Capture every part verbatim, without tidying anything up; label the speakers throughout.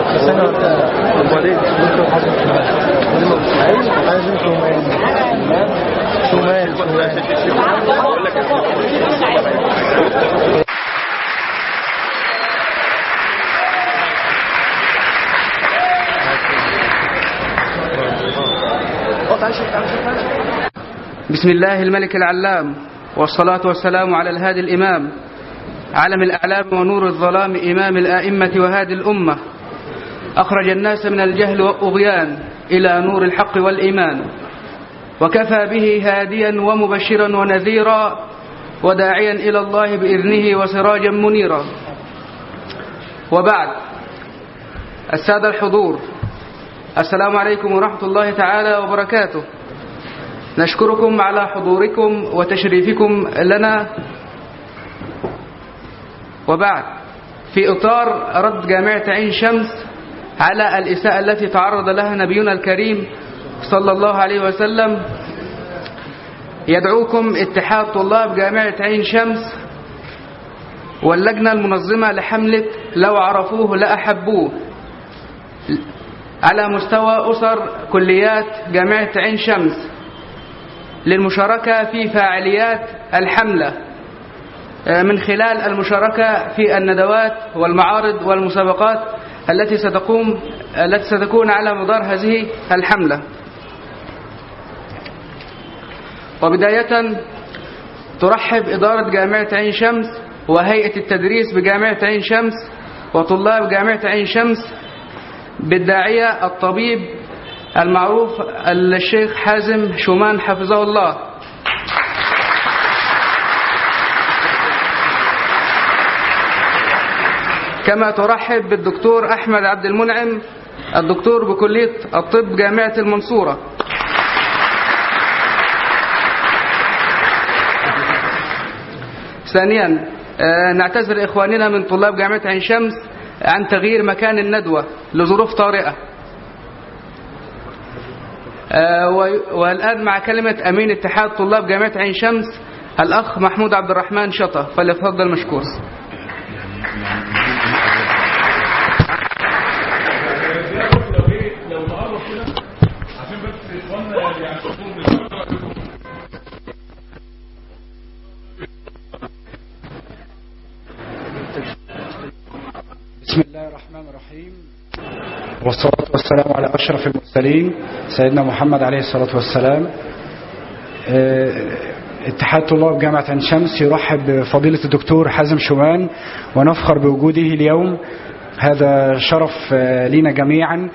Speaker 1: سنة وبعدين دكتور حسن شمال حازم شمال شمال
Speaker 2: بسم الله الملك العلام، والصلاة والسلام على الهادي الإمام، علم الأعلام ونور الظلام، إمام الآئمة وهادي الأمة، أخرج الناس من الجهل والطغيان إلى نور الحق والإيمان، وكفى به هاديا ومبشرا ونذيرا وداعيا إلى الله بإذنه وسراجا منيرا. وبعد، السادة الحضور، السلام عليكم ورحمة الله تعالى وبركاته. نشكركم على حضوركم وتشريفكم لنا. وبعد، في إطار رد جامعة عين شمس على الإساءة التي تعرض لها نبينا الكريم صلى الله عليه وسلم، يدعوكم اتحاد طلاب جامعة عين شمس واللجنة المنظمة لحملة لو عرفوه لأحبوه على مستوى أسر كليات جامعة عين شمس للمشاركة في فعاليات الحملة من خلال المشاركة في الندوات والمعارض والمسابقات التي ستقوم التي ستكون على مدار هذه الحملة. وبداية، ترحب إدارة جامعة عين شمس وهيئة التدريس بجامعة عين شمس وطلاب جامعة عين شمس بالداعية الطبيب المعروف الشيخ حازم شومان حفظه الله، كما ترحب بالدكتور أحمد عبد المنعم الدكتور بكلية الطب جامعة المنصورة. ثانيا، نعتذر إخواننا من طلاب جامعة عين شمس عن تغيير مكان الندوة لظروف طارئة. والآن مع كلمة أمين اتحاد طلاب جامعة عين شمس الأخ محمود عبد الرحمن شطة، فليتفضل مشكور.
Speaker 3: بسم الله الرحمن الرحيم، والصلاة والسلام على أشرف المرسلين سيدنا محمد عليه الصلاة والسلام. اتحاد طلاب جامعة عين شمس يرحب بفضيلة الدكتور حازم شومان ونفخر بوجوده اليوم. هذا شرف لنا جميعا.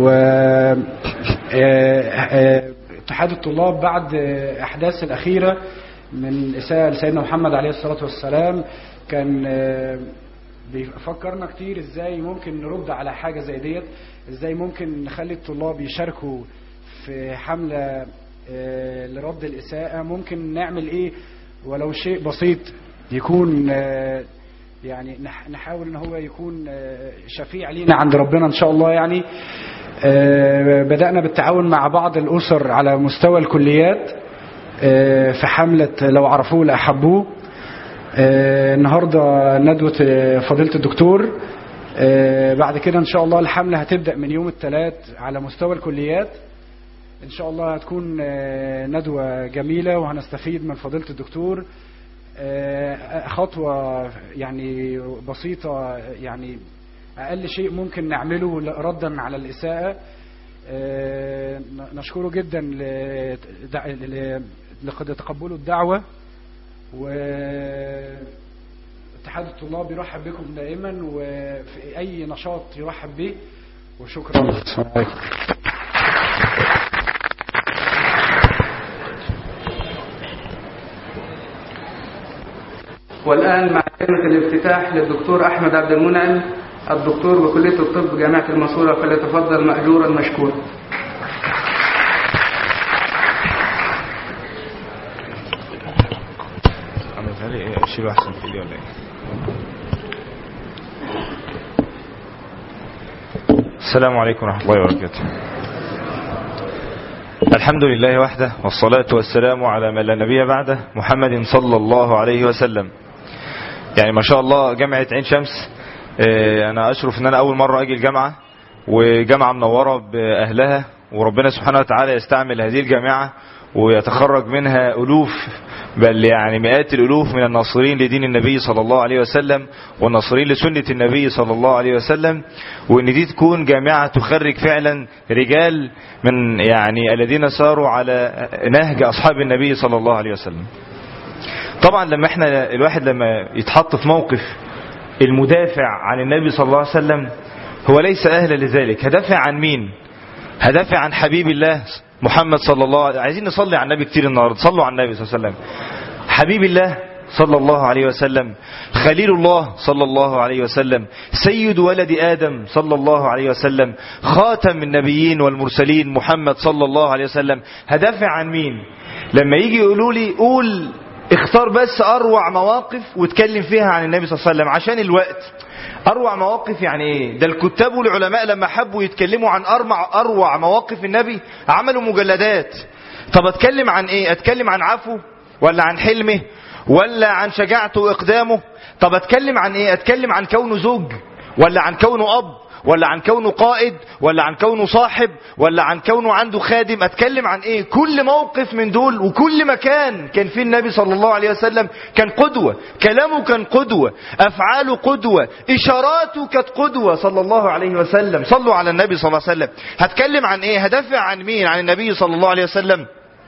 Speaker 3: واتحاد الطلاب بعد أحداث الأخيرة من إساءة لسيدنا محمد عليه الصلاة والسلام كان بيفكرنا كتير ازاي ممكن نرد على حاجة زي ديت، ازاي ممكن نخلي الطلاب يشاركوا في حملة لرد الإساءة، ممكن نعمل ايه ولو شيء بسيط يكون يعني نحاول ان هو يكون شفيع لينا عند ربنا ان شاء الله. يعني بدأنا بالتعاون مع بعض الأسر على مستوى الكليات في حملة لو عرفوه لأحبوه. آه النهاردة ندوة فضيلة الدكتور. آه بعد كده ان شاء الله الحملة هتبدأ من يوم الثلاث على مستوى الكليات. ان شاء الله هتكون آه ندوة جميلة وهنستفيد من فضيلة الدكتور. آه خطوة يعني بسيطة، يعني اقل شيء ممكن نعمله ردا على الإساءة. آه نشكره جدا لقد تقبلوا الدعوة، واتحاد الطلاب يرحب بكم دائما وفي أي نشاط يرحب به، وشكرا. السلام عليكم.
Speaker 2: والآن مع كلمة الافتتاح للدكتور أحمد عبد المنعم الدكتور بكلية الطب جامعة المنصورة، فليتفضل مأجورا مشكورا.
Speaker 4: شيلوا احسن في دي ولا ايه؟ السلام عليكم ورحمة الله وبركاته. الحمد لله وحده، والصلاة والسلام على من لا نبي بعده، محمد صلى الله عليه وسلم. يعني ما شاء الله جامعة عين شمس، انا اشرف ان انا اول مرة اجي الجامعة وجامعة منورة بأهلها، وربنا سبحانه وتعالى يستعمل هذه الجامعة ويتخرج منها ألوف بل يعني مئات الألوف من الناصرين لدين النبي صلى الله عليه وسلم والناصرين لسنة النبي صلى الله عليه وسلم، وإن دي تكون جامعة تخرج فعلا رجال من يعني الذين ساروا على نهج أصحاب النبي صلى الله عليه وسلم. طبعا لما احنا الواحد لما يتحط في موقف المدافع عن النبي صلى الله عليه وسلم هو ليس أهلا لذلك. هدافع عن مين؟ هدافع عن حبيب الله محمد صلى الله عليه وسلم. عايزين نصلي على النبي كتير النهارده، صلوا على النبي صلى الله عليه وسلم. حبيب الله صلى الله عليه وسلم، خليل الله صلى الله عليه وسلم، سيد ولد آدم صلى الله عليه وسلم، خاتم النبيين والمرسلين محمد صلى الله عليه وسلم. هدافع عن مين؟ لما يجي يقولوا لي قول اختار بس أروع مواقف واتكلم فيها عن النبي صلى الله عليه وسلم عشان الوقت. أروع مواقف يعني إيه؟ ده الكتاب والعلماء لما حبوا يتكلموا عن أروع, أروع مواقف النبي عملوا مجلدات. طب أتكلم عن إيه؟ أتكلم عن عفو ولا عن حلمه ولا عن شجاعته وإقدامه؟ طب أتكلم عن إيه؟ أتكلم عن كونه زوج ولا عن كونه أب ولا عن كونه قائد ولا عن كونه صاحب ولا عن كونه عنده خادم؟ أتكلم عن إيه؟ كل موقف من دول وكل مكان كان فيه النبي صلى الله عليه وسلم كان قدوة، كلامه كان قدوة، أفعاله قدوة، إشاراته كانت قدوة صلى الله عليه وسلم. صلوا على النبي صلى الله عليه وسلم. هتكلم عن إيه؟ هدافع عن مين؟ عن النبي صلى الله عليه وسلم.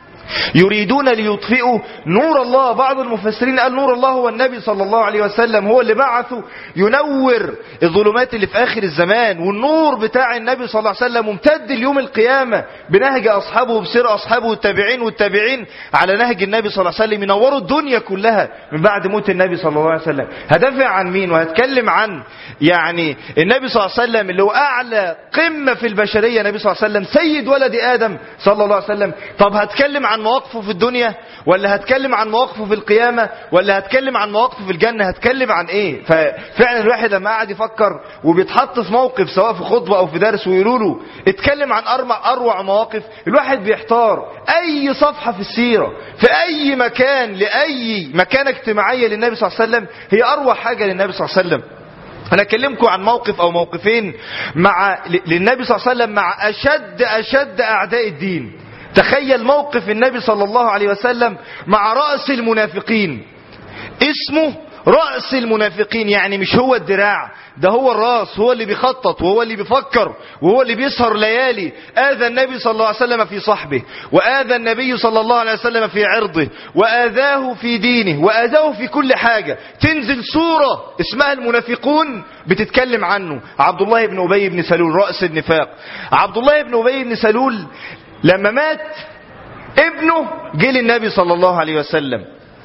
Speaker 4: يريدون ليطفئوا نور الله. بعض المفسرين قال نور الله هو النبي صلى الله عليه وسلم، هو اللي بعثه ينور الظلمات اللي في آخر الزمان، والنور بتاع النبي صلى الله عليه وسلم ممتد اليوم القيامة بنهج أصحابه وبسير أصحابه والتابعين والتابعين على نهج النبي صلى الله عليه وسلم، ينوروا الدنيا كلها من بعد موت النبي صلى الله عليه وسلم. هدافع عن مين؟ وهتكلم عن يعني النبي صلى الله عليه وسلم اللي هو أعلى قمة في البشرية، النبي صلى الله عليه وسلم سيد ولد آدم صلى الله عليه وسلم. طب هتكلم عن مواقفه في الدنيا ولا هتكلم عن مواقفه في القيامة ولا هتكلم عن مواقفه في الجنة؟ هتكلم عن ايه؟ ففعلا الواحد لما قاعد يفكر وبيتحط في موقف سواء في خطبة او في درس ويقولوا له اتكلم عن اروع اروع مواقف، الواحد بيحتار. اي صفحة في السيرة في اي مكان لاي مكانة اجتماعية للنبي صلى الله عليه وسلم هي اروع حاجة للنبي صلى الله عليه وسلم. أنا أكلمكم عن موقف أو موقفين مع للنبي صلى الله عليه وسلم مع أشد أشد أعداء الدين. تخيل موقف النبي صلى الله عليه وسلم مع رأس المنافقين. اسمه رأس المنافقين، يعني مش هو الدراع، ده هو الرأس، هو اللي بيخطط وهو اللي بيفكر وهو اللي بيسهر ليالي. آذى النبي صلى الله عليه وسلم في صحبه، وآذى النبي صلى الله عليه وسلم في عرضه، وآذاه في دينه، وآذاه في كل حاجة. تنزل سورة اسمها المنافقون بتتكلم عنه. عبد الله بن أبي بن سلول رأس النفاق. عبد الله بن أبي بن سلول لما مات ابنه جه للنبي صلى الله عليه وسلم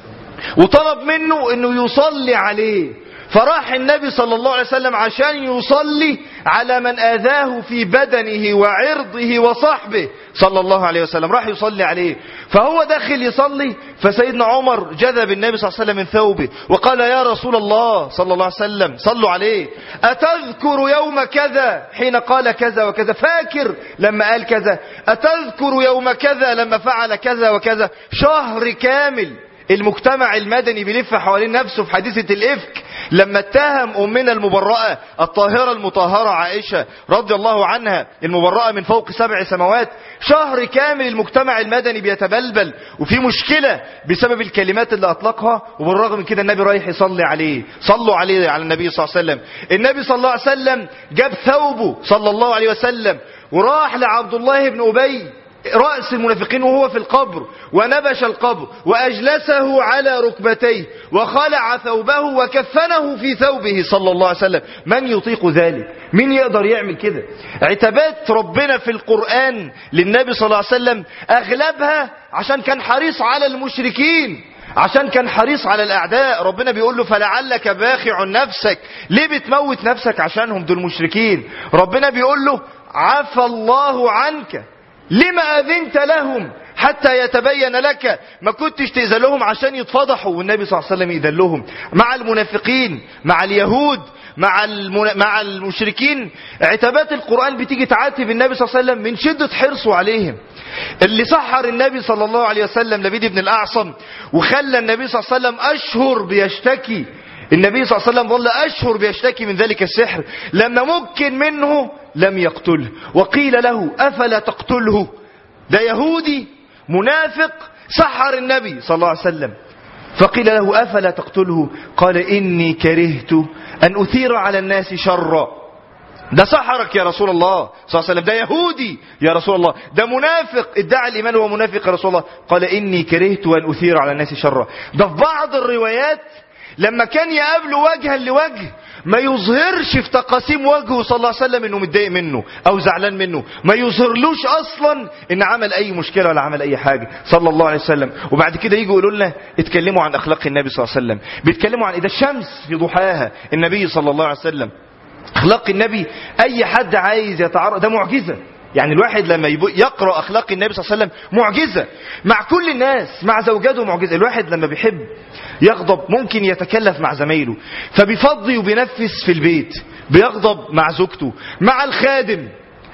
Speaker 4: وطلب منه انه يصلي عليه، فراح النبي صلى الله عليه وسلم عشان يصلي على من آذاه في بدنه وعرضه وصحبه صلى الله عليه وسلم. راح يصلي عليه، فهو داخل يصلي، فسيدنا عمر جذب النبي صلى الله عليه وسلم من ثوبه وقال يا رسول الله صلى الله عليه وسلم صلوا عليه، أتذكر يوم كذا حين قال كذا وكذا؟ فاكر لما قال كذا؟ أتذكر يوم كذا لما فعل كذا وكذا؟ شهر كامل المجتمع المدني بيلف حوالين نفسه في حادثة الإفك لما اتهم أمنا المبرأة الطاهرة المطهرة عائشة رضي الله عنها المبرأة من فوق سبع سماوات. شهر كامل المجتمع المدني بيتبلبل وفي مشكلة بسبب الكلمات اللي أطلقها، وبالرغم من كده النبي رايح يصلي عليه. صلوا عليه على النبي صلى الله عليه وسلم. النبي صلى الله عليه وسلم جاب ثوبه صلى الله عليه وسلم وراح لعبد الله بن أبي رأس المنافقين وهو في القبر، ونبش القبر وأجلسه على ركبتيه وخلع ثوبه وكفنه في ثوبه صلى الله عليه وسلم. من يطيق ذلك؟ مين يقدر يعمل كده؟ عتابات ربنا في القرآن للنبي صلى الله عليه وسلم أغلبها عشان كان حريص على المشركين، عشان كان حريص على الأعداء. ربنا بيقول له فلعلك باخع نفسك، ليه بتموت نفسك عشانهم؟ دول مشركين. ربنا بيقول له عفى الله عنك لما أذنت لهم حتى يتبين لك. ما كنتش تأذن لهم عشان يتفضحوا، والنبي صلى الله عليه وسلم يذل لهم. مع المنافقين، مع اليهود، مع المن... مع المشركين عتابات القرآن بتيجي تعاتب النبي صلى الله عليه وسلم من شدة حرصه عليهم. اللي سحر النبي صلى الله عليه وسلم لبيد بن الأعصم وخلى النبي صلى الله عليه وسلم أشهر بيشتكي
Speaker 5: النبي صلى الله عليه وسلم ظل أشهر بيشتكي من ذلك السحر، لما ممكن منه لم يقتله، وقيل له أفلا تقتله، ده يهودي منافق سحر النبي صلى الله عليه وسلم، فقيل له أفلا تقتله، قال إني كرهت أن أثير على الناس شرا. ده سحرك يا رسول الله صلى الله عليه وسلم، ده يهودي يا رسول الله، ده منافق ادعى الإيمان وهو منافق يا رسول الله، قال إني كرهت أن أثير على الناس شرا. ده في بعض الروايات لما كان يقابله وجها لوجه ما يظهرش في تقاسيم وجهه صلى الله عليه وسلم انه متضايق منه او زعلان منه، ما يظهرلوش اصلا ان عمل اي مشكله ولا عمل اي حاجه صلى الله عليه وسلم. وبعد كده يجوا يقولوا لنا اتكلموا عن اخلاق النبي صلى الله عليه وسلم، بيتكلموا عن اذا الشمس في ضحاها النبي صلى الله عليه وسلم. اخلاق النبي اي حد عايز يتعرض ده معجزه، يعني الواحد لما يقرأ أخلاق النبي صلى الله عليه وسلم معجزة مع كل الناس، مع زوجاته معجزة. الواحد لما بيحب يغضب ممكن يتكلف مع زمايله، فبيفضي وبينفس في البيت، بيغضب مع زوجته، مع الخادم.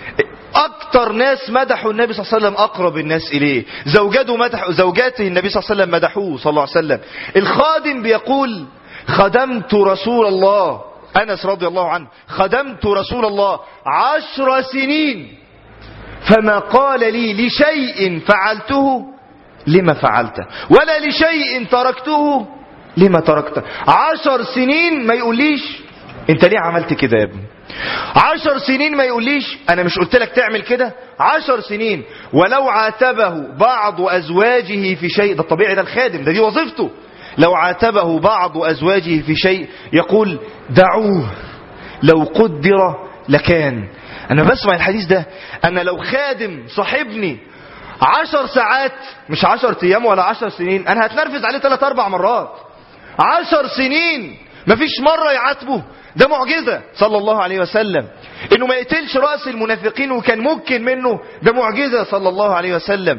Speaker 5: أكتر ناس مدحوا النبي صلى الله عليه وسلم أقرب الناس إليه، زوجاته مدحوا زوجاته النبي صلى الله عليه وسلم مدحوه صلى الله عليه وسلم. الخادم بيقول خدمت رسول الله، أنس رضي الله عنه، خدمت رسول الله عشر سنين فما قال لي لشيء فعلته لما فعلته ولا لشيء تركته لما تركته. عشر سنين ما يقوليش انت ليه عملت كده يا ابني، عشر سنين ما يقوليش انا مش قلت لك تعمل كده، عشر سنين. ولو عاتبه بعض ازواجه في شيء، ده الطبيعي، ده الخادم، ده دي وظيفته، لو عاتبه بعض ازواجه في شيء يقول دعوه لو قدر لكان. انا بسمع الحديث ده، انا لو خادم صاحبني عشر ساعات مش عشر ايام ولا عشر سنين، انا هتنرفز عليه ثلاث اربع مرات. عشر سنين مفيش مرة يعاتبه، ده معجزة صلى الله عليه وسلم. انه ما يقتلش رأس المنافقين وكان ممكن منه، ده معجزة صلى الله عليه وسلم.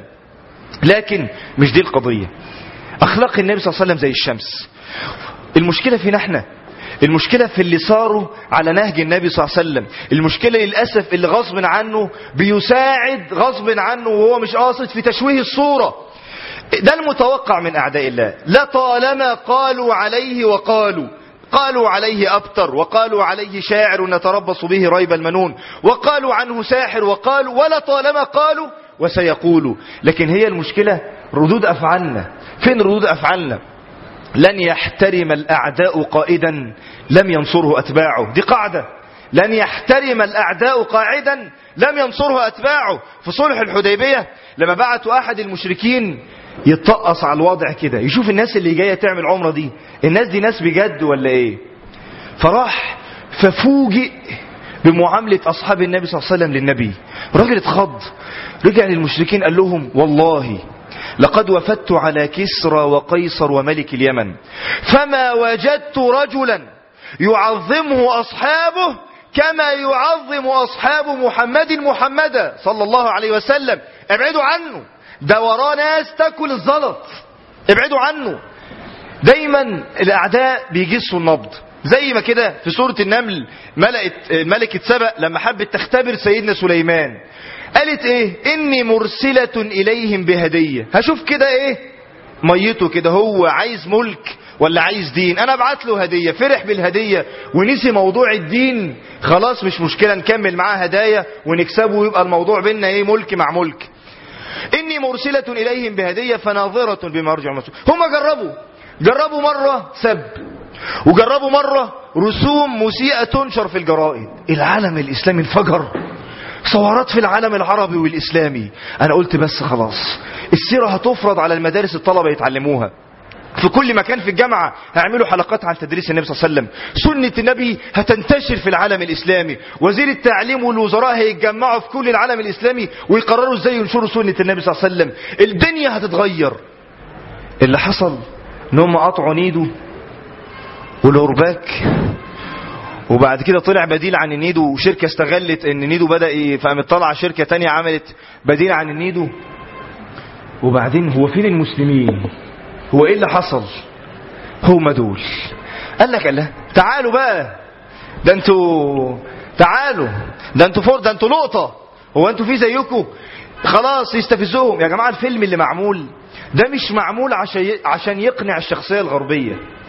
Speaker 5: لكن مش دي القضية. اخلاق النبي صلى الله عليه وسلم زي الشمس. المشكلة فينا احنا، المشكلة في اللي صاروا على نهج النبي صلى الله عليه وسلم. المشكلة للأسف اللي غصب عنه بيساعد غصب عنه وهو مش قاصد في تشويه الصورة. ده المتوقع من أعداء الله. لطالما قالوا عليه وقالوا قالوا عليه أبتر، وقالوا عليه شاعر نتربص به ريب المنون، وقالوا عنه ساحر، وقالوا ولطالما قالوا وسيقولوا. لكن هي المشكلة ردود أفعالنا. فين ردود أفعالنا؟ لن يحترم الأعداء قائدا لم ينصره أتباعه، دي قاعدة. لن يحترم الأعداء قاعدا لم ينصره أتباعه. في صلح الحديبية لما بعتوا أحد المشركين يتطقص على الوضع كده، يشوف الناس اللي جاية تعمل عمرة دي، الناس دي ناس بجد ولا ايه؟ فراح ففوجئ بمعاملة أصحاب النبي صلى الله عليه وسلم للنبي. راجل اتخض، رجع للمشركين قال لهم والله لقد وفدت على كسرى وقيصر وملك اليمن فما وجدت رجلا يعظمه أصحابه كما يعظم أصحاب محمد محمدا صلى الله عليه وسلم. ابعدوا عنه، ده وراه ناس تاكل الزلط، ابعدوا عنه. دايما الأعداء بيجسوا النبض، زي ما كده في سورة النمل ملكة سبأ لما حبت تختبر سيدنا سليمان قالت ايه؟ اني مرسلة اليهم بهدية. هشوف كده ايه ميته كده، هو عايز ملك ولا عايز دين؟ انا ابعت له هدية. فرح بالهدية ونسي موضوع الدين، خلاص مش مشكلة نكمل معاه هدايا ونكسبه ويبقى الموضوع بيننا ايه، ملك مع ملك. اني مرسلة اليهم بهدية فناظرة بما يرجع المسؤول. هم جربوا جربوا مرة سب، وجربوا مرة رسوم مسيئة تنشر في الجرائد. العالم الإسلامي انفجر، ثورات في العالم العربي والإسلامي. أنا قلت بس خلاص السيرة هتفرض على المدارس، الطلبة يتعلموها في كل مكان. في الجامعة هيعملوا حلقات عن تدريس النبي صلى الله عليه وسلم. سنة النبي هتنتشر في العالم الإسلامي. وزير التعليم والوزراء هيتجمعوا في كل العالم الإسلامي ويقرروا ازاي ينشروا سنة النبي صلى الله عليه وسلم. الدنيا هتتغير. اللي حصل ان هم قطعوا نيدو والأورباك، وبعد كده طلع بديل عن النيدو، وشركة استغلت ان النيدو بدأ، فقامت طلع شركة تانية عملت بديل عن النيدو. وبعدين هو فين المسلمين؟ هو ايه اللي حصل؟ هم دول. قال لك الله تعالوا بقى، ده انتوا تعالوا، ده انتوا فوق، ده انتوا لقطة، هو انتوا في زيكم؟ خلاص يستفزوهم. يا جماعة الفيلم اللي معمول ده مش معمول عشان عشان يقنع الشخصية الغربية،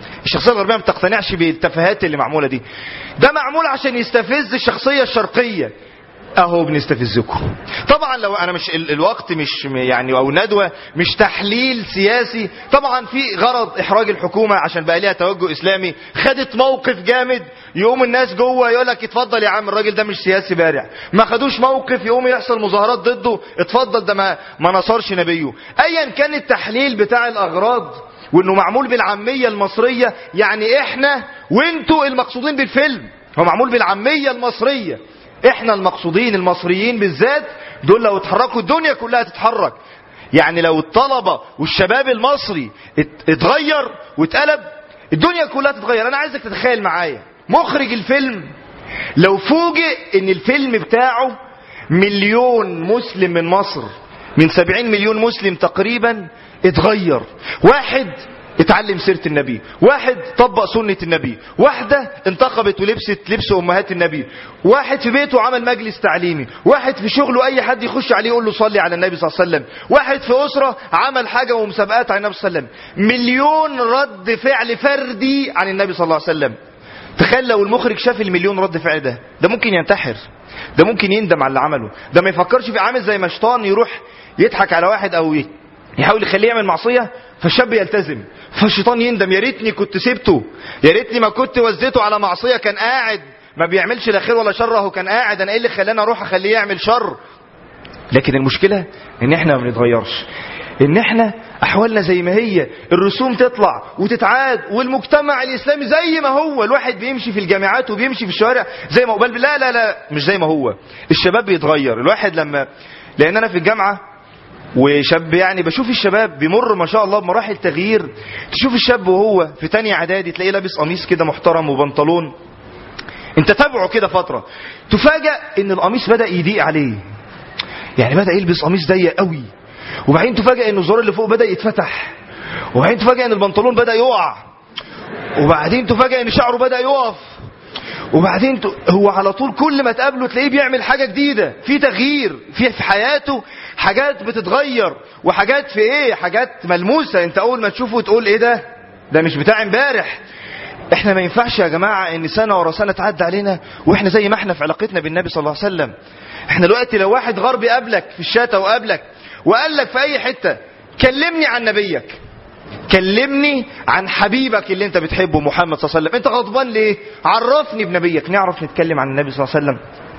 Speaker 5: الشخصية الغربية ما بتقتنعش بالتفاهات اللي معمولة دي. ده معمول عشان يستفز الشخصية الشرقية. اهو بنستفزكم. طبعا لو انا مش الوقت مش يعني او ندوة مش تحليل سياسي، طبعا في غرض احراج الحكومة عشان بقى ليها توجه اسلامي، خدت موقف جامد يقوم الناس جوه يقول لك اتفضل يا عم الراجل ده مش سياسي بارع. ما خدوش موقف يقوم يحصل مظاهرات ضده، اتفضل ده ما ما نصرش نبيه. ايا كان التحليل بتاع الاغراض وانه معمول بالعامية المصرية، يعني احنا وانتوا المقصودين بالفيلم، هو معمول بالعامية المصرية، احنا المقصودين المصريين بالذات دول لو اتحركوا الدنيا كلها تتحرك. يعني لو الطلبة والشباب المصري اتغير واتقلب الدنيا كلها تتغير. انا عايزك تتخيل معايا مخرج الفيلم لو فوجئ ان الفيلم بتاعه مليون مسلم من مصر، من سبعين مليون مسلم تقريبا اتغير، واحد اتعلم سيرة النبي، واحد طبق سنة النبي، واحدة انتخبت ولبست لبس أمهات النبي، واحد في بيته عمل مجلس تعليمي، واحد في شغله أي حد يخش عليه يقول له صلي على النبي صلى الله عليه وسلم، واحد في أسرة عمل حاجة ومسابقات على النبي صلى الله عليه وسلم. مليون رد فعل فردي عن النبي صلى الله عليه وسلم. تخيل لو المخرج شاف المليون رد فعل ده، ده ممكن ينتحر، ده ممكن يندم على اللي عمله، ده ما يفكرش في عامل زي ما شيطان يروح يضحك على واحد أو يحاول يخليه يعمل معصية فالشاب يلتزم، فالشيطان يندم يا ريتني كنت سبته، يا ريتني ما كنت وزيته على معصية، كان قاعد ما بيعملش لا خير ولا شر، هو كان قاعد، انا ايه اللي خلاني اروح اخليه يعمل شر. لكن المشكلة ان احنا ما بنتغيرش، ان احنا احوالنا زي ما هي، الرسوم تطلع وتتعاد، والمجتمع الاسلامي زي ما هو، الواحد بيمشي في الجامعات وبيمشي في الشوارع زي ما هو، بل لا لا لا مش زي ما هو، الشباب بيتغير. الواحد لما لان انا في الجامعة وشاب يعني بشوف الشباب بيمر ما شاء الله بمراحل تغيير. تشوف الشاب وهو في تانية اعدادي تلاقيه لابس قميص كده محترم وبنطلون، انت تابعه كده فترة تفاجأ ان القميص بدأ يضيق عليه، يعني بدأ يلبس قميص ضيق قوي، وبعدين تفاجأ ان الزرار اللي فوق بدأ يتفتح، وبعدين تفاجأ ان البنطلون بدأ يقع، وبعدين تفاجأ ان شعره بدأ يقف، وبعدين هو على طول كل ما تقابله تلاقيه بيعمل حاجة جديدة، في تغيير في في حياته، حاجات بتتغير، وحاجات في ايه، حاجات ملموسة، انت اول ما تشوفه تقول ايه ده ده مش بتاع امبارح. احنا ما ينفعش يا جماعة ان سنة ورا سنة تعدي علينا واحنا زي ما احنا في علاقتنا بالنبي صلى الله عليه وسلم. احنا دلوقتي لو واحد غربي قابلك في الشاتة وقابلك وقال لك في اي حتة كلمني عن نبيك، كلمني عن حبيبك اللي انت بتحبه محمد صلى الله عليه وسلم، انت غضبان ليه؟ عرفني بنبيك، نعرف نتكلم عن النبي صلى الله عليه وسلم،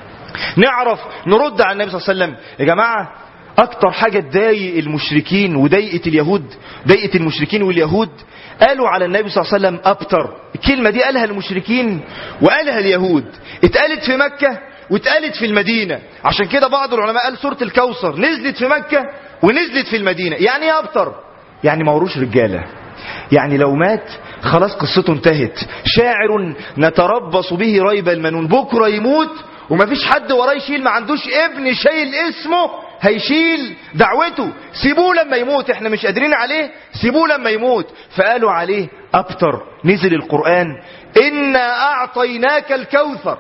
Speaker 5: نعرف نرد على النبي صلى الله عليه وسلم. يا جماعة اكتر حاجة تضايق المشركين وضايقت اليهود، ضايقت المشركين واليهود، قالوا على النبي صلى الله عليه وسلم ابتر. الكلمة دي قالها المشركين وقالها اليهود، اتقالت في مكة واتقالت في المدينة. عشان كده بعض العلماء قال سورة الكوثر نزلت في مكة ونزلت في المدينة. يعني ايه ابتر؟ يعني موروش رجالة، يعني لو مات خلاص قصته انتهت، شاعر نتربص به ريب المنون، بكرة يموت ومفيش حد وراه يشيل، ما عندوش ابن شايل اسمه هيشيل دعوته، سيبوه لما يموت، احنا مش قادرين عليه، سيبوه لما يموت. فقالوا عليه ابتر. نزل القرآن إنا أعطيناك الكوثر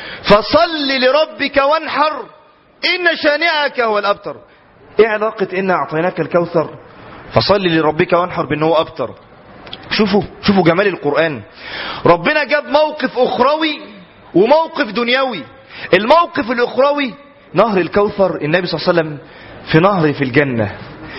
Speaker 5: فصل لربك وانحر إن شانئك هو الأبتر. ايه علاقة إنا أعطيناك الكوثر فصل لربك وانحر بأنه هو أبتر؟ شوفوا شوفوا جمال القرآن. ربنا جاب موقف أخروي وموقف دنيوي. الموقف الأخروي نهر الكوثر، النبي صلى الله عليه وسلم في نهر في الجنة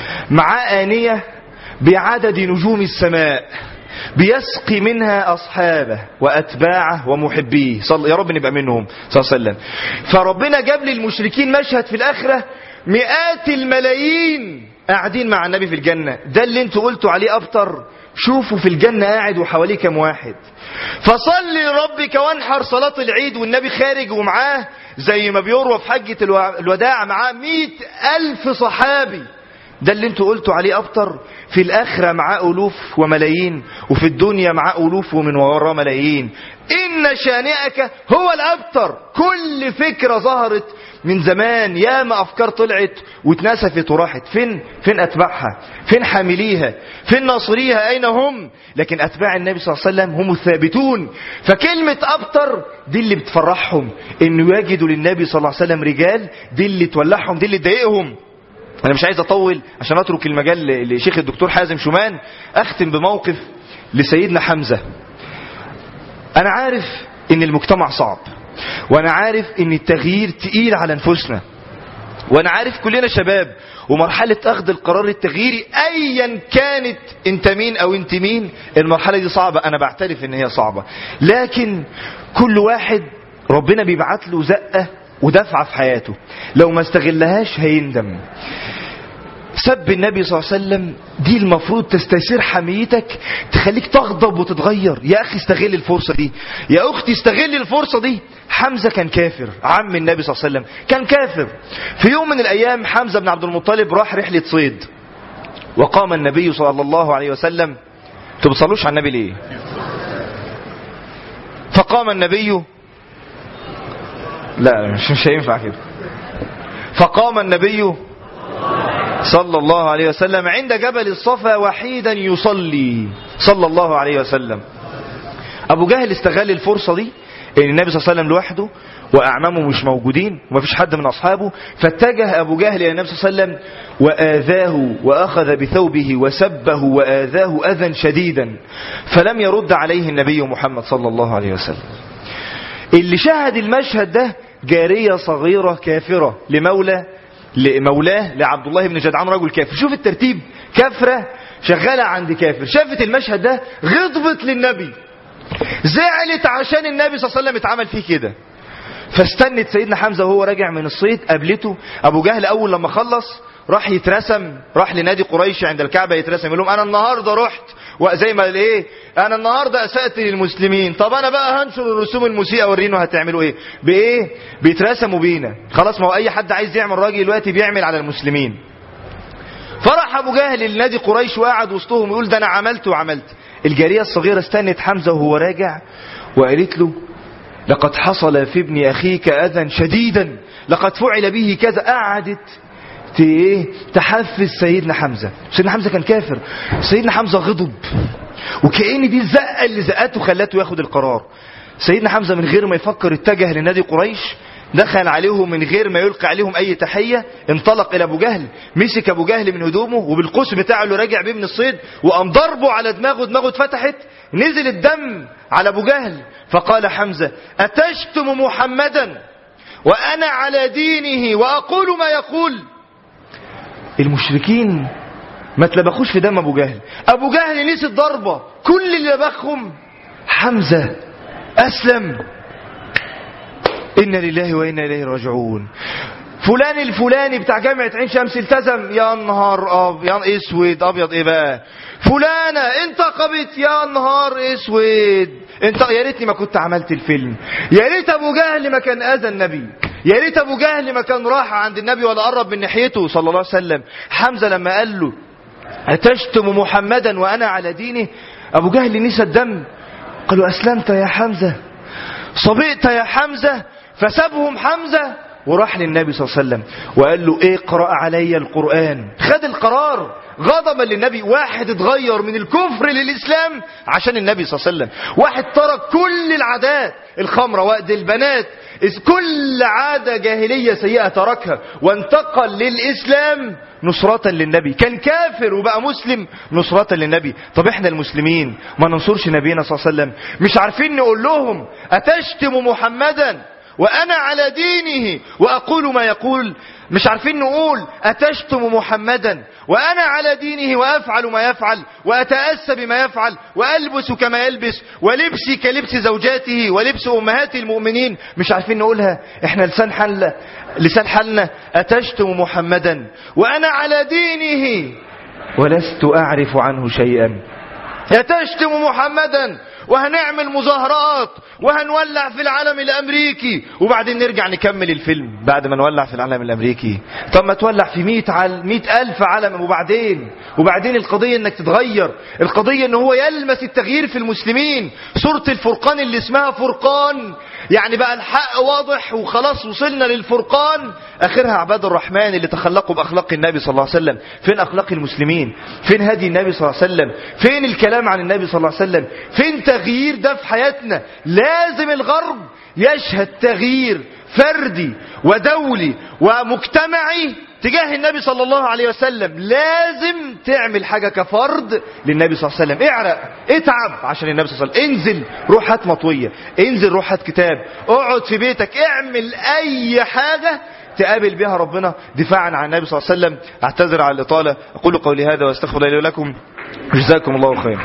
Speaker 5: مع آنية بعدد نجوم السماء بيسقي منها أصحابه وأتباعه ومحبيه، صل يا رب نبقى منهم صلى الله عليه وسلم. فربنا جاب للمشركين مشهد في الآخرة مئات الملايين قاعدين مع النبي في الجنة. ده اللي انتوا قلتوا عليه أبتر، شوفوا في الجنة قاعد وحواليه كم واحد. فصل لربك وانحر، صلاة العيد والنبي خارج ومعاه زي ما بيروى في حجة الوداع معاه مئة ألف صحابي. ده اللي انتوا قلتوا عليه أبتر، في الآخرة معاه ألوف وملايين، وفي الدنيا معاه ألوف ومن وراه ملايين. إن شانئك هو الأبتر. كل فكرة ظهرت من زمان، ياما أفكار طلعت واتنسفت وراحت، فين فين أتباعها؟ فين حامليها؟ فين ناصريها؟ أين هم؟ لكن أتباع النبي صلى الله عليه وسلم هم الثابتون. فكلمة أبتر دي اللي بتفرحهم، إنه يجدوا للنبي صلى الله عليه وسلم رجال، دي اللي تولعهم، دي اللي تضايقهم. أنا مش عايز أطول عشان أترك المجال لشيخ الدكتور حازم شومان. أختم بموقف لسيدنا حمزة: أنا عارف إن المجتمع صعب، وأنا عارف إن التغيير تقيل على أنفسنا، وأنا عارف كلنا شباب، ومرحلة أخذ القرار التغييري أيا كانت أنت مين أو أنت مين، المرحلة دي صعبة، أنا بعترف إن هي صعبة، لكن كل واحد ربنا بيبعت له زقة ودفعة في حياته، لو ما استغلهاش هيندم. سب النبي صلى الله عليه وسلم دي المفروض تستثير حميتك، تخليك تغضب وتتغير. يا أخي استغل الفرصة دي، يا أختي استغل الفرصة دي. حمزة كان كافر، عم النبي صلى الله عليه وسلم كان كافر. في يوم من الأيام حمزة بن عبد المطلب راح رحلة صيد، وقام النبي صلى الله عليه وسلم. انتوا بتصلوش على النبي ليه؟ فقام النبي، لا مش مش هينفع كده. فقام النبي صلى الله عليه وسلم عند جبل الصفا وحيدا يصلي صلى الله عليه وسلم. أبو جهل استغل الفرصة دي ان النبي صلى الله عليه وسلم لوحده وأعمامه مش موجودين ومفيش حد من أصحابه، فاتجه أبو جهل إلى النبي صلى الله عليه وسلم وآذاه وأخذ بثوبه وسبه وآذاه أذى شديدا، فلم يرد عليه النبي محمد صلى الله عليه وسلم. اللي شاهد المشهد ده جارية صغيرة كافرة لمولى لمولاه لعبد الله بن جدعان، رجل كافر. شوف الترتيب، كافرة شغالة عند كافر، شافت المشهد ده غضبت للنبي، زعلت عشان النبي صلى الله عليه وسلم اتعمل فيه كده، فاستنت سيدنا حمزة وهو راجع من الصيد. قابلته أبو جهل أول لما خلص راح يترسم، راح لنادي قريش عند الكعبة يترسم، يقول لهم أنا النهاردة رحت وزي ما ايه أنا النهاردة أسأت للمسلمين، طب أنا بقى هنشر الرسوم المسيئة ورينه هتعملوا إيه بإيه، بيترسموا بينا خلاص. ما هو أي حد عايز يعمل راجل دلوقتي بيعمل على المسلمين. فرح أبو جهل لنادي قريش وقعد وسطهم يقول ده أنا عملت وعملت. الجارية الصغيرة استنت حمزة وهو راجع وقالت له لقد حصل في ابن أخيك أذى شديدا، لقد فعل به كذا. قعدت تحفز سيدنا حمزة. سيدنا حمزة كان كافر، سيدنا حمزة غضب، وكأن دي الزقة اللي زقته خلته ياخد القرار. سيدنا حمزة من غير ما يفكر اتجه لنادي قريش، دخل عليهم من غير ما يلقي عليهم أي تحية، انطلق إلى أبو جهل، مسك أبو جهل من هدومه وبالقوس بتاعه اللي راجع بيه من الصيد وقام ضربه على دماغه، دماغه اتفتحت، نزل الدم على أبو جهل. فقال حمزة أتشتم محمدا وأنا على دينه وأقول ما يقول؟ المشركين ما تلبخوش في دم أبو جهل، أبو جهل نسي الضربة، كل اللي لبخهم حمزة أسلم. إنا لله وإنا إليه راجعون. فلان الفلاني بتاع جامعة عين شمس التزم، يا نهار أب يا اسود ابيض ايه بقى. فلانة انتقبت، يا نهار اسود، انت يا ريتني ما كنت عملت الفيلم، يا ريت ابو جهل ما كان اذى النبي، يا ريت ابو جهل ما كان راح عند النبي ولا قرب من ناحيته صلى الله عليه وسلم. حمزة لما قال له أتشتم محمدا وأنا على دينه، أبو جهل نسى الدم، قالوا أسلمت يا حمزة، صبئت يا حمزة. فسابهم حمزة وراح للنبي صلى الله عليه وسلم وقال له اقرأ علي القرآن. خد القرار غضبا للنبي. واحد اتغير من الكفر للإسلام عشان النبي صلى الله عليه وسلم، واحد ترك كل العادات، الخمرة، وأد البنات، كل عادة جاهلية سيئة تركها وانتقل للإسلام نصرة للنبي. كان كافر وبقى مسلم نصرة للنبي. طب احنا المسلمين ما ننصرش نبينا صلى الله عليه وسلم؟ مش عارفين نقول لهم أتشتم محمدا وأنا على دينه وأقول ما يقول؟ مش عارفين نقول أتشتم محمدا وأنا على دينه وأفعل ما يفعل وأتأسى بما يفعل وألبس كما يلبس ولبسي كلبس زوجاته ولبس أمهات المؤمنين؟ مش عارفين نقولها؟ احنا لسان حل لسان حالنا أتشتم محمدا وأنا على دينه ولست أعرف عنه شيئا. يتشتم محمدا وهنعمل مظاهرات وهنولع في العالم الامريكي وبعدين نرجع نكمل الفيلم بعد ما نولع في العالم الامريكي. طب ما تولع في مئة عل... مئة الف علم وبعدين وبعدين القضية انك تتغير، القضية ان هو يلمس التغيير في المسلمين. سورة الفرقان اللي اسمها فرقان يعني بقى الحق واضح وخلاص وصلنا للفرقان، اخرها عباد الرحمن اللي تخلقوا باخلاق النبي صلى الله عليه وسلم. فين اخلاق المسلمين؟ فين هدي النبي صلى الله عليه وسلم؟ فين الكلام عن النبي صلى الله عليه وسلم؟ فين تغيير ده في حياتنا؟ لازم الغرب يشهد تغيير فردي ودولي ومجتمعي تجاه النبي صلى الله عليه وسلم لازم تعمل حاجة كفرد للنبي صلى الله عليه وسلم. اعرق، اتعب عشان النبي صلى الله عليه وسلم. انزل روح هات مطوية، انزل روح هات كتاب، اقعد في بيتك، اعمل اي حاجة تقابل بها ربنا دفاعا عن النبي صلى الله عليه وسلم. اعتذر على الإطالة، اقول قولي هذا واستغفر الله لي ولكم، جزاكم الله خيرا.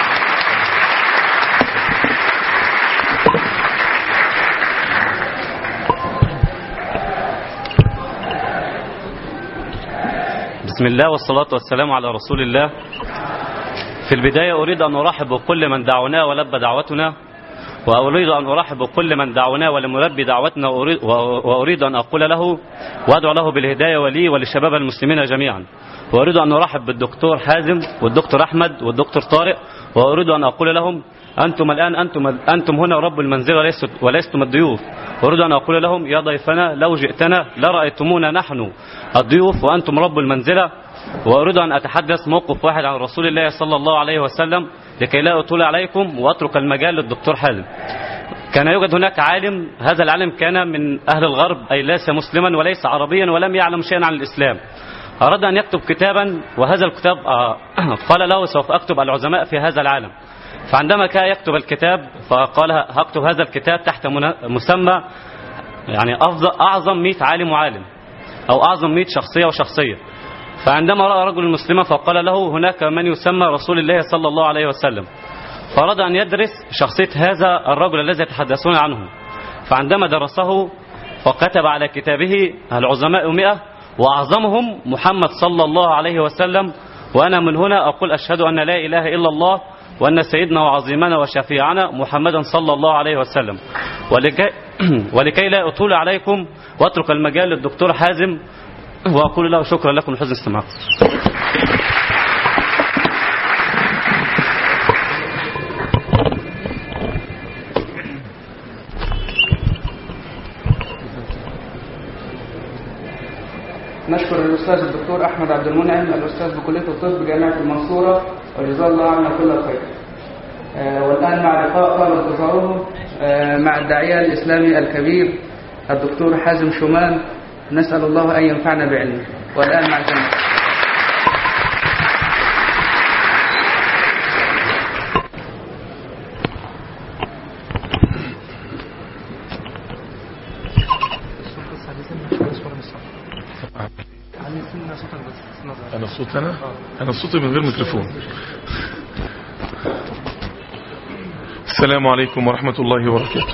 Speaker 6: بسم الله والصلاة والسلام على رسول الله. في البداية أريد أن أرحب بكل من دعونا ولبى دعوتنا، وأريد أن أرحب بكل من دعونا ولم يلبي دعوتنا، وأريد أن أقول له وأدعو له بالهداية ولي ولشباب المسلمين جميعا. وأريد أن أرحب بالدكتور حازم والدكتور أحمد والدكتور طارق، وأريد أن أقول لهم أنتم الآن أنتم, أنتم هنا رب المنزل ولستم الضيوف. وأريد أن أقول لهم يا ضيفنا لو جئتنا لرأيتمونا نحن الضيوف وأنتم رب المنزلة. وأريد أن أتحدث موقف واحد عن رسول الله صلى الله عليه وسلم لكي لا أطول عليكم وأترك المجال للدكتور حازم. كان يوجد هناك عالم، هذا العالم كان من أهل الغرب، أي ليس مسلما وليس عربيا ولم يعلم شيئا عن الإسلام. أراد أن يكتب كتابا، وهذا الكتاب قال له سوف أكتب العظماء في هذا العالم. فعندما كان يكتب الكتاب فقال هكتب هذا الكتاب تحت مسمى يعني أفضل أعظم مئة عالم وعالم، أو أعظم مئة شخصية وشخصية. فعندما رأى رجل مسلما فقال له هناك من يسمى رسول الله صلى الله عليه وسلم، فأراد أن يدرس شخصية هذا الرجل الذي يتحدثون عنه. فعندما درسه فكتب على كتابه العظماء مئة وأعظمهم محمد صلى الله عليه وسلم. وأنا من هنا أقول أشهد أن لا إله إلا الله وأن سيدنا وعظيمنا وشفيعنا محمدا صلى الله عليه وسلم. ولكي, ولكي لا أطول عليكم وأترك المجال للدكتور حازم، وأقول له شكرا لكم لحسن استماعكم.
Speaker 2: نشكر الأستاذ الدكتور أحمد عبد المنعم، الأستاذ بكلية الطب بجامعة المنصورة، وجزاه الله عنا كل خير. آه والآن مع لقاء طال انتظاره آه مع الداعية الإسلامي الكبير الدكتور حازم شومان، نسأل الله أن ينفعنا بعلمه. والآن مع الجميع.
Speaker 7: أنا الصوت أنا أنا الصوت من غير ميكروفون. السلام عليكم ورحمة الله وبركاته.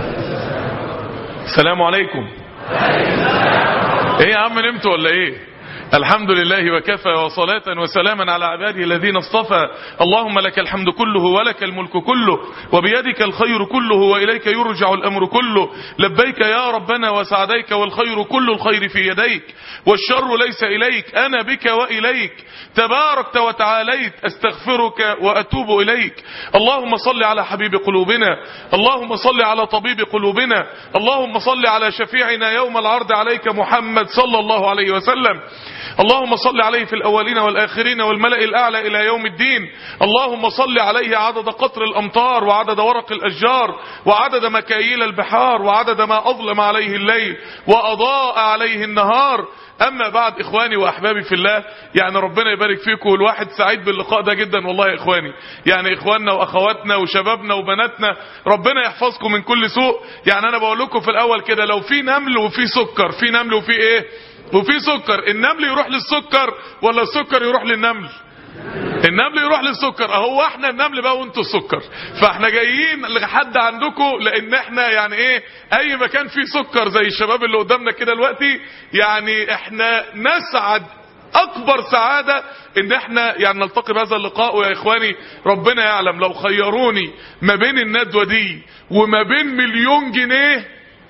Speaker 7: السلام عليكم. ايه يا عم نمتوا ولا ايه؟ الحمد لله وكفى وصلاة وسلاما على عباده الذين اصطفى. اللهم لك الحمد كله ولك الملك كله وبيدك الخير كله وإليك يرجع الأمر كله. لبيك يا ربنا وسعديك والخير كل الخير في يديك والشر ليس إليك، أنا بك وإليك تباركت وتعاليت، أستغفرك وأتوب إليك. اللهم صل على حبيب قلوبنا، اللهم صل على طبيب قلوبنا، اللهم صل على شفيعنا يوم العرض عليك محمد صلى الله عليه وسلم. اللهم صل عليه في الأولين والآخرين والملأ الأعلى إلى يوم الدين. اللهم صل عليه عدد قطر الأمطار وعدد ورق الأشجار وعدد مكاييل البحار وعدد ما أظلم عليه الليل وأضاء عليه النهار. أما بعد إخواني وأحبابي في الله، يعني ربنا يبارك فيكم، والواحد سعيد باللقاء ده جدا والله يا إخواني. يعني إخواننا وأخواتنا وشبابنا وبناتنا ربنا يحفظكم من كل سوء. يعني أنا بقول لكم في الأول كده، لو في نمل وفي سكر، في نمل وفي إيه وفي سكر، النمل يروح للسكر ولا السكر يروح للنمل؟ النمل يروح للسكر. اهو احنا النمل بقى وانتوا السكر. فاحنا جايين لحد عندكم لان احنا يعني ايه، اي مكان فيه سكر زي الشباب اللي قدامنا كده دلوقتي، يعني احنا نسعد اكبر سعادة ان احنا يعني نلتقي بهذا اللقاء. ويا اخواني ربنا يعلم لو خيروني ما بين الندوة دي وما بين مليون جنيه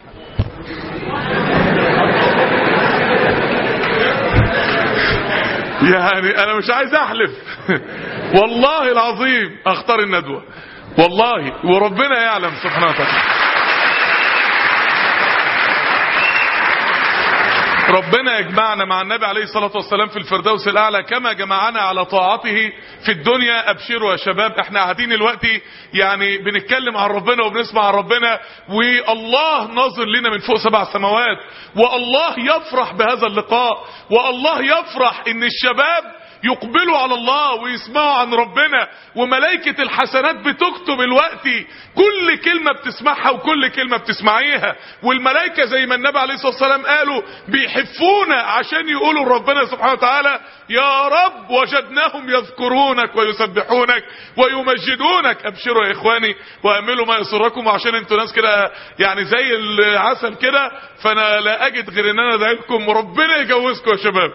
Speaker 7: يعني انا مش عايز احلف والله العظيم اختار الندوة والله، وربنا يعلم سبحانه وتعالى. ربنا يجمعنا مع النبي عليه الصلاة والسلام في الفردوس الأعلى كما جمعنا على طاعته في الدنيا. أبشروا يا شباب، احنا قاعدين دلوقتي يعني بنتكلم عن ربنا وبنسمع عن ربنا، والله ناظر لنا من فوق سبع سماوات، والله يفرح بهذا اللقاء، والله يفرح ان الشباب يقبلوا على الله ويسمعوا عن ربنا، وملائكة الحسنات بتكتب الوقت كل كلمة بتسمعها وكل كلمة بتسمعيها، والملائكة زي ما النبي عليه الصلاة والسلام قالوا بيحفونا عشان يقولوا لربنا سبحانه وتعالى يا رب وجدناهم يذكرونك ويسبحونك ويمجدونك. ابشروا يا اخواني واملوا ما يسركم، وعشان انتوا ناس كده يعني زي العسل كده، فانا لا اجد غير ان انا ادعي لكم وربنا يجوزكم يا شباب.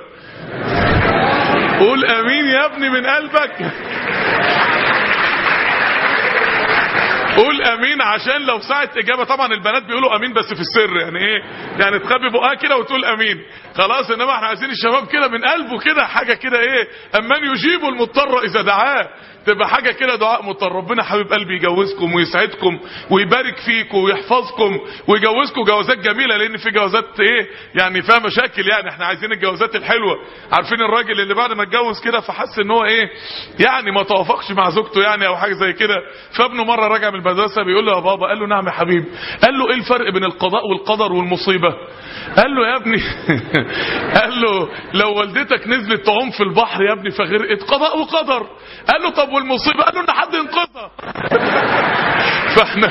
Speaker 7: قول امين يا ابني من قلبك. قول امين عشان لو ساعة اجابة، طبعا البنات بيقولوا امين بس في السر، يعني ايه يعني تخبي بقها كده وتقول امين خلاص، انما احنا عايزين الشباب كده من قلبه كده حاجة كده ايه، امان يجيبوا المضطر اذا دعاه، تبقى حاجة كده دعاء مضطر. ربنا حبيب قلبي يجوزكم ويسعدكم ويبارك فيكم ويحفظكم ويجوزكم جوازات جميلة، لان في جوازات ايه يعني فيها مشاكل، يعني احنا عايزين الجوازات الحلوة. عارفين الراجل اللي بعد ما اتجوز كده فحس ان هو ايه يعني ما توافقش مع زوجته يعني او حاجة زي كده، فابنه مرة راجع من المدرسة بيقول له يا بابا، قال له نعم يا حبيب، قال له ايه الفرق بين القضاء والقدر والمصيبة؟ قال له يا ابني قال له لو والدتك نزلت تعوم في البحر يا ابني فغرقت، قضاء وقدر. قال له طب والمصيبة؟ قال له ان حد ينقذها. فاحنا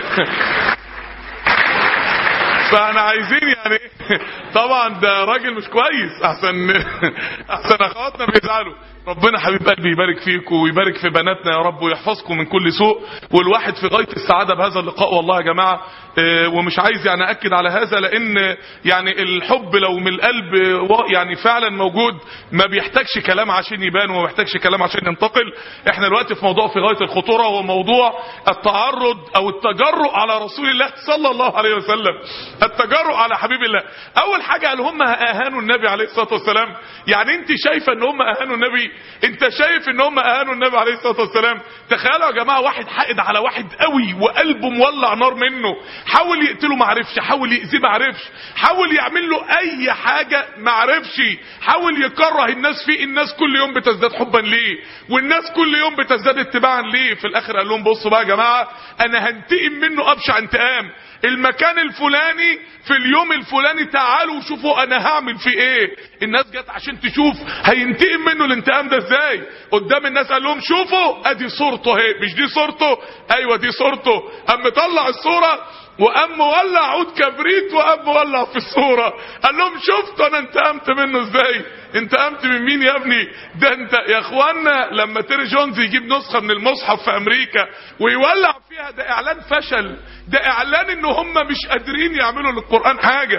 Speaker 7: فاحنا عايزين يعني طبعا ده راجل مش كويس، احسن احسن اخواتنا بيزعلوا. ربنا حبيب قلبي يبارك فيكم ويبارك في بناتنا يا رب ويحفظكم من كل سوء، والواحد في غاية السعادة بهذا اللقاء والله يا جماعة. اه ومش عايز يعني أكد على هذا، لأن يعني الحب لو من القلب يعني فعلا موجود ما بيحتاجش كلام عشان يبان وما بيحتاجش كلام عشان ينتقل. احنا دلوقتي في موضوع في غاية الخطورة، وهو موضوع التعرض أو التجرؤ على رسول الله صلى الله عليه وسلم، التجرؤ على حبيب الله. أول حاجة قال هم أهانوا النبي عليه الصلاة والسلام. يعني أنت شايفة أن هم أهانوا النبي؟ انت شايف ان هم اهانوا النبي عليه الصلاة والسلام؟ تخيلوا يا جماعة واحد حائد على واحد قوي وقلبه مولع نار منه، حاول يقتله ما عرفش، حاول يأذيه ما عرفش، حاول يعمل له اي حاجة ما عرفش، حاول يكره الناس فيه، الناس كل يوم بتزداد حبا ليه والناس كل يوم بتزداد اتباعا ليه. في الاخر قال لهم بصوا بقى يا جماعة، انا هنتقم منه ابشع انتقام، المكان الفلاني في اليوم الفلاني تعالوا وشوفوا انا هعمل فيه ايه. الناس جت عشان تشوف هينتقم منه الانتقام ده ازاي قدام الناس. قال لهم شوفوا ادي صورته اهي، مش دي صورته؟ ايوه دي صورته. قام مطلع الصورة وقام مولع عود كبريت وقام مولع في الصورة. قال لهم شفتوا انا انتقمت منه ازاي؟ انتقمت من مين يا ابني؟ ده انت يا اخوانا لما تيري جونز يجيب نسخة من المصحف في امريكا ويولع فيها، ده اعلان فشل، ده اعلان ان هم مش قادرين يعملوا للقرآن حاجة.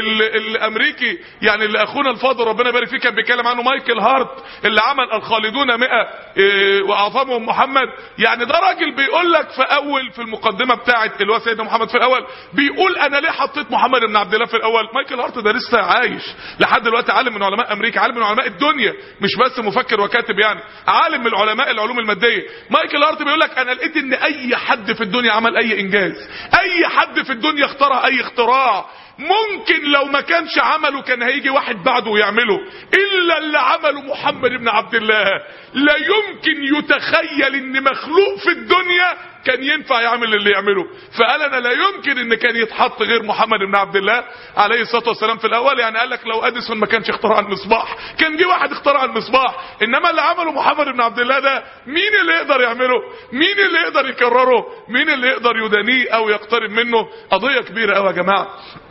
Speaker 7: الامريكي يعني اللي اخونا الفاضل ربنا يبارك فيه كان بيتكلم عنه، مايكل هارت اللي عمل الخالدون مئة اه واعظمهم محمد، يعني ده راجل بيقول لك في اول في المقدمة بتاعت اللي هو سيدنا محمد في الاول بيقول انا ليه حطيت محمد بن عبد الله في الاول. مايكل هارت ده لسه عايش لحد دلوقتي، عالم من علماء امريكا، عالم من علماء الدنيا، مش بس مفكر وكاتب، يعني عالم من علماء العلوم المادية. مايكل هارت بيقول لك انا لقيت ان اي حد في الدنيا عمل اي انجاز، اي حد في الدنيا اخترع اي اختراع، ممكن لو ما كانش عمله كان هيجي واحد بعده ويعمله، الا اللي عمله محمد بن عبد الله. لا يمكن يتخيل ان مخلوق في الدنيا كان ينفع يعمل اللي يعمله. فقال انا لا يمكن ان كان يتحط غير محمد بن عبد الله عليه الصلاة والسلام في الاول. يعني قال لك لو اديسون ما كانش اخترع المصباح كان جه واحد اخترع المصباح، انما اللي عمله محمد بن عبد الله ده مين اللي يقدر يعمله؟ مين اللي يقدر يكرره؟ مين اللي يقدر يدانيه او يقترب منه؟ قضية كبيرة قوي يا جماعة.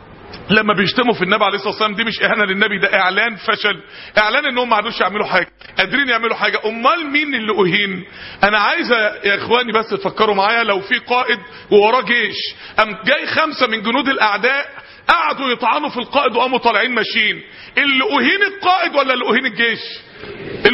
Speaker 7: لما بيشتموا في النبي عليه الصلاة والسلام دي مش اهانة للنبي، ده اعلان فشل، اعلان انهم ما عادوش يعملوا حاجة، قادرين يعملوا حاجة. امال مين اللي اهين؟ انا عايزة يا اخواني بس تفكروا معايا، لو في قائد ووراه جيش قام جاي خمسة من جنود الاعداء قعدوا يطعنوا في القائد وقاموا طالعين ماشيين، اللي اهين القائد ولا اللي اهين الجيش؟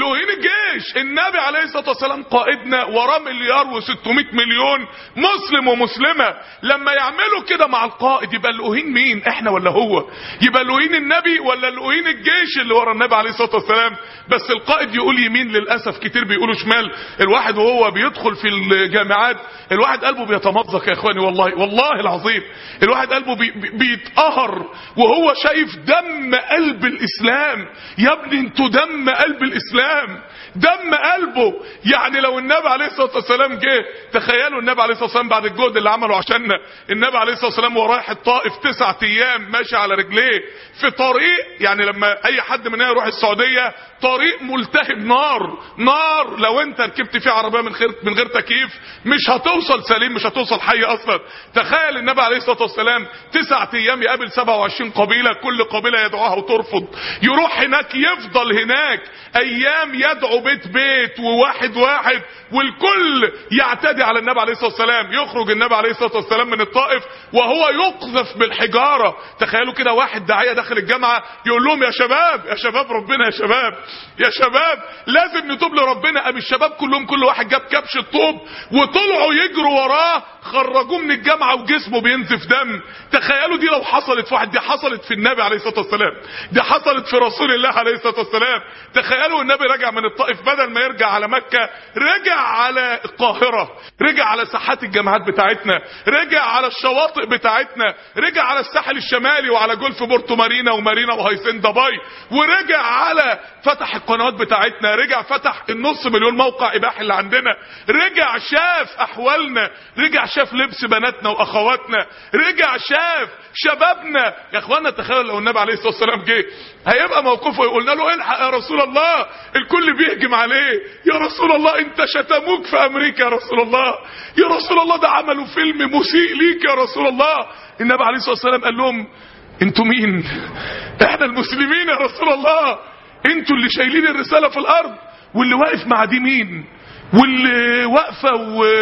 Speaker 7: الأهين الجيش. النبي عليه الصلاة والسلام قائدنا وراه مليار وستمائة مليون مسلم ومسلمة. لما يعملوا كده مع القائد يبقى الأهين مين؟ احنا ولا هو؟ يبقى الأهين النبي ولا الأهين الجيش اللي ورا النبي عليه الصلاة والسلام؟ بس القائد يقول يمين، للأسف كتير بيقولوا شمال. الواحد وهو بيدخل في الجامعات الواحد قلبه بيتمزق يا اخواني، والله والله العظيم الواحد قلبه بي بي بيتقهر وهو شايف دم قلب الإسلام. يا ابني انتوا دم قلب الإسلام، دم قلبه. يعني لو النبي عليه الصلاة والسلام جه، تخيلوا النبي عليه الصلاة والسلام بعد الجهد اللي عمله عشاننا، النبي عليه الصلاة والسلام وهو رايح الطائف تسعة ايام ماشي على رجليه في طريق، يعني لما اي حد مننا يروح السعودية طريق ملتهب نار نار، لو انت ركبت فيه عربية من غير من غير تكييف مش هتوصل سليم، مش هتوصل حي اصلا. تخيل النبي عليه الصلاة والسلام تسعة ايام يقابل سبعة وعشرين قبيلة، كل قبيلة يدعوها وترفض، يروح هناك يفضل هناك ايام يدعو بيت بيت وواحد واحد والكل يعتدي على النبي عليه الصلاة والسلام. يخرج النبي عليه الصلاة والسلام من الطائف وهو يقذف بالحجارة. تخيلوا كده واحد داعية داخل الجامعة يقول لهم يا شباب يا شباب ربنا يا شباب يا شباب لازم نتوب لربنا. قام الشباب كلهم كل واحد جاب كبش الطوب وطلعوا يجروا وراه، خرجوه من الجامعة وجسمه بينزف دم. تخيلوا دي لو حصلت في واحد، دي حصلت في النبي عليه الصلاة والسلام، دي حصلت في رسول الله عليه الصلاة والسلام. تخيلوا النبي رجع من الطائف بدل ما يرجع على مكة رجع على القاهرة، رجع على ساحات الجامعات بتاعتنا، رجع على الشواطئ بتاعتنا، رجع على الساحل الشمالي وعلى جولف بورتو مارينا ومارينا وهيسين دبي، ورجع على فتح القنوات بتاعتنا، رجع فتح النص مليون موقع اباحي اللي عندنا، رجع شاف احوالنا، رجع شاف لبس بناتنا واخواتنا، رجع شاف شبابنا. يا اخوانا تخيلوا لو النبي عليه الصلاه والسلام جه هيبقى موقفه يقولنا له الحق يا رسول الله، الكل بيهجم عليه، يا رسول الله انت شتموك في امريكا، يا رسول الله يا رسول الله ده عملوا فيلم مسيء ليك يا رسول الله. النبي عليه الصلاه والسلام قال لهم انتوا مين؟ احنا المسلمين يا رسول الله، انتوا اللي شايلين الرساله في الارض، واللي واقف مع دي مين؟ واللي واقفه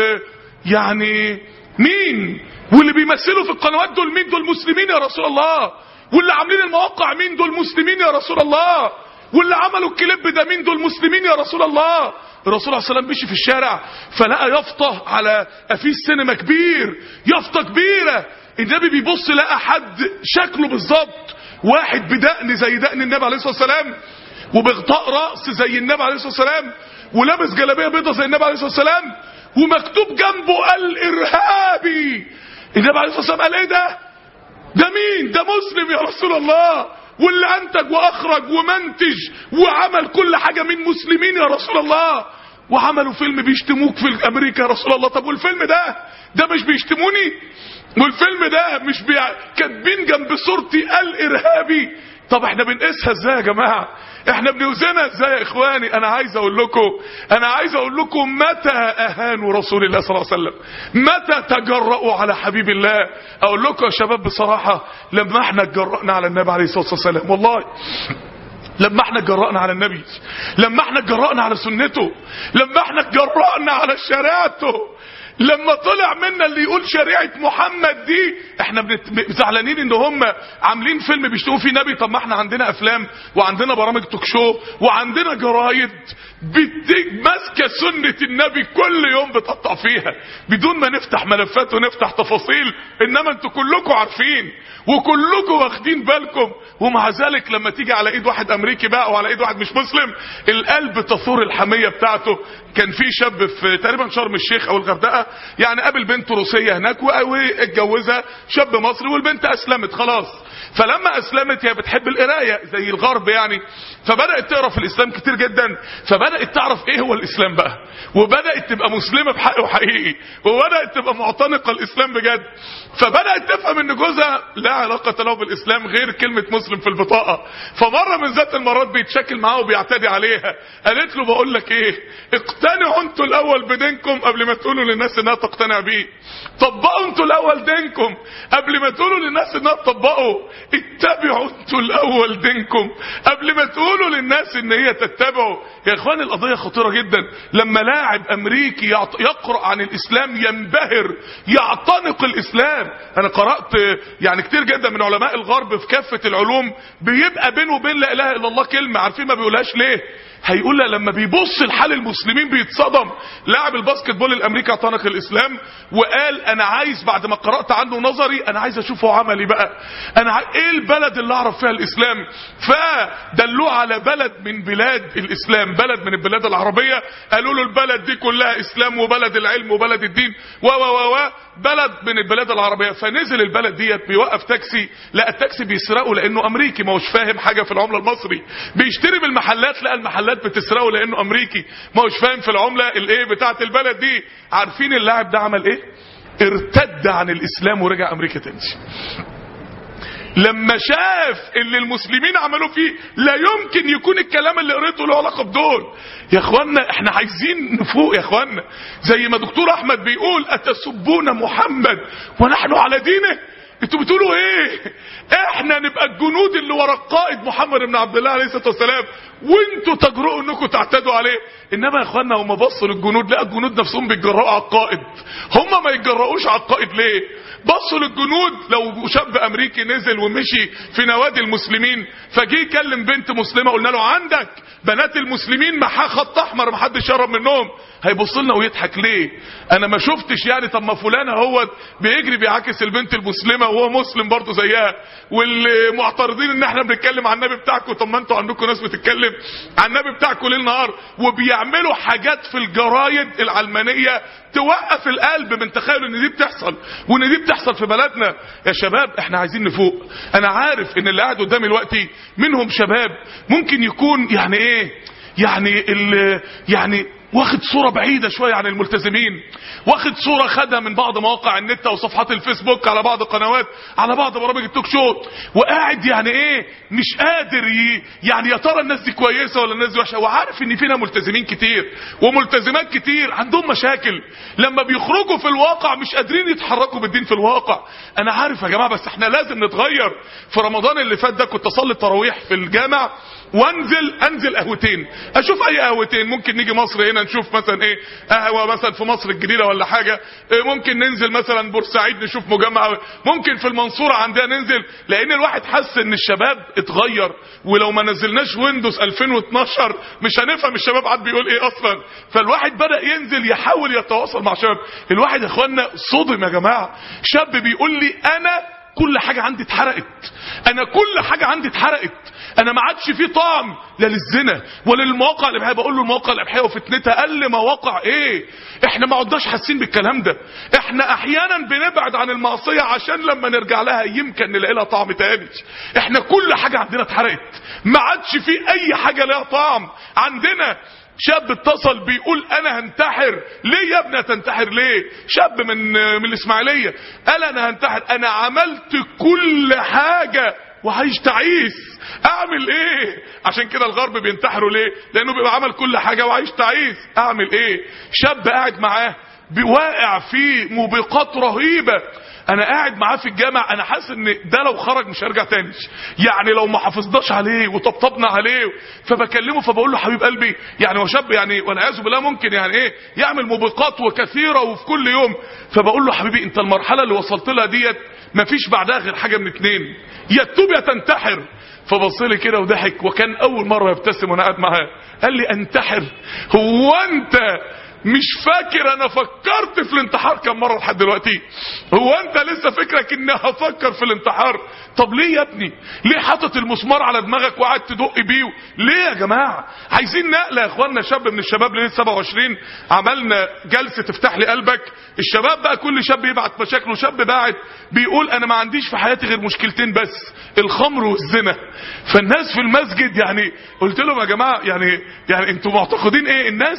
Speaker 7: ويعني مين؟ واللي بيمثلوا في القنوات دول مين؟ دول مسلمين يا رسول الله. واللي عاملين المواقع مين؟ دول مسلمين يا رسول الله. واللي عملوا الكليب ده مين؟ دول مسلمين يا رسول الله. الرسول عليه الصلاة والسلام مشي في الشارع فلقى يافطة على افيس سينما كبير، يافطة كبيرة، النبي بيبص لقى حد شكله بالظبط، واحد بدقن زي دقن النبي عليه الصلاة والسلام وبغطاء رأس زي النبي عليه الصلاة والسلام ولابس جلابية بيضة زي النبي عليه الصلاة والسلام ومكتوب جنبه الارهابي. النبي عليه الصلاة والسلام قال ايه ده؟ ده مين؟ ده مسلم يا رسول الله، واللي انتج واخرج ومنتج وعمل كل حاجة من مسلمين يا رسول الله. وعملوا فيلم بيشتموك في امريكا يا رسول الله. طب والفيلم ده ده مش بيشتموني؟ والفيلم ده مش بي... كاتبين جنب صورتي الارهابي؟ طب احنا بنقيسها ازاي يا جماعة؟ احنا بنوزنها ازاي يا اخواني؟ انا عايز اقول لكم انا عايز اقول لكم متى اهانوا رسول الله صلى الله عليه وسلم؟ متى تجرؤوا على حبيب الله؟ اقول لكم يا شباب بصراحة، لما احنا اتجرأنا على النبي عليه الصلاة والسلام، والله لما احنا اتجرأنا على النبي، لما احنا اتجرأنا على سنته، لما احنا اتجرأنا على شريعته، لما طلع منا اللي يقول شريعة محمد دي، احنا زعلانين ان هم عاملين فيلم بيشتموا فيه نبي. طب ما احنا عندنا افلام وعندنا برامج توك شو وعندنا جرايد ماسكه سنة النبي كل يوم بتقطع فيها بدون ما نفتح ملفات ونفتح تفاصيل، انما انتوا كلكم عارفين وكلكم واخدين بالكم. ومع ذلك لما تيجي على ايد واحد امريكي بقى وعلى ايد واحد مش مسلم القلب تثور الحمية بتاعته. كان في شاب في تقريبا شرم الشيخ او الغردقة يعني قابل بنت روسية هناك واتجوزها شاب مصري، والبنت اسلمت خلاص. فلما اسلمت هي بتحب القرايه زي الغرب يعني، فبدات تقرا في الاسلام كتير جدا، فبدات تعرف ايه هو الاسلام بقى، وبدات تبقى مسلمه بحق وحقيقي، وبدات تبقى معتنقه الاسلام بجد. فبدات تفهم ان جوزها لا علاقه له بالاسلام غير كلمه مسلم في البطاقه. فمره من ذات المرات بيتشكل معاها وبيعتدي عليها، قالت له بقول لك ايه، اقتنعوا انتوا الاول بدينكم قبل ما تقولوا للناس انها تقتنع بيه. طبقوا انتوا الاول دينكم قبل ما تقولوا للناس انها تطبقوا. اتبعوا انتوا الاول دينكم قبل ما تقولوا للناس ان هي تتبعوا. يا اخوان القضيه خطيره جدا. لما لاعب امريكي يقرأ عن الاسلام ينبهر يعتنق الاسلام. انا قرأت يعني كتير جدا من علماء الغرب في كافة العلوم بيبقى بينه وبين لا اله الا الله كلمة، عارفين ما بيقولهاش ليه؟ هيقول لما بيبص لحال المسلمين بيتصدم. لاعب الباسكت بول الامريكي اعتنق الاسلام وقال انا عايز بعد ما قرأت عنه نظري انا عايز اشوفه عملي بقى. انا ع... ايه البلد اللي اعرف فيها الاسلام؟ فدلوه على بلد من بلاد الاسلام، بلد من البلاد العربية. قالوا له البلد دي كلها اسلام وبلد العلم وبلد الدين و و و بلد من البلاد العربية. فنزل البلد ديت بيوقف تاكسي، لا التاكسي بيسرقه لانه امريكي ما هوش فاهم حاجة في العملة المصري. بيشتري بالمحلات، لقى المحلات بتسرقه لانه امريكي ما هوش فاهم في العملة الايه بتاعت البلد دي. عارفين اللاعب ده عمل ايه؟ ارتد عن الاسلام ورجع امريكا تاني. لما شاف اللي المسلمين عملوا فيه لا يمكن يكون الكلام اللي قريته له علاقه بدول. يا اخوانا احنا عايزين نفوق يا اخوانا، زي ما دكتور احمد بيقول اتسبون محمد ونحن على دينه. انتوا بتقولوا ايه؟ احنا نبقى الجنود اللي ورا القائد محمد بن عبد الله عليه الصلاه والسلام وانتوا تجرؤوا انكم تعتدوا عليه. انما يا اخوانا هم بصوا للجنود، لا الجنود نفسهم بيتجرؤوا على القائد. هم ما يتجرؤوش على القائد ليه؟ بصوا للجنود. لو شاب امريكي نزل ومشي في نوادي المسلمين فجي يكلم بنت مسلمه قلنا له عندك بنات المسلمين محاه خط احمر محدش يقرب منهم، هيبص لنا ويضحك ليه؟ انا ما شفتش يعني. طب ما فلان اهو بيجري بيعاكس البنت المسلمه وهو مسلم برضه زيها، والمعترضين ان احنا بنتكلم عن النبي بتاعكم. طب ما انتوا عندكم ناس بتتكلم عن النبي بتاعكم ليل نهار وبيعملوا حاجات في الجرايد العلمانيه توقف القلب من تخيل ان دي بتحصل وان دي بتحصل في بلدنا. يا شباب احنا عايزين نفوق. انا عارف ان اللي قاعد قدامي دلوقتي منهم شباب ممكن يكون يعني ايه يعني ال يعني واخد صورة بعيدة شوية عن الملتزمين، واخد صورة خدها من بعض مواقع النت وصفحات الفيسبوك على بعض القنوات على بعض برامج التوك شو، وقاعد يعني ايه مش قادر ي... يعني يا ترى الناس دي كويسة ولا الناس دي وحشة. وعارف ان فينا ملتزمين كتير وملتزمات كتير عندهم مشاكل لما بيخرجوا في الواقع مش قادرين يتحركوا بالدين في الواقع. انا عارف يا جماعة بس احنا لازم نتغير. في رمضان اللي فات ده كنت اصلي التراويح في الجامع وانزل انزل قهوتين، اشوف اي قهوتين. ممكن نيجي مصر هنا نشوف مثلا ايه قهوه مثلا في مصر الجديده ولا حاجه، ممكن ننزل مثلا بورسعيد نشوف مجمع، ممكن في المنصوره عندنا ننزل. لان الواحد حس ان الشباب اتغير، ولو ما نزلناش ويندوز ألفين واثناشر مش هنفهم الشباب عاد بيقول ايه اصلا. فالواحد بدا ينزل يحاول يتواصل مع شباب. الواحد يا اخوانا صدم يا جماعه. شاب بيقول لي انا كل حاجه عندي اتحرقت، انا كل حاجه عندي اتحرقت، انا ما عادش فيه طعم لا للزنا ولا للمواقع الاباحيه. بقول له المواقع الاباحيه وفتنتها. قال لي مواقع ايه؟ احنا ما عدناش حاسين بالكلام ده. احنا احيانا بنبعد عن المعصيه عشان لما نرجع لها يمكن نلاقي لها طعم تاني. احنا كل حاجه عندنا اتحرقت، ما عادش فيه اي حاجه لها طعم عندنا. شاب اتصل بيقول انا هنتحر. ليه يا ابني تنتحر ليه؟ شاب من من الاسماعيليه قال انا هنتحر، انا عملت كل حاجه وعايش تعيس، اعمل ايه؟ عشان كده الغرب بينتحروا ليه؟ لانه بيبقى عمل كل حاجه وعايش تعيس، اعمل ايه؟ شاب قاعد معاه بيواقع في موبقات رهيبه. انا قاعد معاه في الجامع انا حاسس ان ده لو خرج مش هيرجع تاني، يعني لو ما حافظناش عليه وطبطبنا عليه. فبكلمه فبقول له حبيب قلبي يعني هو شاب يعني والعياذ بالله ممكن يعني ايه يعمل موبقات وكثيره وفي كل يوم. فبقول له حبيبي انت المرحله اللي وصلت لها ديت مفيش بعدها غير حاجه من اتنين، يا تتوب يا تنتحر. فبص لي كده وضحك وكان اول مره يبتسم وانا قاعد معاه. قال لي انتحر؟ هو انت مش فاكر انا فكرت في الانتحار كم مرة لحد دلوقتي؟ هو انت لسه فكرك اني هفكر في الانتحار؟ طب ليه يا ابني؟ ليه حاطط المسمار على دماغك وقاعد تدق بيه؟ ليه يا جماعة؟ عايزين نقلة يا اخوانا. شاب من الشباب ليلة سبعة وعشرين عملنا جلسة تفتح لي قلبك. الشباب بقى كل شاب يبعت مشاكله. شاب باعت بيقول انا ما عنديش في حياتي غير مشكلتين بس، الخمر والزنا. فالناس في المسجد يعني قلت لهم يا جماعة يعني يعني انتوا معتقدين ايه؟ الناس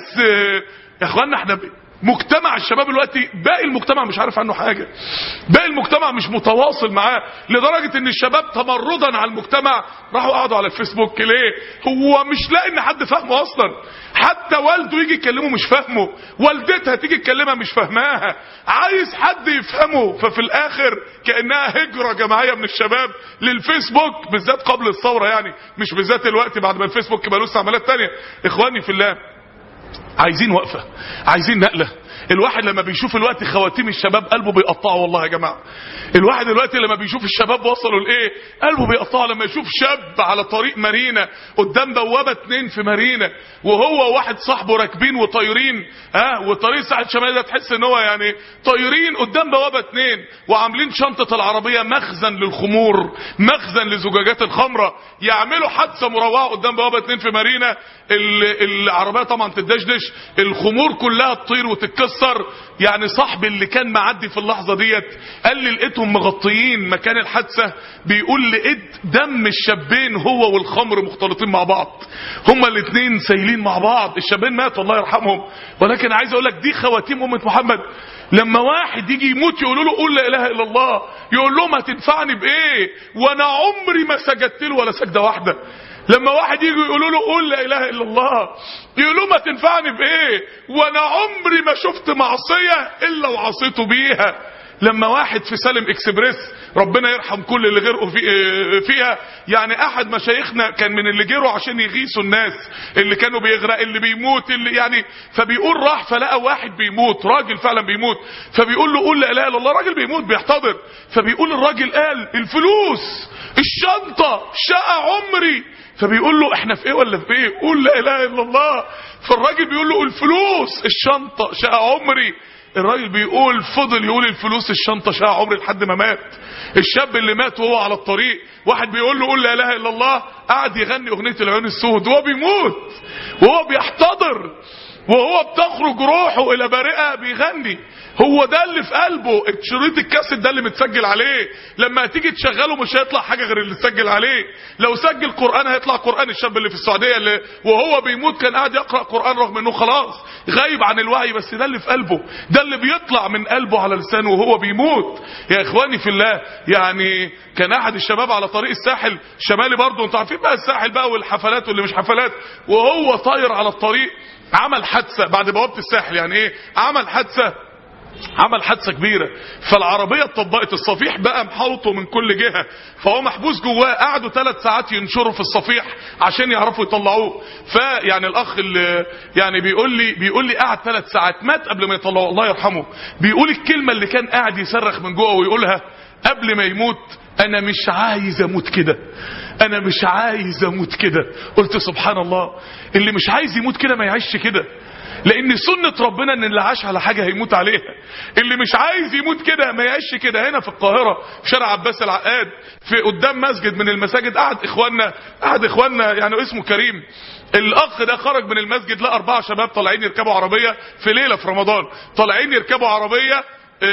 Speaker 7: يا اخوانا احنا مجتمع الشباب دلوقتي باقي المجتمع مش عارف عنه حاجة، باقي المجتمع مش متواصل معاه، لدرجة ان الشباب تمردا على المجتمع راحوا قعدوا على الفيسبوك. ليه؟ هو مش لاقي ان حد فاهمه اصلا. حتى والده يجي يكلمه مش فاهمه، والدتها تيجي تكلمها مش فاهماها، عايز حد يفهمه. ففي الاخر كأنها هجرة جماعية من الشباب للفيسبوك، بالذات قبل الثورة يعني، مش بالذات الوقت بعد ما الفيسبوك بقى له استعمالات تانية. اخواني في الله عايزين وقفة، عايزين نقلة. الواحد لما بيشوف الوقت خواتيم الشباب قلبه بيقطعه والله يا جماعة. الواحد الوقت لما بيشوف الشباب وصلوا لايه قلبه بيقطعه. لما يشوف شاب على طريق مارينا قدام بوابة اتنين في مارينا وهو واحد صاحبه راكبين وطايرين ها وطريق ساحل شمالي ده تحس ان هو يعني طايرين قدام بوابة اتنين وعاملين شنطة العربية مخزن للخمور، مخزن لزجاجات الخمرة، يعملوا حادثة مروعة قدام بوابة اتنين في مارينا. العربية طبعا تدشدش، الخمور كلها تطير وتتكسر. يعني صاحبي اللي كان معدي في اللحظة ديت قال لي لقيتهم مغطيين مكان الحادثة، بيقول لقيت دم الشابين هو والخمر مختلطين مع بعض، هما الاثنين سايلين مع بعض. الشابين ماتوا الله يرحمهم، ولكن عايز اقول لك دي خواتيم امة محمد. لما واحد يجي يموت يقولوا له قول لا اله الا الله، يقول لهم هتنفعني بايه وانا عمري ما سجدت له ولا سجدة واحدة. لما واحد يجي يقولوا له قول لا اله الا الله يقول له ما تنفعني بايه وانا عمري ما شفت معصيه الا وعصيته بيها. لما واحد في سالم اكسبريس ربنا يرحم كل اللي غرقوا في فيها، يعني احد مشايخنا كان من اللي جروا عشان يغيثوا الناس اللي كانوا بيغرق اللي بيموت اللي يعني، فبيقول راح فلقى واحد بيموت، راجل فعلا بيموت، فبيقول له قول لا اله الا الله، راجل بيموت بيحتضر. فبيقول الراجل قال الفلوس الشنطه شقى عمري، فبيقول له احنا في ايه ولا في ايه؟ قول لا اله الا الله. فالراجل بيقول له الفلوس الشنطه شقى عمري. الراجل بيقول فضل يقول الفلوس الشنطه شقى عمري لحد ما مات. الشاب اللي مات وهو على الطريق واحد بيقول له قول لا اله الا الله، قعد يغني اغنيه العيون السود وهو بيموت وهو بيحتضر وهو بتخرج روحه الى بارئه بيغني. هو ده اللي في قلبه. شريط الكاسيت ده اللي متسجل عليه، لما تيجي تشغله مش هيطلع حاجه غير اللي اتسجل عليه. لو سجل قران هيطلع قران. الشاب اللي في السعوديه اللي وهو بيموت كان قاعد يقرا قران رغم انه خلاص غايب عن الوعي، بس ده اللي في قلبه، ده اللي بيطلع من قلبه على لسانه وهو بيموت. يا اخواني في الله، يعني كان احد الشباب على طريق الساحل الشمالي برضه، انتوا عارفين بقى الساحل بقى والحفلات واللي مش حفلات، وهو طاير على الطريق عمل حادثه بعد بوابه الساحل. يعني ايه عمل حادثه؟ عمل حادثه كبيره، فالعربيه اتطبقت، الصفيح بقى محوطه من كل جهه، فهو محبوس جواه. قعدوا ثلاث ساعات ينشروا في الصفيح عشان يعرفوا يطلعوه. فيعني الاخ اللي يعني بيقول لي بيقول لي قعد ثلاث ساعات، مات قبل ما يطلعوه الله يرحمه. بيقول الكلمه اللي كان قاعد يصرخ من جوه ويقولها قبل ما يموت: انا مش عايز اموت كده، انا مش عايز اموت كده. قلت سبحان الله، اللي مش عايز يموت كده ما يعيش كده، لان سنة ربنا ان اللي عاش على حاجة هيموت عليها. اللي مش عايز يموت كده ما يعيش كده. هنا في القاهرة في شارع عباس العقاد في قدام مسجد من المساجد قعد اخواننا قعد اخواننا يعني اسمه كريم، الاخ ده خرج من المسجد لقى اربعة شباب طالعين يركبوا عربية في ليلة في رمضان، طالعين يركبوا عربية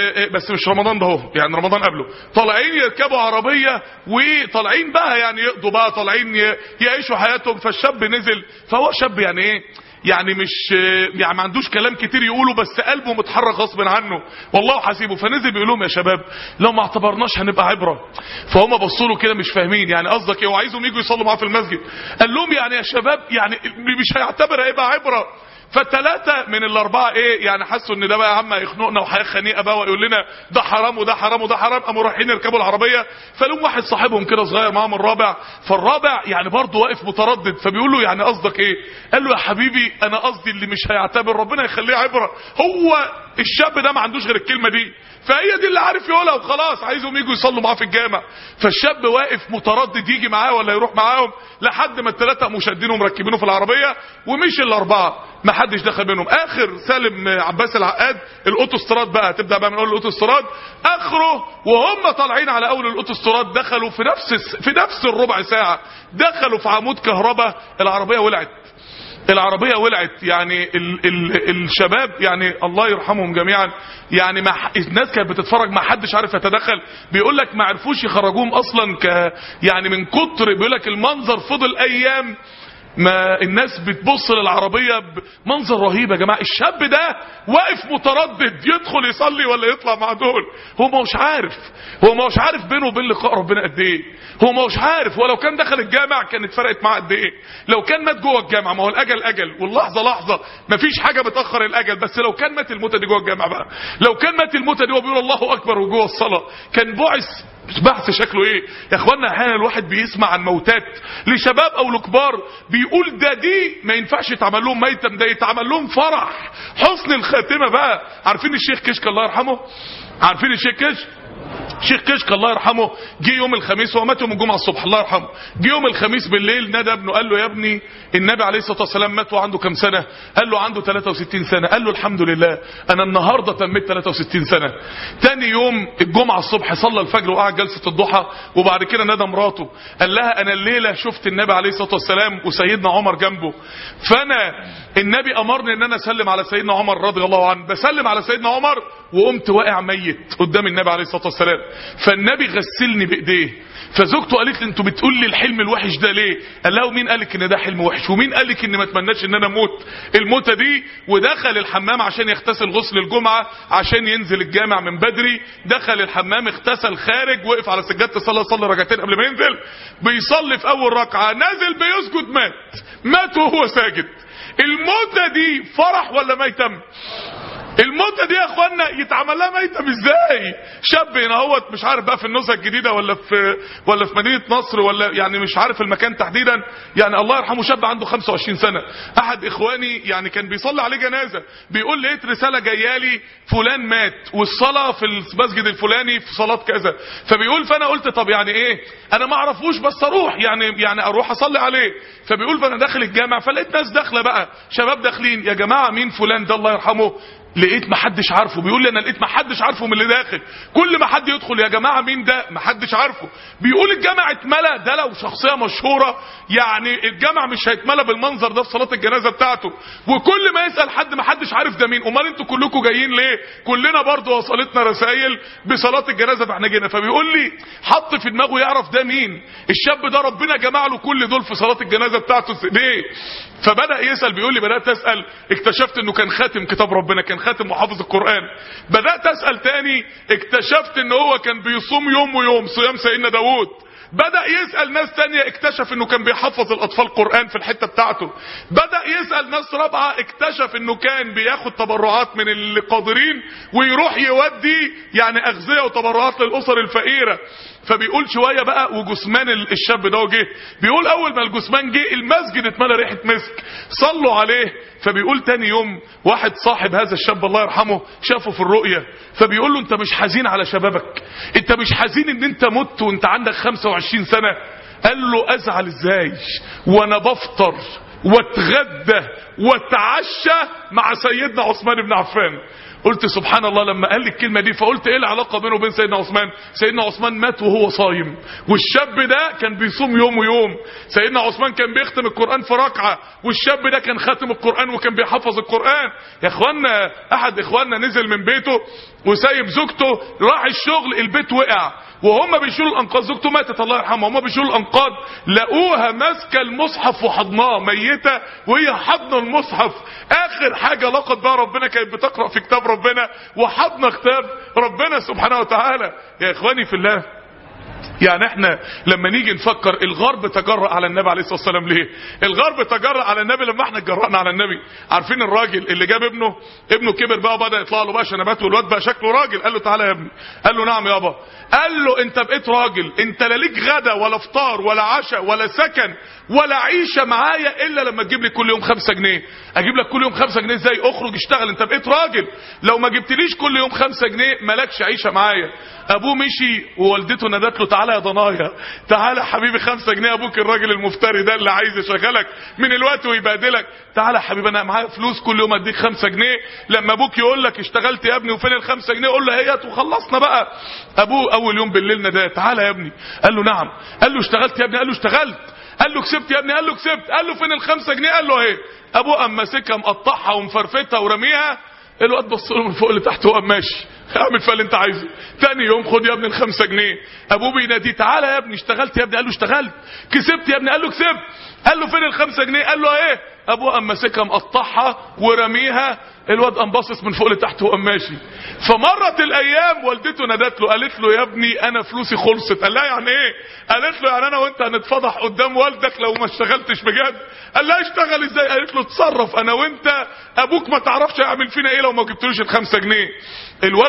Speaker 7: بس مش رمضان ده اهو، يعني رمضان قبله، طالعين يركبوا عربية وطالعين بقى يعني يقضوا بقى، طالعين يعيشوا حياتهم. فالشاب نزل، فهو شاب يعني ايه يعني مش يعني ما عندوش كلام كتير يقوله، بس قلبه متحرك غصب عنه والله حسيبه. فنزل بيقول لهم يا شباب لو ما اعتبرناش هنبقى عبره. فهم بصوا له كده مش فاهمين يعني قصدك ايه، وعايزهم يجوا يصلوا معاه في المسجد. قال لهم يعني يا شباب يعني مش هيعتبر هيبقى عبره. فالثلاثه من الاربعه ايه يعني حسوا ان ده بقى يا عم هيخنقنا وحياه خنيقه بقى ويقول لنا ده حرام وده حرام وده حرام. قاموا رايحين يركبوا العربيه، فلهم واحد صاحبهم كده صغير معاهم الرابع، فالرابع يعني برضه واقف متردد، فبيقول له يعني قصدك ايه؟ قال له يا حبيبي انا قصدي اللي مش هيعتبر ربنا يخليه عبره. هو الشاب ده ما عندوش غير الكلمه دي، فهي دي اللي عارف يقولها وخلاص، عايزهم يجوا يصلوا معاه في الجامع. فالشاب واقف متردد يجي معاه ولا يروح معاهم، لحد ما الثلاثه مشدينه ومركبينه في العربيه، ومش الاربعه ما حدش دخل منهم. اخر سالم عباس العقاد الاوتوستراد بقى، تبدا بقى من اول الاوتوستراد اخره، وهم طالعين على اول الاوتوستراد دخلوا في نفس في نفس الربع ساعه دخلوا في عمود كهرباء، العربيه ولعت. العربية ولعت. يعني ال ال الشباب يعني الله يرحمهم جميعا، يعني ما الناس كانت بتتفرج ما حدش عارف يتدخل. بيقول لك ما عرفوش يخرجوهم اصلا ك يعني من كتر، بيقول لك المنظر فضل ايام ما الناس بتبص للعربية بمنظر رهيب. يا جماعة الشاب ده واقف متردد يدخل يصلي ولا يطلع مع دول، هو ما هوش عارف هو ما هوش عارف بينه وبين لقاء ربنا قد ايه، هو ما هوش عارف. ولو كان دخل الجامع كانت فرقت معاه قد ايه، لو كان مات جوه الجامع، ما هو الاجل اجل واللحظه لحظه، ما فيش حاجه بتاخر الاجل. بس لو كان مات الموتة دي جوه الجامع بقى، لو كان مات الموتة دي وبيقول الله اكبر وجوه الصلاه، كان بعث بحث شكله ايه يا اخوانا؟ احيانا الواحد بيسمع عن موتات لشباب او لكبار بيقول ده دي ما ينفعش يتعمل لهم ميتم، ده يتعمل لهم فرح حسن الخاتمه بقى. عارفين الشيخ كشك الله يرحمه؟ عارفين الشيخ كشك؟ شيخ كشك الله يرحمه جه يوم الخميس، هو مات يوم الجمعه الصبح الله يرحمه. جه يوم الخميس بالليل نادى ابنه قال له يا ابني النبي عليه الصلاه والسلام مات وعنده كام سنه؟ قال له عنده ثلاثة وستين سنه. قال له الحمد لله انا النهارده تميت ثلاثة وستين سنه. تاني يوم الجمعه الصبح صلى الفجر وقعد جلسه الضحى، وبعد كده نادى مراته قال لها انا الليله شفت النبي عليه الصلاه والسلام وسيدنا عمر جنبه، فانا النبي امرني ان انا اسلم على سيدنا عمر رضي الله عنه، بسلم على سيدنا عمر وقمت واقع ميت قدام النبي عليه الصلاه والسلام، فالنبي غسلني بايديه. فزوجته قالت لي انتوا بتقول لي الحلم الوحش ده ليه؟ قال لها ومين قالك ان ده حلم وحش؟ ومين قالك ان ما اتمناش ان انا اموت الموتة دي؟ ودخل الحمام عشان يغتسل غسل الجمعة عشان ينزل الجامع من بدري. دخل الحمام اغتسل خارج، وقف على سجادة الصلاة صلى ركعتين قبل ما ينزل، بيصلي في اول ركعة نازل بيسجد مات مات وهو ساجد. الموتة دي فرح ولا ميتم؟ الموتة دي يا اخوانا يتعمل لها ميتم ازاي؟ شاب هنا اهوت مش عارف بقى في النزهه الجديده ولا في ولا في مدينه نصر ولا يعني مش عارف المكان تحديدا، يعني الله يرحمه شاب عنده خمسة وعشرين سنه. احد اخواني يعني كان بيصلي عليه جنازه، بيقول لقيت رساله جايه لي فلان مات والصلاه في المسجد الفلاني في صلاه كذا. فبيقول فانا قلت طب يعني ايه؟ انا ما اعرفوش بس اروح يعني يعني اروح اصلي عليه. فبيقول فانا داخل الجامع فلقيت ناس داخله بقى شباب داخلين، يا جماعه مين فلان ده الله يرحمه؟ لقيت محدش عارفه. بيقول لي انا لقيت محدش عارفه من اللي داخل، كل ما حد يدخل يا جماعه مين ده؟ محدش عارفه. بيقول الجامع اتملى، ده لو شخصيه مشهوره يعني الجامع مش هيتملى بالمنظر ده في صلاه الجنازه بتاعته. وكل ما يسال حد محدش عارف ده مين. امال انتوا كلكم جايين ليه؟ كلنا برضو وصلتنا رسائل بصلاه الجنازه فاحنا جينا. فبيقول لي حط في دماغه يعرف ده مين الشاب ده، ربنا جمع له كل دول في صلاه الجنازه بتاعته ليه؟ فبدا يسال. بيقول لي بدات اسال اكتشفت انه كان خاتم كتاب ربنا، كان خاتم محافظ القرآن. بدأت أسأل تاني اكتشفت ان هو كان بيصوم يوم ويوم صيام سيدنا داود. بدأ يسأل ناس تانية اكتشف انه كان بيحفظ الاطفال قرآن في الحتة بتاعته. بدأ يسأل ناس رابعة اكتشف انه كان بياخد تبرعات من القادرين ويروح يودي يعني اغذية وتبرعات للاسر الفقيرة. فبيقول شوية بقى وجثمان الشاب ده جه. بيقول اول ما الجثمان جه المسجد اتملى ريحة مسك، صلوا عليه. فبيقول تاني يوم واحد صاحب هذا الشاب الله يرحمه شافه في الرؤية، فبيقول له انت مش حزين على شبابك؟ انت مش حزين ان انت مت وانت عندك خمسة وعشرين سنة؟ قال له ازعل ازاي وانا بفطر واتغدى واتعشى مع سيدنا عثمان بن عفان. قلت سبحان الله لما قال لي الكلمة دي، فقلت ايه العلاقة بينه وبين سيدنا عثمان؟ سيدنا عثمان مات وهو صايم، والشاب ده كان بيصوم يوم ويوم. سيدنا عثمان كان بيختم القرآن في ركعة، والشاب ده كان خاتم القرآن وكان بيحفظ القرآن. يا اخوانا احد اخواننا نزل من بيته وسايب زوجته راح الشغل، البيت وقع وهم بيشيلوا الانقاض، زوجته ماتت الله يرحمها، هم بيشيلوا الانقاض لقوها ماسكه المصحف وحضناه ميته وهي حضن المصحف. اخر حاجه لقد بها ربنا كانت بتقرا في كتاب ربنا وحضن كتاب ربنا سبحانه وتعالى. يا اخواني في الله، يعني احنا لما نيجي نفكر الغرب تجرأ على النبي عليه الصلاه والسلام ليه؟ الغرب تجرأ على النبي لما احنا اتجرأنا على النبي. عارفين الراجل اللي جاب ابنه، ابنه كبر بقى وبدا يطلع له بقى شنبات والواد بقى شكله راجل، قال له تعالى يا ابني. قال له نعم يابا. قال له انت بقيت راجل، انت لا ليك غدا ولا فطار ولا عشاء ولا سكن ولا عيشه معايا الا لما تجيب لي كل يوم خمسة جنيه. اجيب لك كل يوم خمسة جنيه ازاي؟ اخرج اشتغل، انت بقيت راجل. لو ما جبتليش كل يوم خمسة جنيه مالكش عيشه معايا. ابوه مشي ووالدته نادت له تعالى يا ضنايا، تعالى حبيبي خمسة جنيه، ابوك الراجل المفتري ده اللي عايز يشغلك من الوقت ويبهدلك، تعالى حبيبي انا معايا فلوس كل يوم اديك خمسة جنيه. لما ابوك يقول لك اشتغلت يا ابني وفين الخمسة جنيه قول له اهيت وخلصنا بقى. ابوه اول يوم بالليل ناداه تعالى يا ابني. قال له نعم. قال له اشتغلت يا ابني؟ قال له اشتغلت. قال له كسبت يا ابني؟ قال له كسبت. قال له فين الخمسة جنيه؟ قال له اهي. ابوه قام ماسكها مقطعها ومفرفتها ورميها. الواد بص له من فوق لتحت وقام ماشي. اعمل فيها اللي انت عايزه. تاني يوم خد يا ابني الخمسة جنيه. ابوه بيناديه تعالى يا ابني اشتغلت يا ابني؟ قال له اشتغلت. كسبت يا ابني؟ قال له كسبت. قال له فين الخمسة جنيه؟ قال له ايه. ابوه قام ماسكها مقطعها ورميها. الواد قام باصص من فوق لتحت وقام ماشي. فمرت الايام والدته نادت له قالت له يا ابني انا فلوسي خلصت. قال لها يعني ايه؟ قالت له يعني انا وانت هنتفضح قدام والدك لو ما اشتغلتش بجد. قال لها اشتغل ازاي؟ قالت له اتصرف انا وانت، ابوك ما تعرفش هيعمل فينا ايه لو ما جبتلوش الخمسة جنيه. الولد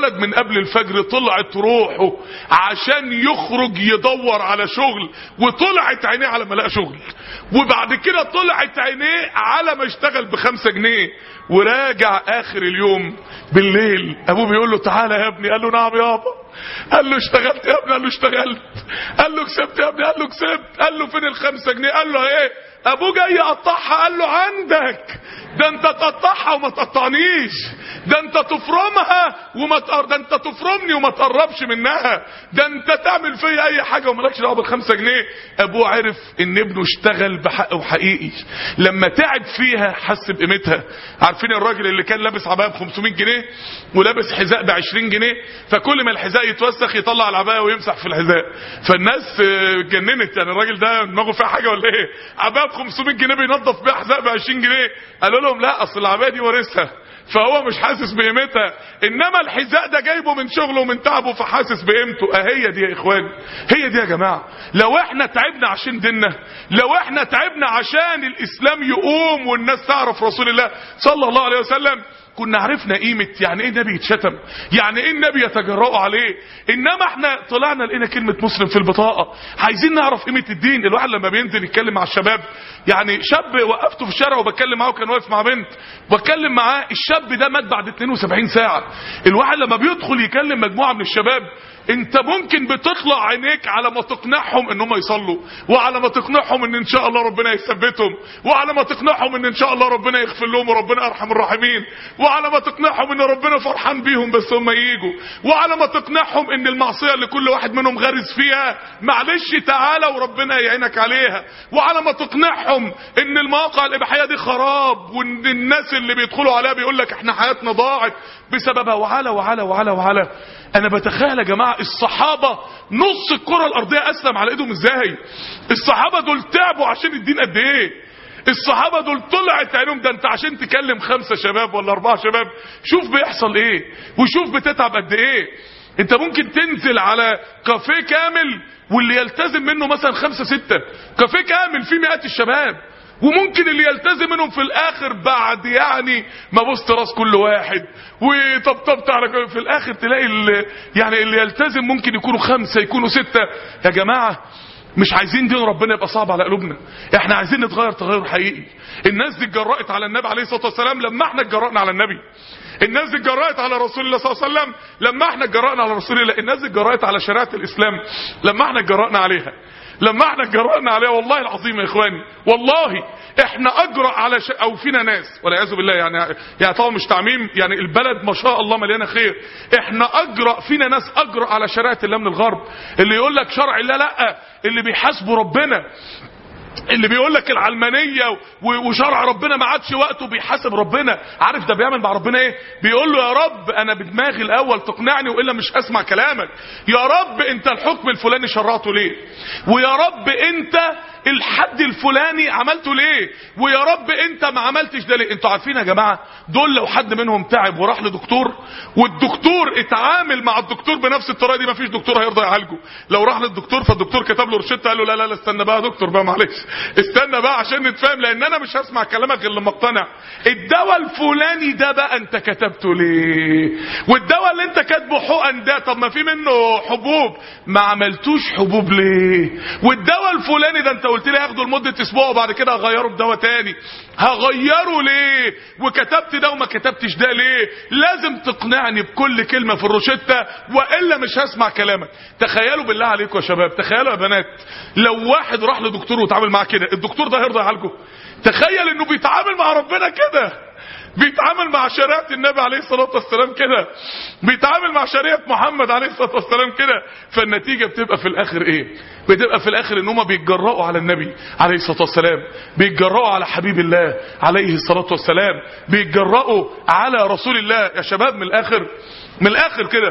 Speaker 7: الولد من قبل الفجر طلعت روحه عشان يخرج يدور على شغل، وطلعت عينيه على ما لقى شغل، وبعد كده طلعت عينيه على ما اشتغل بخمسة جنيه، وراجع اخر اليوم بالليل ابوه بيقول له تعالى يا ابني. قال له نعم يابا. قال له اشتغلت يا ابني؟ قال له اشتغلت. قال له كسبت يا ابني؟ قال له كسبت. قال له فين الخمسة جنيه؟ قال له ايه؟ ابوه جاي يقطعها. قال له عندك، ده انت تقطعها وما تقطعنيش، ده انت تفرمها وما تقر... ده انت تفرمني وما تقربش منها، ده انت تعمل فيا اي حاجه ومالكش دعوه بالخمسة جنيه. ابوه عرف ان ابنه اشتغل بحق وحقيقي، لما تعب فيها حس بقيمتها. عارفين الراجل اللي كان لابس عبايه ب خمسمية جنيه ولابس حذاء ب عشرين جنيه، فكل ما الحذاء يتوسخ يطلع العبايه ويمسح في الحذاء، فالناس اتجننت، يعني الراجل ده دماغه فيها حاجه ولا ايه؟ عبايه ب خمسمية جنيه بينظف بيها حذاء ب عشرين جنيه. قالوا لهم لا، اصل العبايه دي وارثها فهو مش حاسس بقيمتها، انما الحذاء ده جايبه من شغله ومن تعبه فحاسس بقيمته. اهي دي يا اخواني، هي دي يا جماعه. لو احنا تعبنا عشان ديننا، لو احنا تعبنا عشان الاسلام يقوم والناس تعرف رسول الله صلى الله عليه وسلم، كنا عرفنا قيمة يعني ايه النبي يتشتم، يعني ايه النبي يتجرأوا عليه. انما احنا طلعنا لقينا كلمة مسلم في البطاقة. عايزين نعرف قيمة الدين. الواحد لما بينزل يتكلم مع الشباب، يعني شاب وقفته في الشارع وبتكلم معاه وكان واقف مع بنت بتكلم معاه، الشاب ده مات بعد اتنين وسبعين ساعة. الواحد لما بيدخل يكلم مجموعة من الشباب، انت ممكن بتطلع عينيك على ما تقنعهم ان هم يصلوا، وعلى ما تقنعهم ان ان شاء الله ربنا يثبتهم، وعلى ما تقنعهم ان ان شاء الله ربنا يغفر لهم وربنا ارحم الراحمين، وعلى ما تقنعهم ان ربنا فرحان بيهم بس هم ييجوا، وعلى ما تقنعهم ان المعصيه اللي كل واحد منهم غارز فيها معلش تعالى وربنا يعينك عليها، وعلى ما تقنعهم ان المواقع الاباحيه دي خراب، وان الناس اللي بيدخلوا عليها بيقول لك احنا حياتنا ضاعت بسببها، وعلى وعلى وعلى وعلى. انا بتخيل يا جماعه الصحابه نص الكره الارضيه اسلم على ايدهم ازاي. الصحابه دول تعبوا عشان الدين قد ايه. الصحابه دول طلعت عينهم. ده انت عشان تكلم خمسه شباب ولا اربعه شباب شوف بيحصل ايه، وشوف بتتعب قد ايه. انت ممكن تنزل على كافيه كامل واللي يلتزم منه مثلا خمسه سته، كافيه كامل فيه مئات الشباب، وممكن اللي يلتزم منهم في الاخر بعد يعني ما بوست راس كل واحد وطبطبت على في الاخر تلاقي اللي يعني اللي يلتزم ممكن يكونوا خمسه يكونوا سته. يا جماعه مش عايزين دين ربنا يبقى صعب على قلوبنا، احنا عايزين نتغير تغير حقيقي. الناس دي اتجرأت على النبي عليه الصلاه والسلام لما احنا اتجرأنا على النبي. الناس دي اتجرأت على رسول الله صلى الله عليه وسلم لما احنا اتجرأنا على رسول الله. الناس دي اتجرأت على شريعه الاسلام لما احنا اتجرأنا عليها. لما احنا اتجرأنا عليها والله العظيم يا اخواني، والله احنا اجرأ على ش... او فينا ناس والعياذ بالله، يعني يعني طبعا مش تعميم، يعني البلد ما شاء الله مليانه خير، احنا اجرأ فينا ناس اجرأ على شريعه الله من الغرب. اللي يقول لك شرع الله لا، اللي بيحاسبوا ربنا، اللي بيقول لك العلمانيه وشرع ربنا ما عادش وقته بيحاسب ربنا. عارف ده بيعمل مع ربنا ايه؟ بيقول له يا رب انا بدماغي الاول تقنعني والا مش اسمع كلامك. يا رب انت الحكم الفلاني شرعته ليه؟ ويا رب انت الحد الفلاني عملته ليه؟ ويا رب انت ما عملتش ده ليه؟ انتوا عارفين يا جماعه دول لو حد منهم تعب وراح لدكتور والدكتور اتعامل مع الدكتور بنفس الطريقه دي، ما فيش دكتور هيرضى يعالجه. لو راح للدكتور فالدكتور كتب له روشته قال له لا لا لا استنى بقى يا دكتور بقى معلش استنى بقى عشان نتفاهم، لان انا مش هسمع كلامك غير لما اقتنع. الدواء الفلاني ده بقى انت كتبته ليه؟ والدواء اللي انت كاتبه حقن ده طب ما في منه حبوب ما عملتوش حبوب ليه؟ والدواء الفلاني ده انت قلت لي هاخده لمده اسبوع وبعد كده هغيره بدواء تاني، هغيره ليه؟ وكتبت ده وما كتبتش ده ليه؟ لازم تقنعني بكل كلمه في الروشته والا مش هسمع كلامك. تخيلوا بالله عليكم يا شباب، تخيلوا يا بنات لو واحد راح لدكتور وتعامل معاه كده، الدكتور ده هيرضى يعالجه؟ تخيل انه بيتعامل مع ربنا كده، بيتعامل مع شريعه النبي عليه الصلاه والسلام كده، بيتعامل مع شريعه محمد عليه الصلاه والسلام كده. فالنتيجه بتبقى في الاخر ايه؟ بتبقى في الاخر ان هم بيتجرأوا على النبي عليه الصلاه والسلام، بيتجرأوا على حبيب الله عليه الصلاه والسلام، بيتجرأوا على رسول الله. يا شباب من الاخر من الاخر كده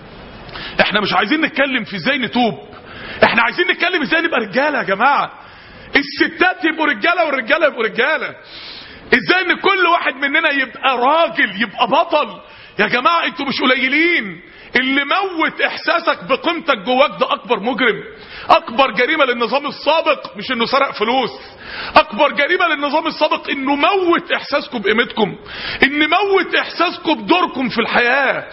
Speaker 7: احنا مش عايزين نتكلم في ازاي نتوب، احنا عايزين نتكلم ازاي نبقى رجاله يا جماعه. الستات يبقوا رجاله والرجاله يبقوا رجاله. ازاي ان كل واحد مننا يبقى راجل، يبقى بطل. يا جماعه انتوا مش قليلين. اللي موت احساسك بقيمتك جواك ده اكبر مجرم. اكبر جريمه للنظام السابق مش انه سرق فلوس، اكبر جريمه للنظام السابق انه موت احساسكم بقيمتكم، ان موت احساسكم بدوركم في الحياه،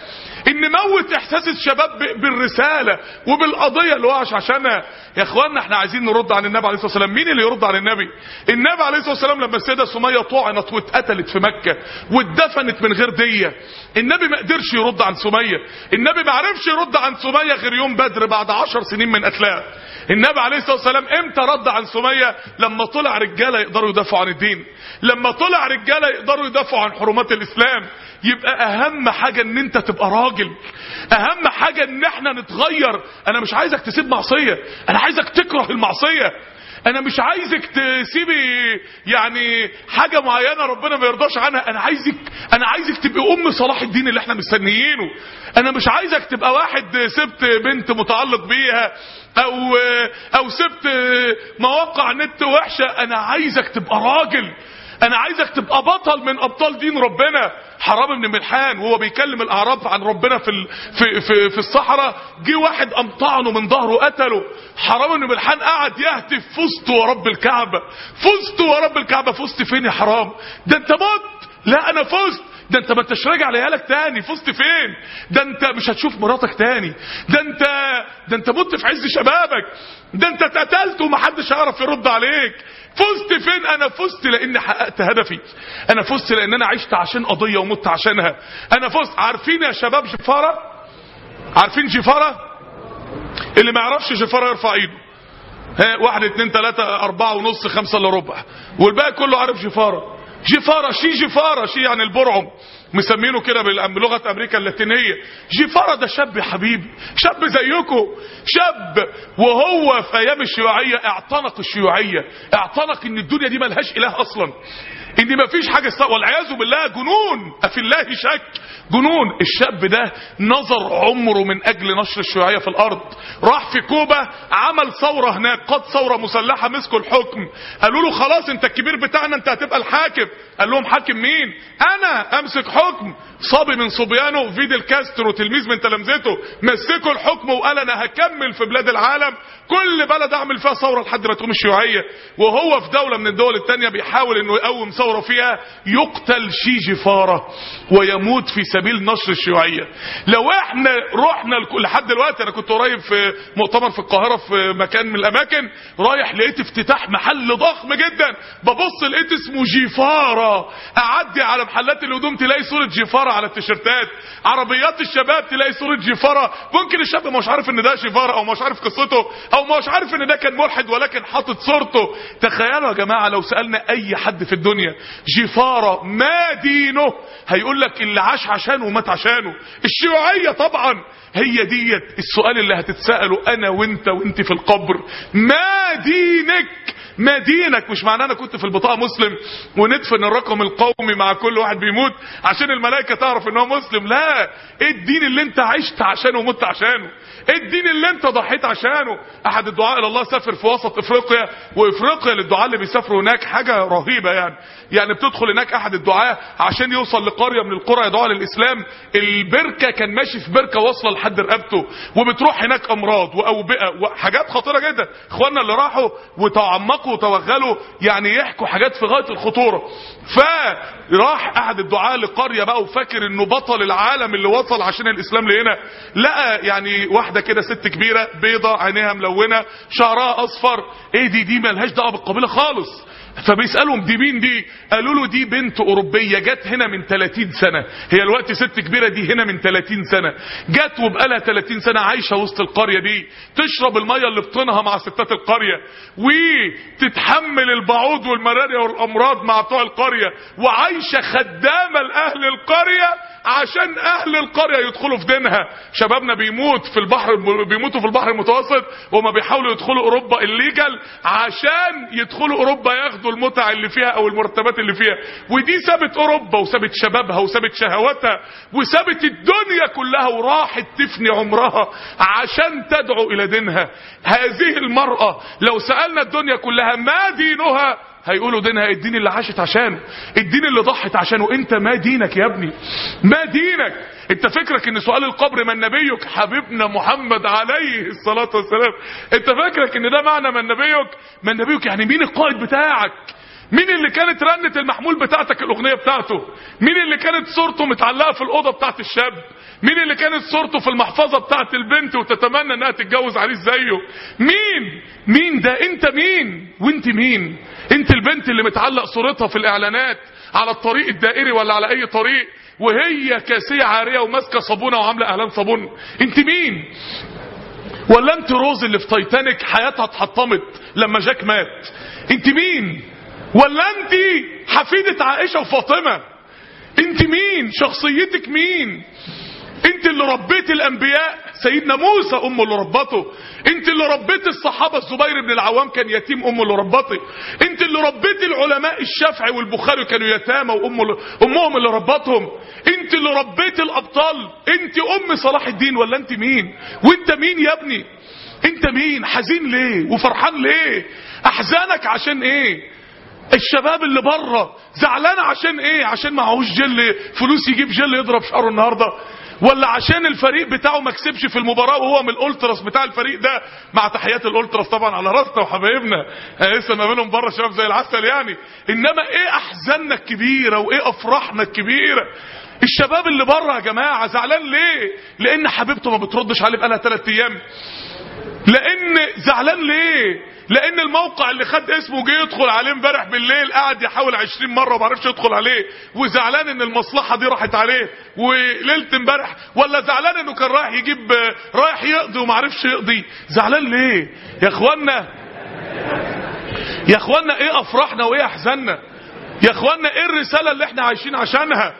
Speaker 7: ان نموت احساس الشباب بالرسالة وبالقضية اللي هو عاش عشانها. يا اخوانا احنا عايزين نرد عن النبي عليه الصلاة والسلام. مين اللي يرد عن النبي؟ النبي عليه الصلاة والسلام لما السيدة سمية طعنت واتقتلت في مكة واتدفنت من غير دية، النبي ما قدرش يرد عن سمية. النبي ما عرفش يرد عن سمية غير يوم بدر بعد عشر سنين من قتلها. النبي عليه الصلاة والسلام امتى رد عن سمية؟ لما طلع رجالة يقدروا يدافعوا عن الدين، لما طلع رجالة يقدروا يدافعوا عن حرمات الاسلام. يبقى اهم حاجة ان انت تبقى راجل، اهم حاجة ان احنا نتغير. انا مش عايزك تسيب معصية، انا عايزك تكره المعصية. انا مش عايزك تسيبي يعني حاجة معينة ربنا ما يرضاش عنها. انا عايزك انا عايزك تبقى ام صلاح الدين اللي احنا مستنيينه. انا مش عايزك تبقى واحد سبت بنت متعلق بيها او او سبت مواقع نت وحشة. انا عايزك تبقى راجل، انا عايزك تبقى بطل من ابطال دين ربنا. حرام بن ملحان وهو بيكلم الاعراب عن ربنا في في في, في الصحراء، جه واحد قام طعنه من ظهره قتله. حرام بن ملحان قعد يهتف فزت ورب الكعبة، فزت ورب الكعبة. فزت فين يا حرام؟ ده انت مت. لا انا فزت. ده انت ما انتش راجع لعيالك تاني. فزت فين؟ ده انت مش هتشوف مراتك تاني. ده انت ده انت مت في عز شبابك. ده انت اتقتلت ومحدش هيعرف يرد عليك. فزت فين؟ انا فزت لاني حققت هدفي. انا فزت لان انا عشت عشان قضية ومت عشانها. انا فزت. عارفين يا شباب جفارة؟ عارفين جفارة؟ اللي ما يعرفش جفارة يرفع ايده. ها، واحد اتنين تلاتة اربعة ونص خمسة الا ربع، والباقي كله عارف جفارة. جفارة شي جفارة شي يعني البرعم، مسمينه كده بلغة امريكا اللاتينية. جفارة ده شاب يا حبيبي، شاب زيكم، شاب وهو في ايام الشيوعية اعتنق الشيوعية، اعتنق ان الدنيا دي ملهاش اله اصلا، ان مفيش حاجة استوى، والعياذ بالله جنون، افي الله شك، جنون. الشاب ده نظر عمره من اجل نشر الشيوعية في الارض. راح في كوبا عمل ثورة هناك، قاد ثورة مسلحة، مسكوا الحكم، قالوا له خلاص انت الكبير بتاعنا، انت هتبقى الحاكم. قال لهم حاكم مين؟ انا امسك حكم. صبي من صبيانه فيدل كاسترو تلميذ من تلامذته مسكوا الحكم وقال انا هكمل في بلاد العالم، كل بلد اعمل فيها ثورة لحد ما تقوم الشيوعية. وهو في دولة من الدول التانية بيحاول انه يقوم ثورة فيها، يقتل شي جفارة ويموت في سبيل نشر الشيوعية. لو احنا رحنا لحد دلوقتي، انا كنت قريب في مؤتمر في القاهرة في مكان من الاماكن، رايح لقيت افتتاح محل ضخم جدا، ببص لقيت اسمه جفارة. اعدي على محلات الهدوم تلاقي صورة جفارة على التيشيرتات، عربيات الشباب تلاقي صورة جفارة. ممكن الشاب مش عارف ان ده جفارة، او مش عارف قصته، او مش عارف ان ده كان ملحد ولكن حاطط صورته. تخيلوا يا جماعة لو سألنا اي حد في الدنيا جفارة ما دينه، هيقول لك اللي عاش عشانه ومات عشانه، الشيوعية طبعا. هي ديت السؤال اللي هتتسأله انا وانت وانت في القبر، ما دينك؟ ما دينك؟ مش معناه انا كنت في البطاقة مسلم وندفن الرقم القومي مع كل واحد بيموت عشان الملائكة تعرف ان هو مسلم. لا، ايه الدين اللي انت عشت عشانه ومت عشانه؟ ايه الدين اللي انت ضحيت عشانه؟ احد الدعاء الى الله سافر في وسط افريقيا، وافريقيا للدعاء اللي بيسافروا هناك حاجة رهيبة يعني يعني بتدخل هناك احد الدعاء عشان يوصل لقرية من القرى يدعوا للاسلام، البركة كان ماشي في بركة واصلة لحد رقبته، وبتروح هناك امراض واوبئة وحاجات خطيرة جدا. اخواننا اللي راحوا وتعمقوا وتوغلوا يعني يحكوا حاجات في غاية الخطورة. فراح احد الدعاء لقرية بقى وفاكر انه بطل العالم اللي وصل عشان الاسلام لهنا، لقى يعني واحدة كده ست كبيرة بيضة عينيها ملونة شعرها اصفر. ايه دي؟ دي ملهاش دعوة بالقبيلة خالص. فبيسألهم دي مين دي؟ قالوا له دي بنت اوروبية جت هنا من ثلاثين سنة، هي الوقت ست كبيرة دي هنا من ثلاثين سنة، جت وبقالها ثلاثين سنة عايشة وسط القرية دي، تشرب المية اللي بطنها مع ستات القرية، وتتحمل البعوض والملاريا والامراض مع بتوع القرية، وعايشة خدامة لأهل القرية عشان اهل القرية يدخلوا في دينها. شبابنا بيموت في البحر، بيموتوا في البحر المتوسط وما بيحاولوا يدخلوا اوروبا الليجل عشان يدخلوا اوروبا ياخدوا المتع اللي فيها او المرتبات اللي فيها. ودي سابت اوروبا وسابت شبابها وسابت شهواتها وسابت الدنيا كلها وراحت تفني عمرها عشان تدعو الى دينها. هذه المرأة لو سألنا الدنيا كلها ما دينها، هيقولوا دينها الدين اللي عاشت عشانه، الدين اللي ضحت عشانه. انت ما دينك يا ابني؟ ما دينك؟ انت فكرك ان سؤال القبر من نبيك؟ حبيبنا محمد عليه الصلاة والسلام، انت فكرك ان ده معنى من نبيك؟ من نبيك يعني مين القائد بتاعك؟ مين اللي كانت رنة المحمول بتاعتك الاغنية بتاعته؟ مين اللي كانت صورته متعلقة في الاوضة بتاعت الشاب؟ مين اللي كانت صورته في المحفظة بتاعت البنت وتتمنى انها تتجوز عليه زيه؟ مين مين ده؟ انت مين وانت مين؟ انت البنت اللي متعلق صورتها في الاعلانات على الطريق الدائري ولا على اي طريق وهي كاسية عارية وماسكة صابونة وعاملة اعلان صابون؟ انت مين؟ ولا انت روز اللي في تايتانيك حياتها اتحطمت لما جاك مات؟ انت مين؟ ولا انت حفيدة عائشة وفاطمة؟ انت مين؟ شخصيتك مين؟ انت اللي ربيت الانبياء، سيدنا موسى امه اللي ربته. انت اللي ربيت الصحابة، الزبير بن العوام كان يتيم امه اللي ربته. انت اللي ربيت العلماء الشافعي والبخاري كانوا يتامى وامه امهم اللي ربتهم. انت اللي ربيت الابطال، انت ام صلاح الدين. ولا انت مين؟ وانت مين يا ابني؟ انت مين؟ حزين ليه وفرحان ليه؟ احزانك عشان ايه؟ الشباب اللي بره زعلان عشان ايه؟ عشان معهوش جل فلوس يجيب جل يضرب شعره النهارده؟ ولا عشان الفريق بتاعه ما كسبش في المباراه وهو من الالتراس بتاع الفريق ده؟ مع تحيات الالتراس طبعا على راسنا وحبايبنا، لسه ما بينهم بره شباب زي العسل يعني. انما ايه احزاننا الكبيره وايه افراحنا الكبيره؟ الشباب اللي بره يا جماعه زعلان ليه؟ لان حبيبته ما بتردش عليه بقالها ثلاث ايام. لان زعلان ليه؟ لان الموقع اللي خد اسمه جه يدخل عليه امبارح بالليل، قعد يحاول عشرين مره وما عرفش يدخل عليه، وزعلان ان المصلحه دي راحت عليه وليله امبارح. ولا زعلان انه كان رايح يجيب رايح يقضي وما عرفش يقضي؟ زعلان ليه يا اخوانا؟ يا اخوانا ايه افراحنا وايه احزاننا؟ يا اخوانا ايه الرساله اللي احنا عايشين عشانها؟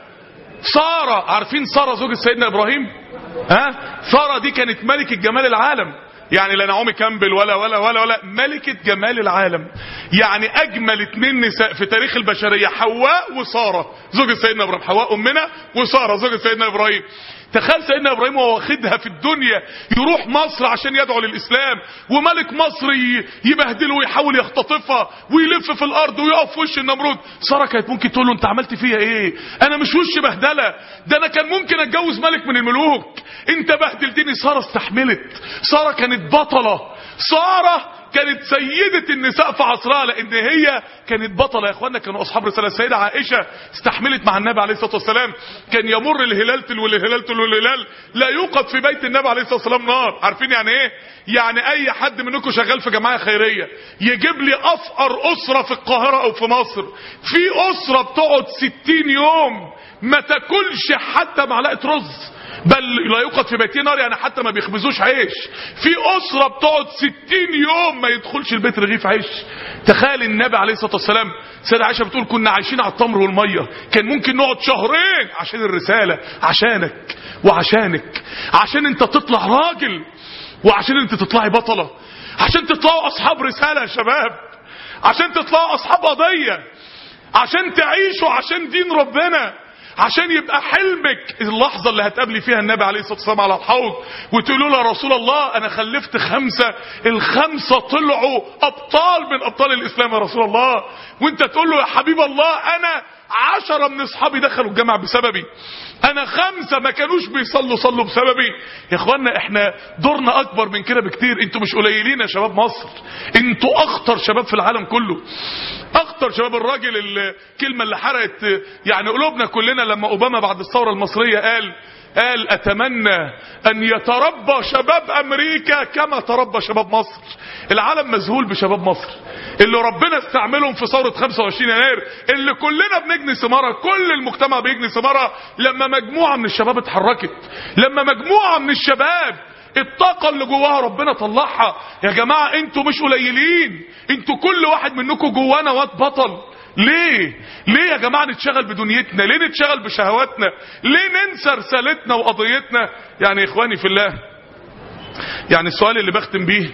Speaker 7: ساره، عارفين ساره زوجة سيدنا ابراهيم؟ ها؟ ساره دي كانت ملكة جمال العالم، يعني لا نعومي كامبل ولا ولا ولا ولا ملكة جمال العالم، يعني اجمل اتنين نساء في تاريخ البشرية، حواء وسارة زوجة سيدنا ابراهيم. حواء امنا وسارة زوجة سيدنا ابراهيم. تخيل سيدنا ابراهيم وهو واخدها في الدنيا يروح مصر عشان يدعو للاسلام، وملك مصر يبهدله ويحاول يختطفها ويلف في الارض ويقف في وش النمرود. ساره كانت ممكن تقول له انت عملت فيا ايه؟ انا مش وش بهدله، ده انا كان ممكن اتجوز ملك من الملوك، انت بهدلتني. ساره استحملت، ساره كانت بطله، ساره كانت سيدة النساء في عصرها، لان هي كانت بطلة يا اخوانا. كانوا اصحاب رسالة. السيدة عائشة استحملت مع النبي عليه الصلاة والسلام، كان يمر الهلال تلو الهلال تلو الهلال لا يوقد في بيت النبي عليه الصلاة والسلام نار. عارفين يعني ايه؟ يعني اي حد منكم شغال في جماعة خيرية يجيب لي افقر اسرة في القاهرة او في مصر، في اسرة بتقعد ستين يوم ما تاكلش حتى معلقة رز، بل لا يوقد في بيتين نار، يعني حتى ما بيخبزوش عيش. في اسره بتقعد ستين يوم ما يدخلش البيت رغيف عيش. تخيل النبي عليه الصلاه والسلام، سيدة عائشه بتقول كنا عايشين على التمر والميه، كان ممكن نقعد شهرين عشان الرساله، عشانك وعشانك، عشان انت تطلع راجل، وعشان انت تطلعي بطله، عشان تطلعوا اصحاب رساله يا شباب، عشان تطلعوا اصحاب قضيه، عشان تعيشوا عشان دين ربنا، عشان يبقى حلمك اللحظة اللي هتقابلي فيها النبي عليه الصلاة والسلام على الحوض وتقولوا له يا رسول الله انا خلفت خمسة، الخمسة طلعوا ابطال من ابطال الاسلام يا رسول الله، وانت تقول له يا حبيب الله انا عشرة من اصحابي دخلوا الجامعة بسببي، انا خمسة ما كانوش بيصلوا صلوا بسببي. يا اخوانا احنا دورنا اكبر من كده بكتير، انتوا مش قليلين يا شباب مصر، انتوا اخطر شباب في العالم كله، اخطر شباب. الراجل الكلمة اللي حرقت يعني قلوبنا كلنا لما اوباما بعد الثورة المصرية قال قال اتمنى ان يتربى شباب امريكا كما تربى شباب مصر. العالم مذهول بشباب مصر اللي ربنا استعملهم في ثورة خمسة وعشرين يناير، اللي كلنا بنجني ثمارها، كل المجتمع بيجني ثمارها لما مجموعة من الشباب اتحركت، لما مجموعة من الشباب الطاقة اللي جواها ربنا طلعها. يا جماعة انتوا مش قليلين، انتوا كل واحد منكم جواه نواة بطل. ليه ليه يا جماعة نتشغل بدنيتنا؟ ليه نتشغل بشهواتنا؟ ليه ننسى رسالتنا وقضيتنا؟ يعني اخواني في الله، يعني السؤال اللي بختم بيه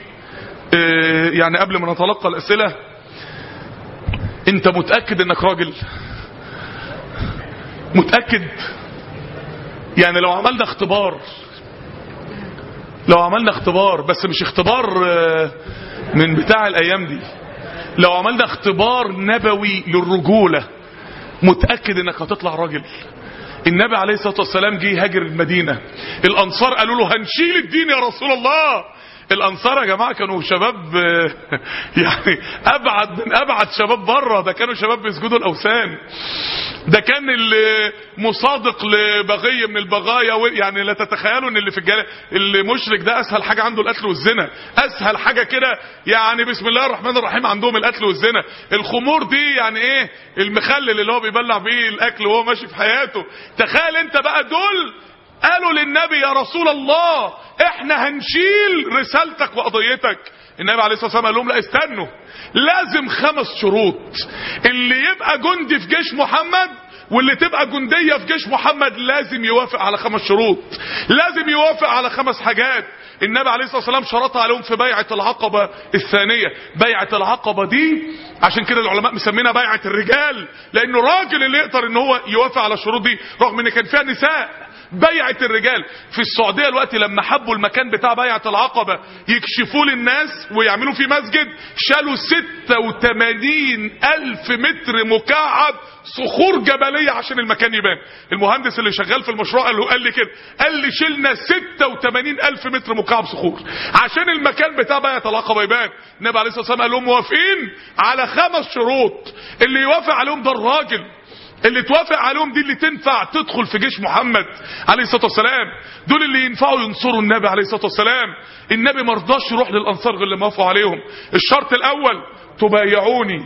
Speaker 7: اه يعني قبل ما نتلقى الاسئلة، انت متأكد انك راجل؟ متأكد؟ يعني لو عملنا اختبار لو عملنا اختبار بس مش اختبار اه من بتاع الايام دي، لو عملنا اختبار نبوي للرجولة، متأكد انك هتطلع راجل؟ النبي عليه الصلاة والسلام جه هاجر المدينة، الانصار قالوا له هنشيل الدين يا رسول الله، الانصار يا جماعه كانوا شباب يعني ابعد من ابعد شباب بره، ده كانوا شباب بيسجدوا الاوثان، ده كان اللي مصادق لبغي من البغايا، يعني لا تتخيلوا ان اللي في الجل... اللي مشرك ده اسهل حاجه عنده القتل والزنا، اسهل حاجه كده يعني بسم الله الرحمن الرحيم عندهم القتل والزنا. الخمور دي يعني ايه؟ المخلل اللي هو بيبلع بيه الاكل وهو ماشي في حياته. تخيل انت بقى دول قالوا للنبي يا رسول الله احنا هنشيل رسالتك وقضيتك. النبي عليه الصلاة والسلام قال لهم لا استنوا، لازم خمس شروط. اللي يبقى جندي في جيش محمد واللي تبقى جندية في جيش محمد لازم يوافق على خمس شروط، لازم يوافق على خمس حاجات. النبي عليه الصلاة والسلام شرطها عليهم في بيعة العقبة الثانية. بيعة العقبة دي عشان كده العلماء مسمينها بيعة الرجال، لانه راجل اللي يقدر ان هو يوافق على الشروط دي رغم ان كان فيها نساء. بيعة الرجال في السعودية الوقت لما حبوا المكان بتاع بيعة العقبة يكشفوه للناس ويعملوا فيه مسجد، شالوا ستة وثمانين ألف متر مكعب صخور جبلية عشان المكان يبان. المهندس اللي شغال في المشروع قال له قال لي كده، قال لي شلنا ستة وثمانين ألف متر مكعب صخور عشان المكان بتاع بيعة العقبة يبان. النبي عليه الصلاة والسلام قال لهم موافقين على خمس شروط، اللي يوافق عليهم ده الراجل، اللي توافق عليهم دي اللي تنفع تدخل في جيش محمد عليه الصلاة والسلام، دول اللي ينفعوا ينصروا النبي عليه الصلاة والسلام. النبي مرضاش يروح للأنصار غير لما وافقوا عليهم. الشرط الأول تبايعوني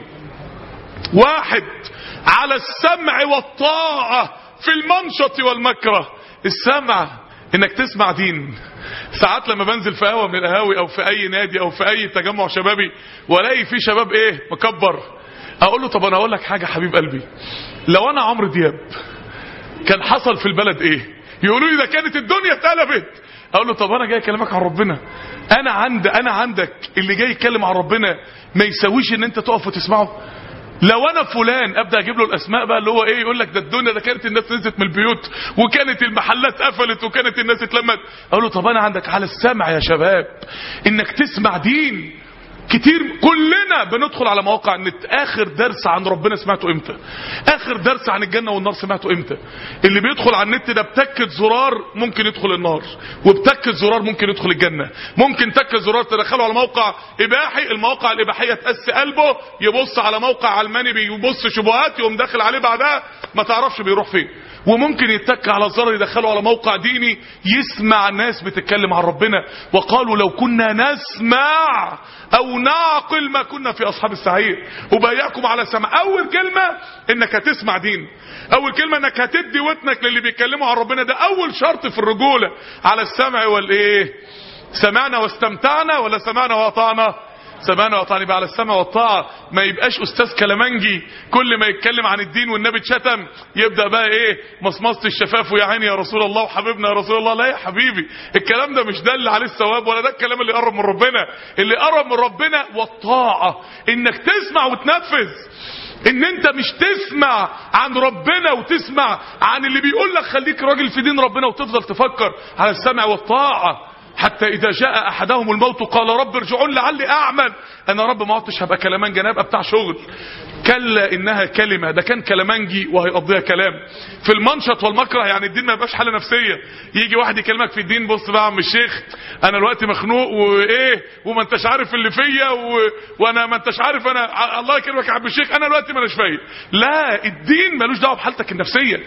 Speaker 7: واحد على السمع والطاعة في المنشط والمكره. السمع انك تسمع دين. ساعات لما بنزل في قهوة من القهاوي او في اي نادي او في اي تجمع شبابي والاقي في شباب ايه مكبر، اقول له طب انا اقول لك حاجة حبيب قلبي، لو انا عمرو دياب كان حصل في البلد ايه؟ يقولوا لي ده كانت الدنيا اتقلبت. اقول له طب انا جاي اكلمك عن ربنا، انا عند انا عندك اللي جاي يتكلم عن ربنا ما يسويش ان انت تقف وتسمعه؟ لو انا فلان ابدا اجيب له الاسماء بقى اللي هو ايه، يقول لك ده الدنيا ده كانت الناس نزلت من البيوت وكانت المحلات قفلت وكانت الناس اتلمت. اقول له طب انا عندك على السمع يا شباب انك تسمع دين. كتير كلنا بندخل على مواقع النت، اخر درس عن ربنا سمعته امتى؟ اخر درس عن الجنة والنار سمعته امتى؟ اللي بيدخل على النت ده بتكة زرار ممكن يدخل النار، وبتكة زرار ممكن يدخل الجنة. ممكن تكة زرار تدخله على موقع اباحي، المواقع الاباحية تقسي قلبه يبص على موقع علماني بيبص شبهات يقوم داخل عليه بعدها ما تعرفش بيروح فين. وممكن يتك على زر يدخله على موقع ديني يسمع ناس بتتكلم عن ربنا، وقالوا لو كنا نسمع او نعقل ما كنا في اصحاب السعير. وبايعكم على سمع. اول كلمة انك هتسمع دين، اول كلمة انك هتدي ودنك للي بيتكلموا عن ربنا، ده اول شرط في الرجولة. على السمع والايه؟ سمعنا واستمتعنا ولا سمعنا واطعنا؟ سمعنا وطعني بقى على السمع والطاعة. ما يبقاش استاذ كلامنجي كل ما يتكلم عن الدين والنبي اتشتم يبدأ بقى ايه مصمصة الشفاف ويا عيني يا رسول الله وحبيبنا يا رسول الله. لا يا حبيبي، الكلام ده مش ده اللي عليه الثواب ولا ده الكلام اللي يقرب من ربنا. اللي يقرب من ربنا والطاعة انك تسمع وتنفذ، ان انت مش تسمع عن ربنا وتسمع عن اللي بيقول لك خليك راجل في دين ربنا وتفضل تفكر. على السمع والطاعة حتى إذا جاء أحدهم الموت قال رب ارجعون لعلي أعمل. أنا رب ما عدتش هبقى كلامنجي، أنا هبقى بتاع شغل. كلا إنها كلمة، ده كان كلامنجي وهيقضيها كلام. في المنشط والمكره يعني الدين ما يبقاش حالة نفسية. يجي واحد يكلمك في الدين، بص بقى يا عم الشيخ أنا الوقت مخنوق وإيه وما أنتش عارف اللي فيا و... وأنا ما أنتش عارف أنا الله يكرمك يا عم الشيخ أنا الوقت ما أناش فايق. لا، الدين ملوش دعوة بحالتك النفسية.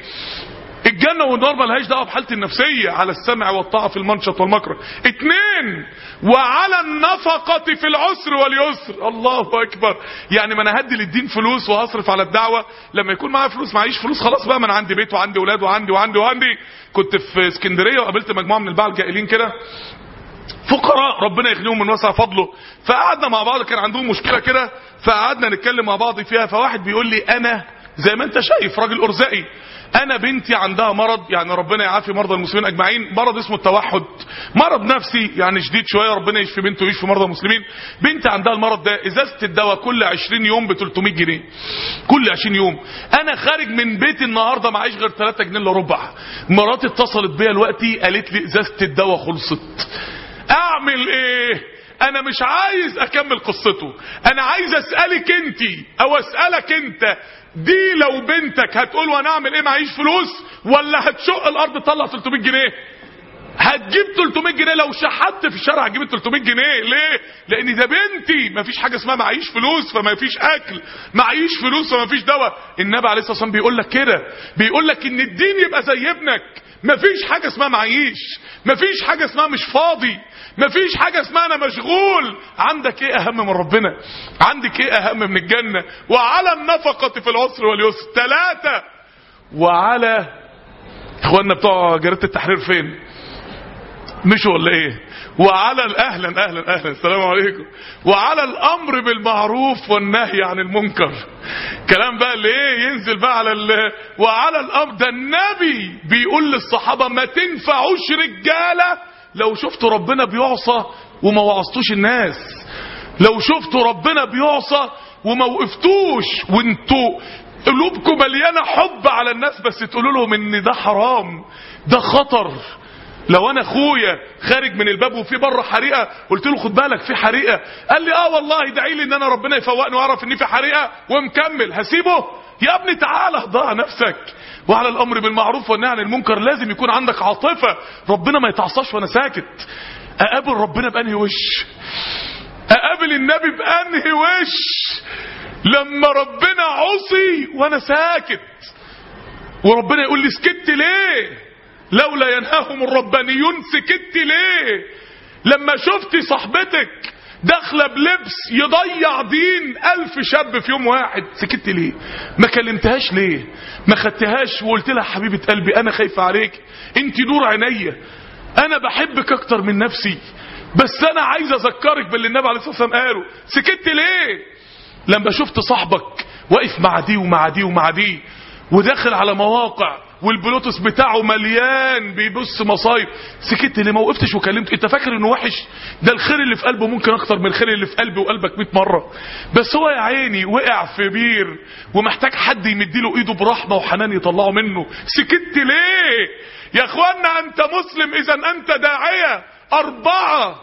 Speaker 7: الجنة والنار ملهاش دعوه بحالتي النفسية. على السمع والطاعة في المنشط والمكره. اتنين، وعلى النفقة في العسر واليسر. الله اكبر. يعني ما انا هدي للدين فلوس وهصرف على الدعوة، لما يكون معايا فلوس معيش فلوس خلاص بقى، ما انا عندي بيت وعندي اولاد وعندي وعندي وعندي. كنت في اسكندرية وقابلت مجموعة من الباعة الجائلين كده، فقراء ربنا يغنيهم من وسع فضله. فقعدنا مع بعض، كان عندهم مشكلة كده فقعدنا نتكلم مع بعض فيها. فواحد بيقول لي انا زي ما انت شايف راجل ارزاقي، انا بنتي عندها مرض، يعني ربنا يعافي مرضى المسلمين اجمعين، مرض اسمه التوحد، مرض نفسي يعني شديد شويه، ربنا يشفي بنته ويشفي مرضى المسلمين. بنتي عندها المرض ده، ازازه الدواء كل عشرين يوم ب ثلاثمية جنيه، كل عشرين يوم. انا خارج من بيتي النهارده معيش غير ثلاثة جنيه الا ربع. مراتي اتصلت بيا دلوقتي قالت لي ازازه الدواء خلصت. اعمل ايه؟ انا مش عايز اكمل قصته، انا عايز اسالك انت او اسالك انت، دي لو بنتك هتقول وانا اعمل ايه معيش فلوس، ولا هتشق الارض تطلع ثلاثمية جنيه؟ هتجيب تلتمية جنيه لو شحت في الشارع، هتجيب تلتمية جنيه ليه؟ لان ده بنتي. مفيش حاجه اسمها معيش فلوس فما فيش اكل، معيش فلوس فما فيش دواء. النبي عليه الصلاه والسلام بيقول لك كده، بيقول لك ان الدين يبقى زي ابنك. مفيش حاجه اسمها معيش، مفيش حاجه اسمها مش فاضي، مفيش حاجه اسمها انا مشغول. عندك ايه اهم من ربنا؟ عندك ايه اهم من الجنه؟ وعلى النفقه في العسر واليسر. ثلاثه، وعلى اخواننا بتوع جريده التحرير فين؟ مش ولا ايه؟ وعلى اهلا اهلا اهلا السلام عليكم. وعلى الامر بالمعروف والنهي عن المنكر. كلام بقى اللي ايه ينزل بقى على ال... وعلى الامر ده النبي بيقول للصحابه ما تنفعوش رجاله لو شفتوا ربنا بيعصى وما وعظتوش الناس، لو شفتوا ربنا بيعصى وما وقفتوش وانتوا قلوبكم مليانه حب على الناس بس تقولوا لهم ان ده حرام، ده خطر. لو انا اخويا خارج من الباب وفي بره حريقه قلت له خد بالك في حريقه، قال لي اه والله ادعي لي ان انا ربنا يفوقني واعرف ان في حريقه ومكمل، هسيبه؟ يا ابني تعالى ضاع نفسك. وعلى الامر بالمعروف والنهي عن المنكر لازم يكون عندك عاطفه. ربنا ما يتعصاش وانا ساكت. اقابل ربنا بانهي وش؟ اقابل النبي بانهي وش لما ربنا عصي وانا ساكت؟ وربنا يقول لي سكت ليه؟ لولا ينهاهم الربانيون سكت ليه؟ لما شفتي صاحبتك داخله بلبس يضيع دين الف شاب في يوم واحد سكت ليه؟ ما كلمتهاش ليه؟ ما خدتهاش وقلت لها حبيبه قلبي انا خايفه عليك، انت نور عينيا، انا بحبك اكتر من نفسي، بس انا عايز اذكرك باللي النبي عليه الصلاه والسلام قاله. سكت ليه؟ لما شفت صاحبك واقف مع دي ومع دي ومع دي وداخل على مواقع والبلوتوث بتاعه مليان بيبص مصايب سكت ليه؟ ما وقفتش وكلمت. انت فاكر انه وحش؟ ده الخير اللي في قلبه ممكن اكتر من الخير اللي في قلبي وقلبك مئة مره، بس هو يا عيني وقع في بير ومحتاج حد يمديله ايده برحمه وحنان يطلعه منه. سكت ليه؟ يا اخوانا انت مسلم اذا انت داعيه. اربعه،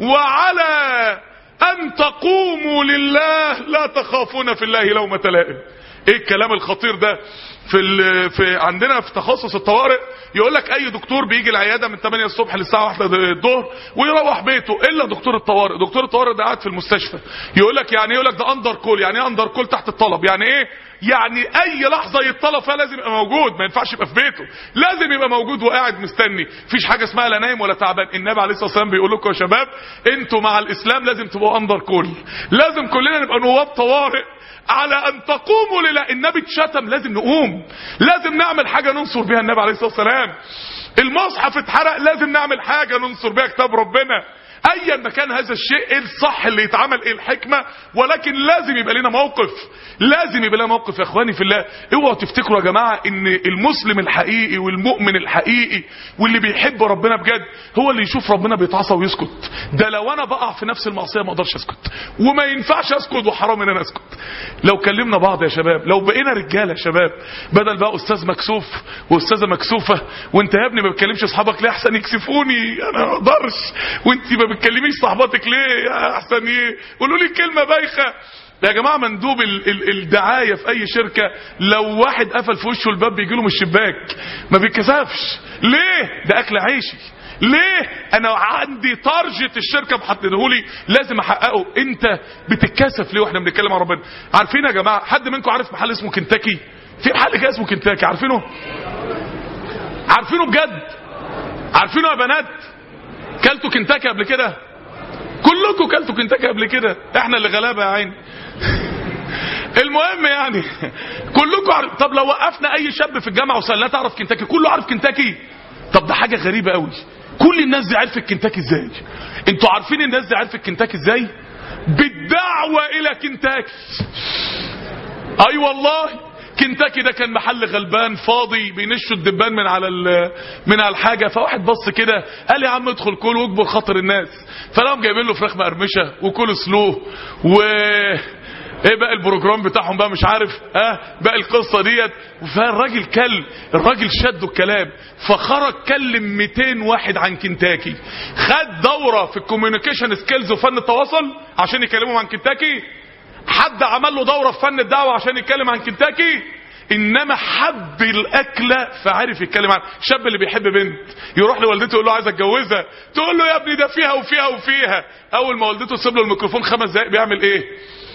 Speaker 7: وعلى ان تقوموا لله لا تخافون في الله لومة لائم. ايه الكلام الخطير ده؟ في ال... في عندنا في تخصص الطوارئ يقول لك اي دكتور بيجي العياده من تمانية الصبح للساعه واحدة الظهر ويروح بيته الا دكتور الطوارئ. دكتور الطوارئ ده قاعد في المستشفى. يقول لك يعني ايه؟ يقول لك ده اندر كول. يعني ايه اندر كول؟ تحت الطلب. يعني ايه؟ يعني اي لحظه يتطلب فيها لازم يبقى موجود، ما ينفعش يبقى في بيته، لازم يبقى موجود وقاعد مستني. مفيش حاجه اسمها لا نايم ولا تعبان. النبي عليه الصلاه والسلام بيقول لكم يا شباب انتوا مع الاسلام لازم تبقوا اندر كول، لازم كلنا نبقى نواب طوارئ. على ان تقوموا لله. النبي اتشتم لازم نقوم، لازم نعمل حاجه ننصر بيها النبي عليه الصلاه والسلام. المصحف اتحرق لازم نعمل حاجه ننصر بيها كتاب ربنا. ايا ما كان هذا الشيء ايه الصح اللي يتعمل ايه الحكمه، ولكن لازم يبقى لنا موقف، لازم يبقى لنا موقف. يا اخواني في الله اوعوا تفتكروا يا جماعه ان المسلم الحقيقي والمؤمن الحقيقي واللي بيحب ربنا بجد هو اللي يشوف ربنا بيتعصى ويسكت. ده لو انا بقع في نفس المعصيه ما اقدرش اسكت، وما ينفعش اسكت وحرام ان انا اسكت. لو كلمنا بعض يا شباب، لو بقينا رجاله يا شباب، بدل بقى استاذ مكسوف واستاذه مكسوفه وانت يا ابني ما بتكلمش اصحابك ليه احسن يكسفوني انا ما اقدرش، وانت ما بتكلميش صاحباتك ليه يا احسن ايه قولوا لي كلمه بايخه. يا جماعه مندوب ال ال الدعايه في اي شركه لو واحد قفل في وشه الباب بيجي له من الشباك ما بيتكسفش ليه؟ ده اكل عيشي. ليه؟ انا عندي تارجت الشركه محددهولي لازم احققه. انت بتتكسف ليه واحنا بنتكلم عن ربنا؟ عارفين يا جماعه حد منكم عارف محل اسمه كنتاكي؟ في محل كده اسمه كنتاكي، عارفينه؟ عارفينه بجد؟ عارفينه يا بنات؟ كلتوا كنتاكي قبل كده؟ كلكم كلتوا كنتاكي قبل كده، احنا اللي غلابه يا عيني. المهم يعني كلكم عارف. طب لو وقفنا اي شاب في الجامعه وسالناه تعرف كنتاكي؟ كله عارف كنتاكي. طب ده حاجه غريبه قوي، كل الناس دي عرفت كنتاكي ازاي؟ انتوا عارفين الناس دي عرفت كنتاكي ازاي؟ بالدعوه الى كنتاكي. اي أيوة والله كنتاكي ده كان محل غلبان فاضي بينشوا الدبان من على من على الحاجه، فواحد بص كده قال يا عم ادخل كل واجبر خاطر الناس، فلقوا جايبين له فراخ مقرمشه وكل سلوه و ايه بقى البروجرام بتاعهم بقى مش عارف اه بقى القصه ديت. فالراجل كل الراجل شدوا الكلام فخرج كلم مئتين واحد عن كنتاكي، خد دوره في الكوميونيكيشن سكيلز وفن التواصل عشان يكلموا عن كنتاكي. حد عمل له دوره في فن الدعوه عشان يتكلم عن كنتاكي. انما حب الاكله فعرف يتكلم عنها. الشاب اللي بيحب بنت يروح لوالدته يقول له عايز اتجوزها، تقول له يا ابني ده فيها وفيها وفيها. اول ما والدته تسيب له الميكروفون خمس دقايق بيعمل ايه؟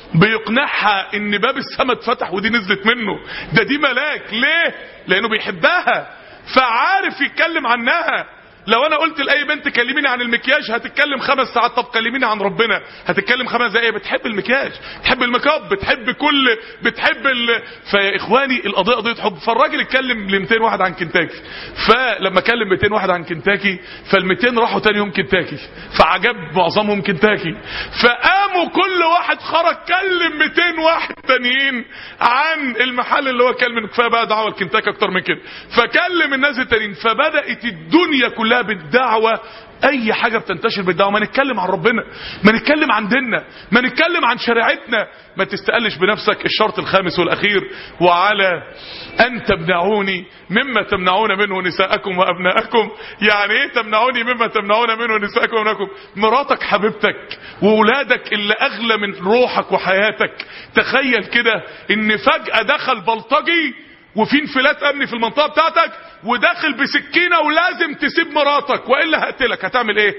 Speaker 7: بيقنعها ان باب السماء اتفتح ودي نزلت منه، ده دي ملاك. ليه؟ لانه بيحبها فعارف يتكلم عنها. لو انا قلت لاي بنت كلميني عن المكياج هتتكلم خمس ساعات، طب كلميني عن ربنا هتتكلم خمس دقايق. بتحب المكياج، بتحب الميك اب، بتحب كل بتحب ال... فيا اخواني القضيه قضيه حب. فالراجل اتكلم ل مئتين واحد عن كنتاكي، فلما كلم مئتين واحد عن كنتاكي فال مئتين راحوا تاني يوم كنتاكي، فعجب معظمهم كنتاكي، فقاموا كل واحد خرج كلم مئتين واحد تانيين عن المحل اللي هو كلم. كفايه بقى دعوه لكنتاكي اكتر من كده، فكلم الناس التانيين. فبدات الدنيا كلها بالدعوة. اي حاجة بتنتشر بالدعوة. ما نتكلم عن ربنا، ما نتكلم عن ديننا، ما نتكلم عن شريعتنا. ما تستقلش بنفسك. الشرط الخامس والاخير: وعلى ان تمنعوني مما تمنعون منه نساءكم وابناءكم. يعني ايه تمنعوني مما تمنعون منه نساءكم وابناءكم؟ مراتك حبيبتك واولادك اللي اغلى من روحك وحياتك. تخيل كده ان فجأة دخل بلطجي وفي انفلات امني في المنطقة بتاعتك وداخل بسكينة ولازم تسيب مراتك والا هقتلك، هتعمل ايه؟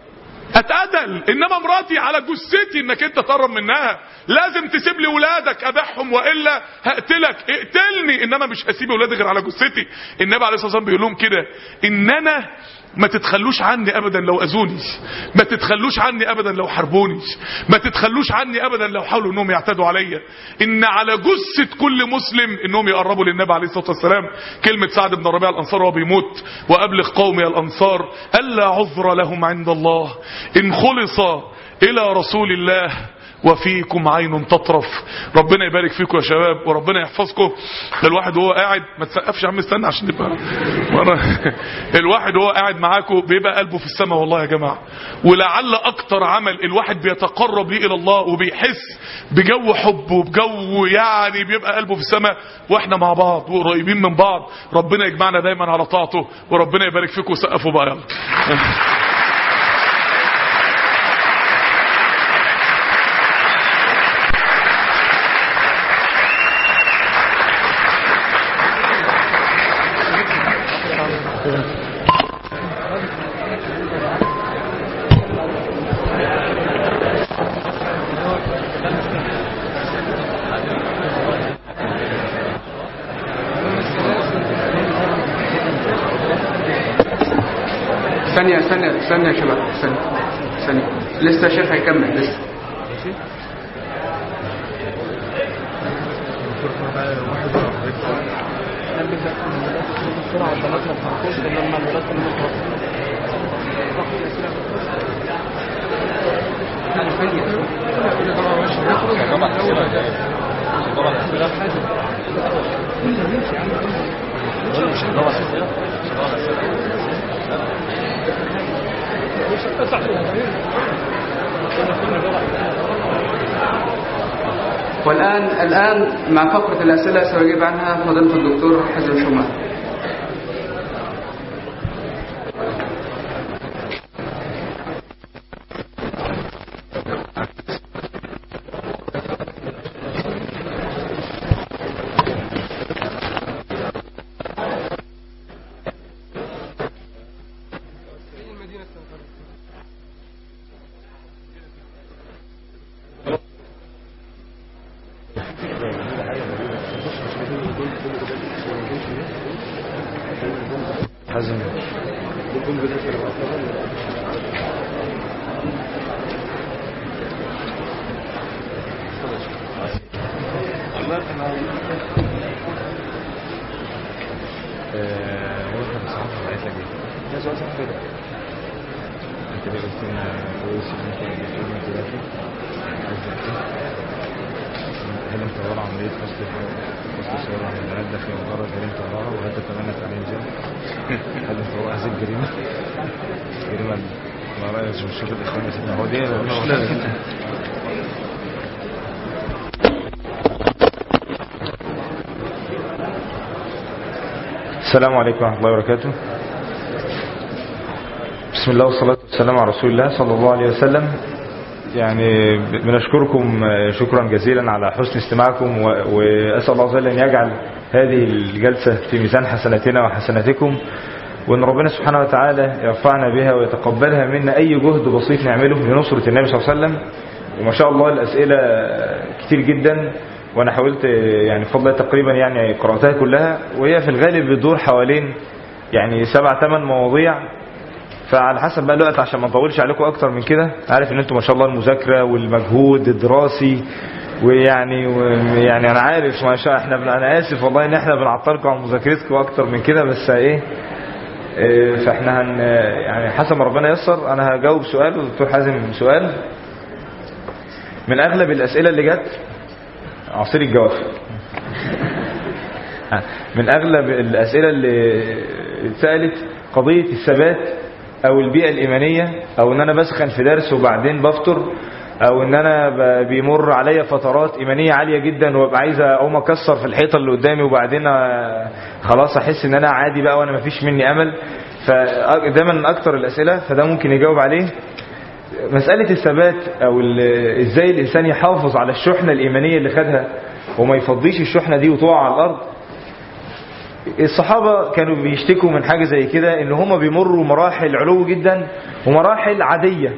Speaker 7: هتقتل. انما مراتي على جثتي انك انت تقرب منها، لازم تسيب لي ولادك ابيعهم والا هقتلك، اقتلني انما مش هسيب ولادي غير على جثتي. النبي عليه الصلاه والسلام بيقول لهم كده: ان انا ما تتخلوش عني ابدا لو اذوني، ما تتخلوش عني ابدا لو حربوني، ما تتخلوش عني ابدا لو حاولوا انهم يعتدوا عليا. ان على جثة كل مسلم انهم يقربوا للنبي عليه الصلاة والسلام. كلمة سعد بن ربيعة الانصار وهو بيموت: وابلغ قومي الانصار الا عذر لهم عند الله ان خلص الى رسول الله وفيكم عين تطرف. ربنا يبارك فيكم يا شباب وربنا يحفظكم. الواحد وهو قاعد، ما تسقفش يا عم، استنى عشان تبقى الواحد وهو قاعد معاكم بيبقى قلبه في السماء والله يا جماعه. ولعل اكتر عمل الواحد بيتقرب بيه الى الله وبيحس بجو حب وبجو يعني بيبقى قلبه في السماء واحنا مع بعض وقريبين من بعض. ربنا يجمعنا دايما على طاعته وربنا يبارك فيكم. سقفوا بقى يلا.
Speaker 2: ثانية ثانية ثانية يا شباب، ثانية ثانية لسه الشيخ هيكمل لسه. والآن الآن مع فقرة الأسئلة سيجيب عنها فضيلة الدكتور حازم شومان.
Speaker 4: حازم هل انت ورا عملية فصل فصل الصورة عن البنات ده في مجرد هل انت وراها وهل تتمنى تعليم جهل؟ هل انت ورا هذه الجريمة؟ جريمة ما رأيك شوف الإخوان يا سيدنا هو دي السلام عليكم ورحمة الله وبركاته. بسم الله والصلاة والسلام على رسول الله صلى الله عليه وسلم. يعني بنشكركم شكرا جزيلا على حسن استماعكم، وأسأل الله عز وجل أن يجعل هذه الجلسة في ميزان حسناتنا وحسناتكم، وأن ربنا سبحانه وتعالى يرفعنا بها ويتقبلها منا أي جهد بسيط نعمله لنصرة النبي صلى الله عليه وسلم. وما شاء الله الأسئلة كتير جدا، وأنا حاولت يعني بفضل تقريبا يعني قرأتها كلها، وهي في الغالب بتدور حوالين يعني سبع ثمان مواضيع، فعلى حسب بقى الوقت عشان ما نطولش عليكم اكتر من كده. عارف ان انتم ما شاء الله المذاكره والمجهود الدراسي ويعني يعني انا عارف ما شاء احنا انا اسف والله ان احنا بنعطلكم عن مذاكرتكم اكتر من كده، بس ايه, إيه فاحنا هن يعني حسب ما ربنا ييسر. انا هجاوب سؤال والدكتور حازم سؤال. من اغلب الاسئله اللي جت عصير الجواب من اغلب الاسئله اللي اتسالت قضيه الثبات او البيئة الايمانية، او ان انا بسخن في درس وبعدين بفطر، او ان انا بيمر عليا فترات ايمانية عالية جدا وابقى عايز اقوم اكسر في الحيطة اللي قدامي وبعدين خلاص احس ان انا عادي بقى وانا مفيش مني امل. فده من اكتر الاسئلة، فده ممكن يجاوب عليه. مسألة الثبات او ازاي الانسان يحافظ على الشحنة الايمانية اللي خدها وما يفضيش الشحنة دي وتقع على الارض. الصحابة كانوا بيشتكوا من حاجة زي كده، ان هم بيمروا مراحل علو جدا ومراحل عادية،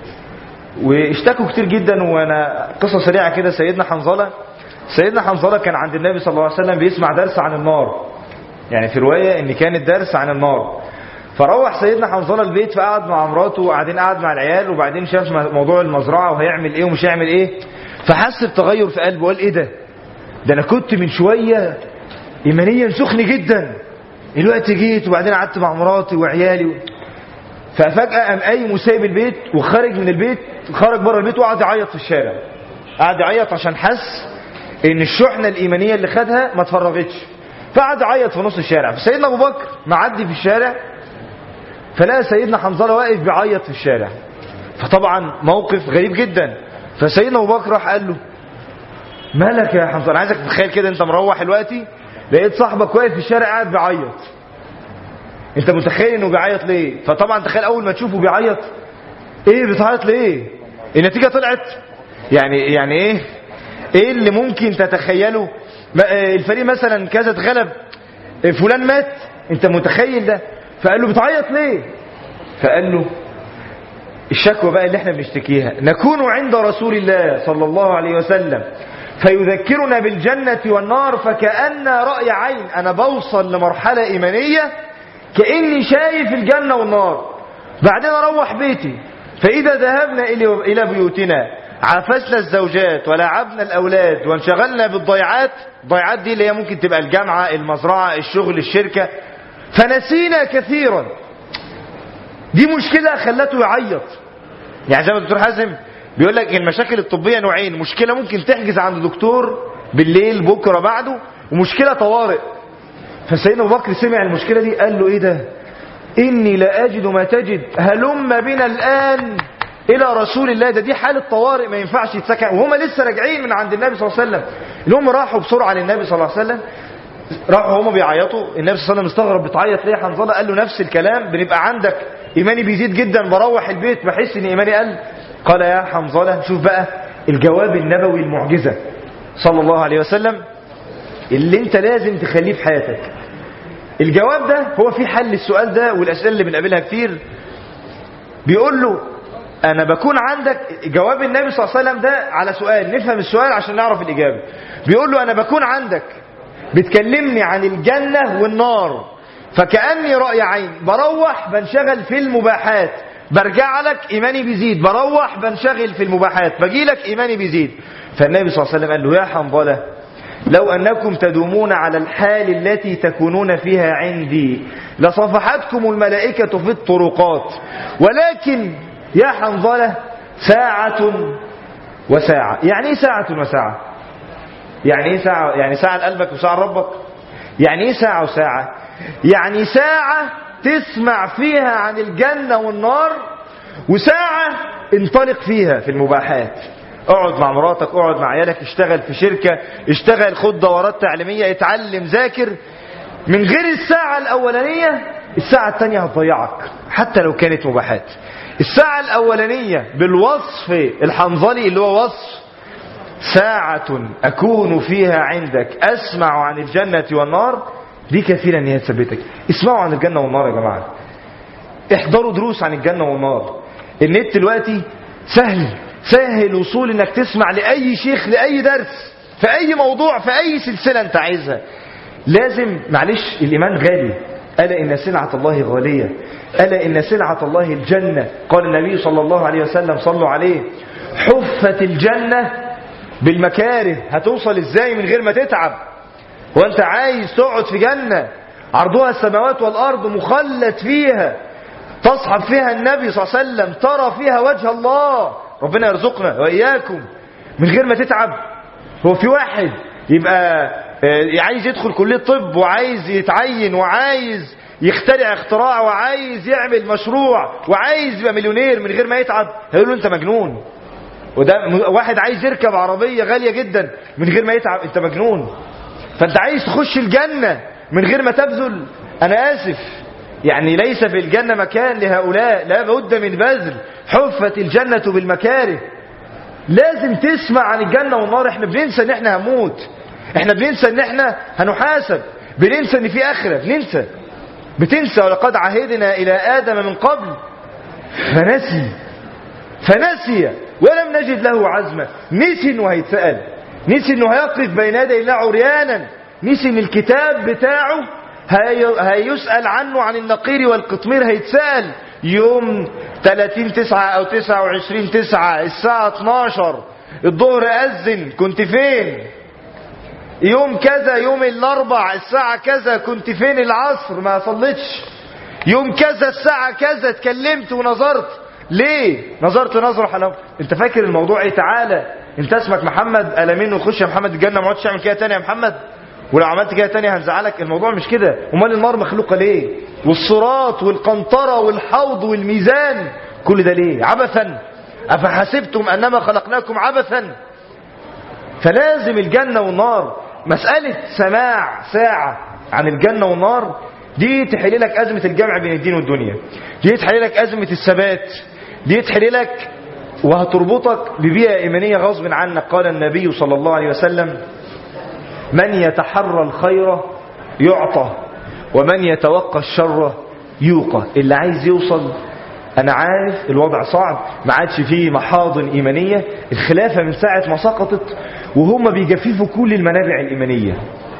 Speaker 4: واشتكوا كتير جدا. وانا قصة سريعة كده، سيدنا حنظلة سيدنا حنظلة كان عند النبي صلى الله عليه وسلم بيسمع درس عن النار، يعني في رواية ان كان الدرس عن النار. فروح سيدنا حنظلة البيت، فقعد مع مراته وقاعدين قعد مع العيال، وبعدين شاف موضوع المزرعة وهيعمل ايه ومش هيعمل ايه، فحس بتغير في قلبه، قال ايه ده ده انا كنت من شوية ايمانيا سخن جدا، الوقت جيت وبعدين قعدت مع مراتي وعيالي و... ففجأة قام قايم وسايب البيت وخارج من البيت، خرج بره البيت وقعد يعيط في الشارع. قعد يعيط عشان حس ان الشحنة الايمانية اللي خدها ما اتفرغتش، فقعد يعيط في نص الشارع. فسيدنا ابو بكر معدي في الشارع، فلقى سيدنا حنظلة واقف بيعيط في الشارع، فطبعا موقف غريب جدا. فسيدنا ابو بكر راح قال له مالك يا حنظلة؟ عايزك تتخيل كده انت مروح دلوقتي لقيت صاحبك واقف في الشارع قاعد بيعيط، انت متخيل انه بيعيط ليه؟ فطبعا تخيل اول ما تشوفه بيعيط، ايه بتعيط ليه؟ النتيجة طلعت يعني يعني ايه ايه اللي ممكن تتخيله؟ الفريق مثلا كذا اتغلب، فلان مات، انت متخيل ده؟ فقال له بتعيط ليه؟ فقال له الشكوى بقى اللي احنا بنشتكيها، نكون عند رسول الله صلى الله عليه وسلم فيذكرنا بالجنة والنار فكأن رأي عين. أنا بوصل لمرحلة إيمانية كأني شايف الجنة والنار، بعدين أروح بيتي فإذا ذهبنا إلى بيوتنا عافسنا الزوجات ولعبنا الأولاد وانشغلنا بالضيعات. الضيعات دي اللي هي ممكن تبقى الجامعة، المزرعة، الشغل، الشركة، فنسينا كثيرا. دي مشكلة خلته يعيط. يعني زي ما الدكتور حازم بيقول لك المشاكل الطبية نوعين، مشكلة ممكن تحجز عند دكتور بالليل بكرة بعده، ومشكلة طوارئ. فسيدنا أبو بكر سمع المشكلة دي قال له ايه ده؟ إني لا أجد ما تجد، هلم بنا الآن إلى رسول الله. ده دي حالة طوارئ ما ينفعش يتسكن. وهم لسه راجعين من عند النبي صلى الله عليه وسلم، اللي هم راحوا بسرعة للنبي صلى الله عليه وسلم، راحوا هم بيعيطوا. النبي صلى الله عليه وسلم استغرب، بتعيط ليه يا حنظلة؟ قال له نفس الكلام، بنبقى عندك إيماني بيزيد جدا، بروح البيت بحس إن إيماني قل. قال يا حنظلة، شوف بقى الجواب النبوي المعجزة صلى الله عليه وسلم اللي انت لازم تخليه في حياتك. الجواب ده هو في حل السؤال ده والأسئلة اللي بنقابلها كتير. بيقول له أنا بكون عندك، جواب النبي صلى الله عليه وسلم ده على سؤال، نفهم السؤال عشان نعرف الإجابة. بيقول له أنا بكون عندك بتكلمني عن الجنة والنار فكأني رأي عين، بروح بنشغل في المباحات، برجع لك إيماني بيزيد، بروح بنشغل في المباحات، بجي لك إيماني بيزيد. فالنبي صلى الله عليه وسلم قال له يا حنظلة لو أنكم تدومون على الحال التي تكونون فيها عندي لصفحتكم الملائكة في الطرقات، ولكن يا حنظلة ساعة وساعة. يعني ايه ساعة وساعة؟ يعني ايه ساعة؟ يعني ساعة لقلبك وساعة لربك؟ يعني ايه ساعة وساعة؟ يعني ساعة تسمع فيها عن الجنة والنار، وساعة انطلق فيها في المباحات. اقعد مع مراتك، اقعد مع عيالك، اشتغل في شركة، اشتغل، خد دورات تعليمية، اتعلم، ذاكر. من غير الساعة الأولانية الساعة الثانية هتضيعك حتى لو كانت مباحات.
Speaker 5: الساعة الأولانية بالوصف الحنظلي اللي هو وصف ساعة أكون فيها عندك أسمع عن الجنة والنار، دي كثيرا أن هي تثبتك. اسمعوا عن الجنة والنار يا جماعة، احضروا دروس عن الجنة والنار. النت دلوقتي سهل سهل وصول انك تسمع لأي شيخ لأي درس في أي موضوع في أي سلسلة انت عايزها. لازم معلش الإيمان غالي، ألا إن سلعة الله غالية، ألا إن سلعة الله الجنة. قال النبي صلى الله عليه وسلم صلوا عليه حفت الجنة بالمكاره. هتوصل ازاي من غير ما تتعب؟ وانت عايز تقعد في جنة عرضها السماوات والأرض مخلد فيها تصحب فيها النبي صلى الله عليه وسلم ترى فيها وجه الله، ربنا يرزقنا وإياكم، من غير ما تتعب؟ هو في واحد يبقى عايز يدخل كلية طب وعايز يتعين وعايز يخترع اختراع وعايز يعمل مشروع وعايز يبقى مليونير من غير ما يتعب؟ هيقول له انت مجنون. وده واحد عايز يركب عربية غالية جدا من غير ما يتعب، انت مجنون. فانت عايز تخش الجنة من غير ما تبذل؟ انا اسف، يعني ليس في الجنة مكان لهؤلاء، لا بد من بذل. حفت الجنة بالمكاره. لازم تسمع عن الجنة والنار. احنا بننسى ان احنا هنموت، احنا بننسى ان احنا هنحاسب، بننسى ان في اخرة، بننسى بتنسى ولقد عهدنا الى ادم من قبل فنسي فنسي ولم نجد له عزما. نسي انه هيتسأل، نسي انه هيقف بين يدي الله عريانا، نسي ان الكتاب بتاعه هيسأل عنه عن النقير والقطمير، هيتسأل يوم ثلاثين تسعة او تسعة وعشرين تسعة الساعة اتناشر الظهر أذن كنت فين؟ يوم كذا يوم الاربع الساعة كذا كنت فين العصر ما صليتش؟ يوم كذا الساعة كذا اتكلمت ونظرت ليه؟ نظرت نظرة حلوة. انت فاكر الموضوع ايه؟ تعالى انت اسمك محمد ألمين وخش يا محمد الجنة، ما عدتش تعمل كده تاني يا محمد، ولو عملت كده تاني هنزعلك. الموضوع مش كده. امال النار مخلوقة ليه؟ والصراط والقنطرة والحوض والميزان كل ده ليه؟ عبثا أفحسبتم أنما خلقناكم عبثا. فلازم الجنة والنار. مسألة سماع ساعة عن الجنة والنار دي تحل لك أزمة الجمع بين الدين والدنيا، دي تحل لك أزمة الثبات، دي تحل لك وهتربطك ببيئة إيمانية غصب عنك. قال النبي صلى الله عليه وسلم من يتحرى الخير يعطى ومن يتوقى الشر يوقى. اللي عايز يوصل، أنا عارف الوضع صعب، ما عادش فيه محاضن إيمانية، الخلافة من ساعة ما سقطت وهم بيجففوا كل المنابع الإيمانية.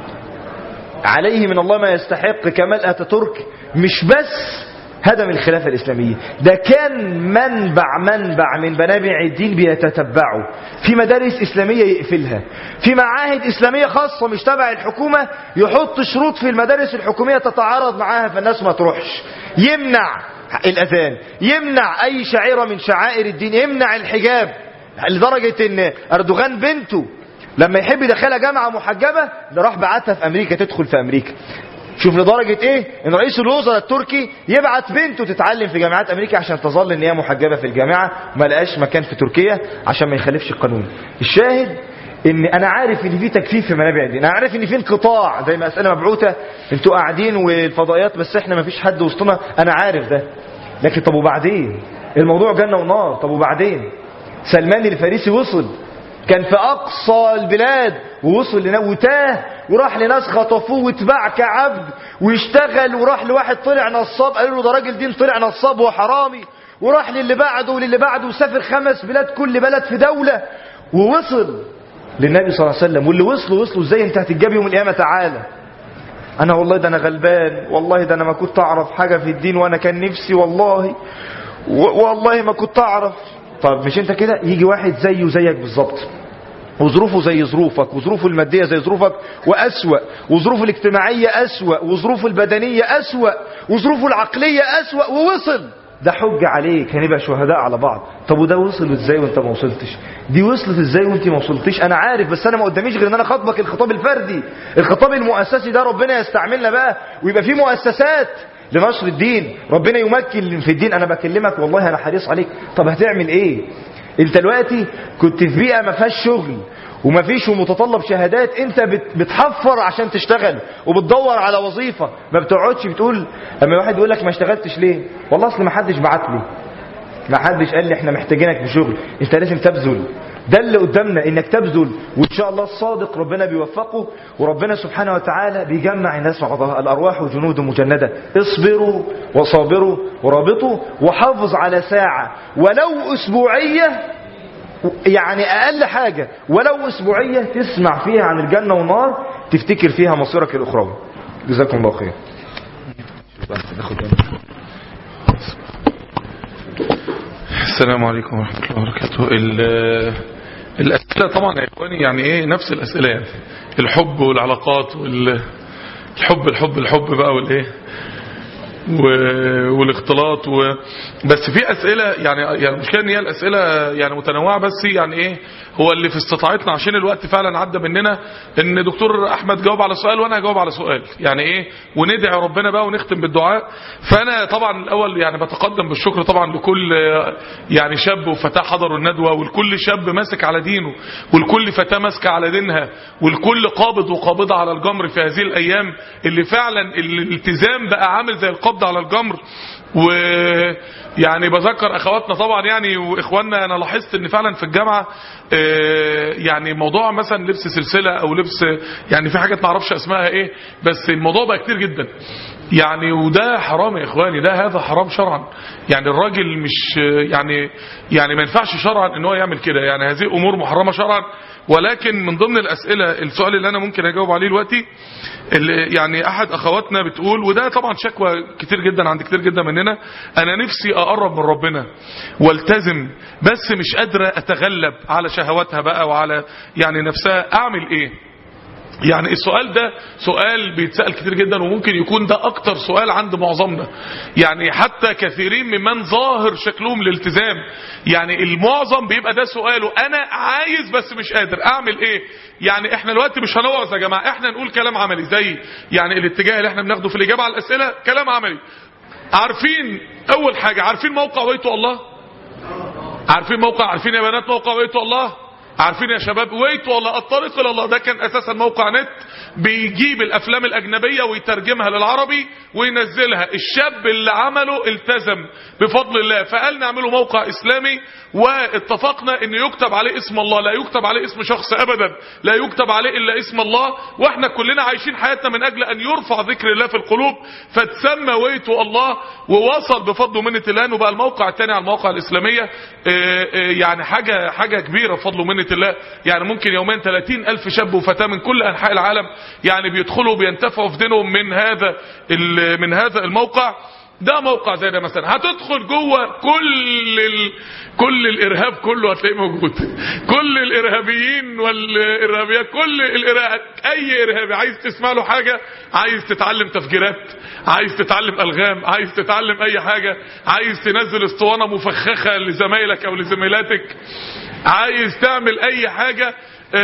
Speaker 5: عليه من الله ما يستحق كمال أتاتورك، مش بس هدم الخلافة الإسلامية، ده كان منبع منبع من منابع الدين بيتتبعه. في مدارس إسلامية يقفلها، في معاهد إسلامية خاصة مش تبع الحكومة يحط شروط في المدارس الحكومية تتعارض معاها فالناس ما تروحش، يمنع الأذان، يمنع أي شعيرة من شعائر الدين، يمنع الحجاب، لدرجة ان أردوغان بنته لما يحب يدخلها جامعة محجبة ده راح بعتها في أمريكا تدخل في أمريكا. شوف لدرجة ايه ان رئيس الوزراء التركي يبعت بنته تتعلم في جامعات امريكا عشان تظل ان هي محجبة في الجامعة، ما لقاش مكان في تركيا عشان ما يخالفش القانون. الشاهد ان انا عارف ان في تكفيف في منابع الدين، انا عارف ان في انقطاع زي ما اسئله مبعوثه انتوا قاعدين والفضائيات بس احنا ما فيش حد وسطنا، انا عارف ده. لكن طب وبعدين؟ الموضوع جنة ونار. طب وبعدين؟ سلمان الفارسي وصل، كان في اقصى البلاد ووصل لنا وتاه وراح لناس خطفوه واتباع كعبد ويشتغل، وراح لواحد طلع نصاب قالوا له ده راجل دين طلع نصاب وحرامي، وراح للي بعده وللي بعده وسافر خمس بلاد كل بلد في دولة ووصل للنبي صلى الله عليه وسلم. واللي وصلوا وصلوا ازاي؟ انت هتتجاب يوم القيامة تعالى انا والله ده انا غلبان، والله ده انا ما كنت اعرف حاجة في الدين وانا كان نفسي والله والله ما كنت اعرف. طب مش انت كده؟ يجي واحد زيه زيك بالظبط وظروفه زي ظروفك وظروفه المادية زي ظروفك وأسوأ، وظروفه الاجتماعية أسوأ، وظروفه البدنية أسوأ، وظروفه العقلية أسوأ ووصل، ده حج عليك، هنبقى شهداء على بعض. طب وده وصل ازاي وانت ما وصلتش؟ دي وصلت ازاي وانت ما وصلتش؟ انا عارف بس انا ما قداميش غير ان انا خطبك الخطاب الفردي. الخطاب المؤسسي ده ربنا يستعملنا بقى ويبقى فيه مؤسسات لنشر الدين، ربنا يمكن في الدين. انا بكلمك والله انا حريص عليك. طب هتعمل ايه؟ انت دلوقتي كنت في بيئة ما فيهاش شغل وما فيش ومتطلب شهادات، انت بتحفر عشان تشتغل وبتدور على وظيفة، ما بتقعدش بتقول لما واحد يقول لك ما اشتغلتش ليه؟ والله اصل ما حدش بعت لي. ما حدش قال لي احنا محتاجينك في شغل، انت لازم تبذل. ده اللي قدامنا، انك تبذل، وان شاء الله الصادق ربنا بيوفقه، وربنا سبحانه وتعالى بيجمع الناس مع بعضها. الارواح جنود مجندة، اصبروا وصابروا ورابطوا، وحافظ على ساعة ولو اسبوعية، يعني اقل حاجة ولو اسبوعية تسمع فيها عن الجنة والنار، تفتكر فيها مصيرك الاخروي. جزاكم الله خير.
Speaker 7: السلام عليكم ورحمة الله وبركاته. الأسئلة طبعا يا إخواني يعني إيه نفس الأسئلة، يعني الحب والعلاقات والحب الحب الحب بقى والإيه والاختلاط و... بس في أسئلة يعني يعني المشكلة إن هي الأسئلة يعني متنوعة، بس يعني إيه هو اللي في استطاعتنا عشان الوقت فعلا عدى مننا، ان دكتور احمد جاوب على سؤال وانا هجاوب على سؤال، يعني ايه وندعي ربنا بقى ونختم بالدعاء. فانا طبعا الاول يعني بتقدم بالشكر طبعا لكل يعني شاب وفتاة حضروا الندوة، والكل شاب ماسك على دينه، والكل فتاة ماسكة على دينها، والكل قابض وقابضة على الجمر في هذه الايام اللي فعلا الالتزام بقى عامل زي القبض على الجمر. ويعني بذكر اخواتنا طبعا يعني واخواننا، انا لاحظت ان فعلا في الجامعة يعني موضوع مثلا لبس سلسلة او لبس يعني في حاجات ما اعرفش اسمها ايه، بس الموضوع بقى كتير جدا يعني، وده حرام يا اخواني، ده هذا حرام شرعا. يعني الراجل مش يعني يعني ما ينفعش شرعا ان هو يعمل كده، يعني هذه امور محرمة شرعا. ولكن من ضمن الاسئلة السؤال اللي انا ممكن اجاوب عليه دلوقتي، اللي يعني احد اخواتنا بتقول، وده طبعا شكوى كتير جدا عند كتير جدا مننا، انا نفسي اقرب من ربنا والتزم بس مش قادرة اتغلب على شهواتها بقى وعلى يعني نفسها، اعمل ايه؟ يعني السؤال ده سؤال بيتسأل كتير جدا، وممكن يكون ده اكتر سؤال عند معظمنا، يعني حتى كثيرين ممن ظاهر شكلهم الالتزام، يعني المعظم بيبقى ده سؤاله، انا عايز بس مش قادر، اعمل ايه؟ يعني احنا دلوقتي مش هنوعظ يا جماعة، احنا نقول كلام عملي، زي يعني الاتجاه اللي احنا بناخده في الاجابة على الاسئلة كلام عملي. عارفين اول حاجة، عارفين موقع ويتو الله؟ عارفين موقع، عارفين يا بنات موقع ويتو الله؟ عارفين يا شباب ويتو الله الطريق الى الله؟ ده كان اساسا موقع نت بيجيب الافلام الاجنبية ويترجمها للعربي وينزلها. الشاب اللي عمله التزم بفضل الله، فقال نعمله موقع اسلامي، واتفقنا ان يكتب عليه اسم الله، لا يكتب عليه اسم شخص ابدا، لا يكتب عليه الا اسم الله، واحنا كلنا عايشين حياتنا من اجل ان يرفع ذكر الله في القلوب، فتسمى ويتو الله، ووصل بفضل ومنة الله، وبقى الموقع الثاني على المواقع الاسلامية. يعني حاجة حاجة كبيرة بفضل ومنة الله، يعني ممكن يومين ثلاثين الف شاب وفتاة من كل انحاء العالم يعني بيدخلوا بينتفعوا في دينهم من هذا من هذا الموقع. ده موقع زي ده مثلا، هتدخل جوه كل ال... كل الارهاب كله هتلاقيه موجود، كل الارهابيين والارهابيات، كل الارهاب، اي ارهابي عايز تسمع له حاجه، عايز تتعلم تفجيرات، عايز تتعلم الغام، عايز تتعلم اي حاجه، عايز تنزل اسطوانه مفخخه لزمايلك او لزميلاتك، عايز تعمل اي حاجه،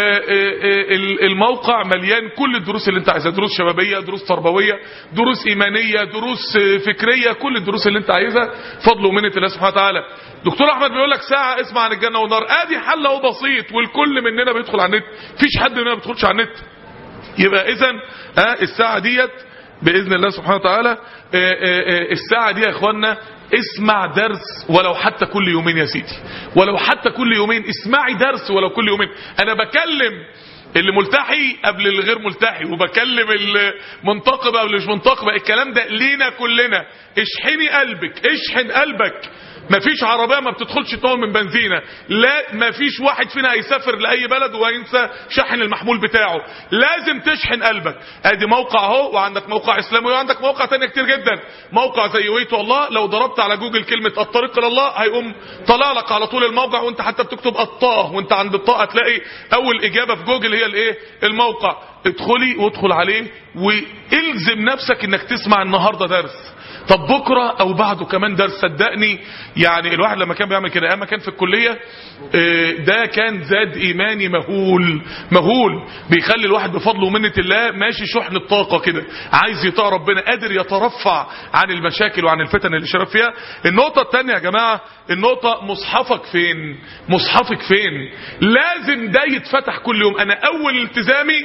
Speaker 7: الموقع مليان كل الدروس اللي انت عايزها، دروس شبابية، دروس تربوية، دروس ايمانية، دروس فكرية، كل الدروس اللي انت عايزها فضل ومنة الله سبحانه وتعالى. دكتور احمد بيقول لك ساعة اسمع عن الجنة والنار، ادي حل اهو بسيط، والكل مننا بيدخل على النت، فيش حد مننا ما بيدخلش على النت. يبقى اذا ها الساعة ديت باذن الله سبحانه وتعالى، الساعة دي يا اخوانا اسمع درس ولو حتى كل يومين يا سيدي، ولو حتى كل يومين اسمعي درس ولو كل يومين. انا بكلم اللي ملتحي قبل اللي غير ملتحي، وبكلم المنتقب قبل اللي مش منتقب، الكلام ده لينا كلنا. اشحني قلبك، اشحن قلبك. مفيش عربية ما بتدخلش تنول من بنزينة، لا مفيش واحد فينا هيسافر لأي بلد وينسى شحن المحمول بتاعه، لازم تشحن قلبك. ادي موقع اهو، وعندك موقع اسلامي، وعندك موقع تاني كتير جدا، موقع زي ويتو الله، لو ضربت على جوجل كلمة الطريق الى الله هيقوم طلع لك على طول الموقع، وانت حتى بتكتب الطاه وانت عند الطاء هتلاقي اول اجابة في جوجل هي الايه الموقع. ادخلي وادخل عليه والزم نفسك انك تسمع النهاردة درس، طب بكرة او بعده كمان درس. صدقني يعني الواحد لما كان بيعمل كده اما كان في الكلية، ده كان زاد ايماني مهول مهول، بيخلي الواحد بفضل ومنة الله ماشي شحن الطاقة كده، عايز يطاع ربنا، قادر يترفع عن المشاكل وعن الفتن اللي شرف فيها. النقطة التانية يا جماعة، النقطة مصحفك فين؟ مصحفك فين؟ لازم ده يتفتح كل يوم. انا اول التزامي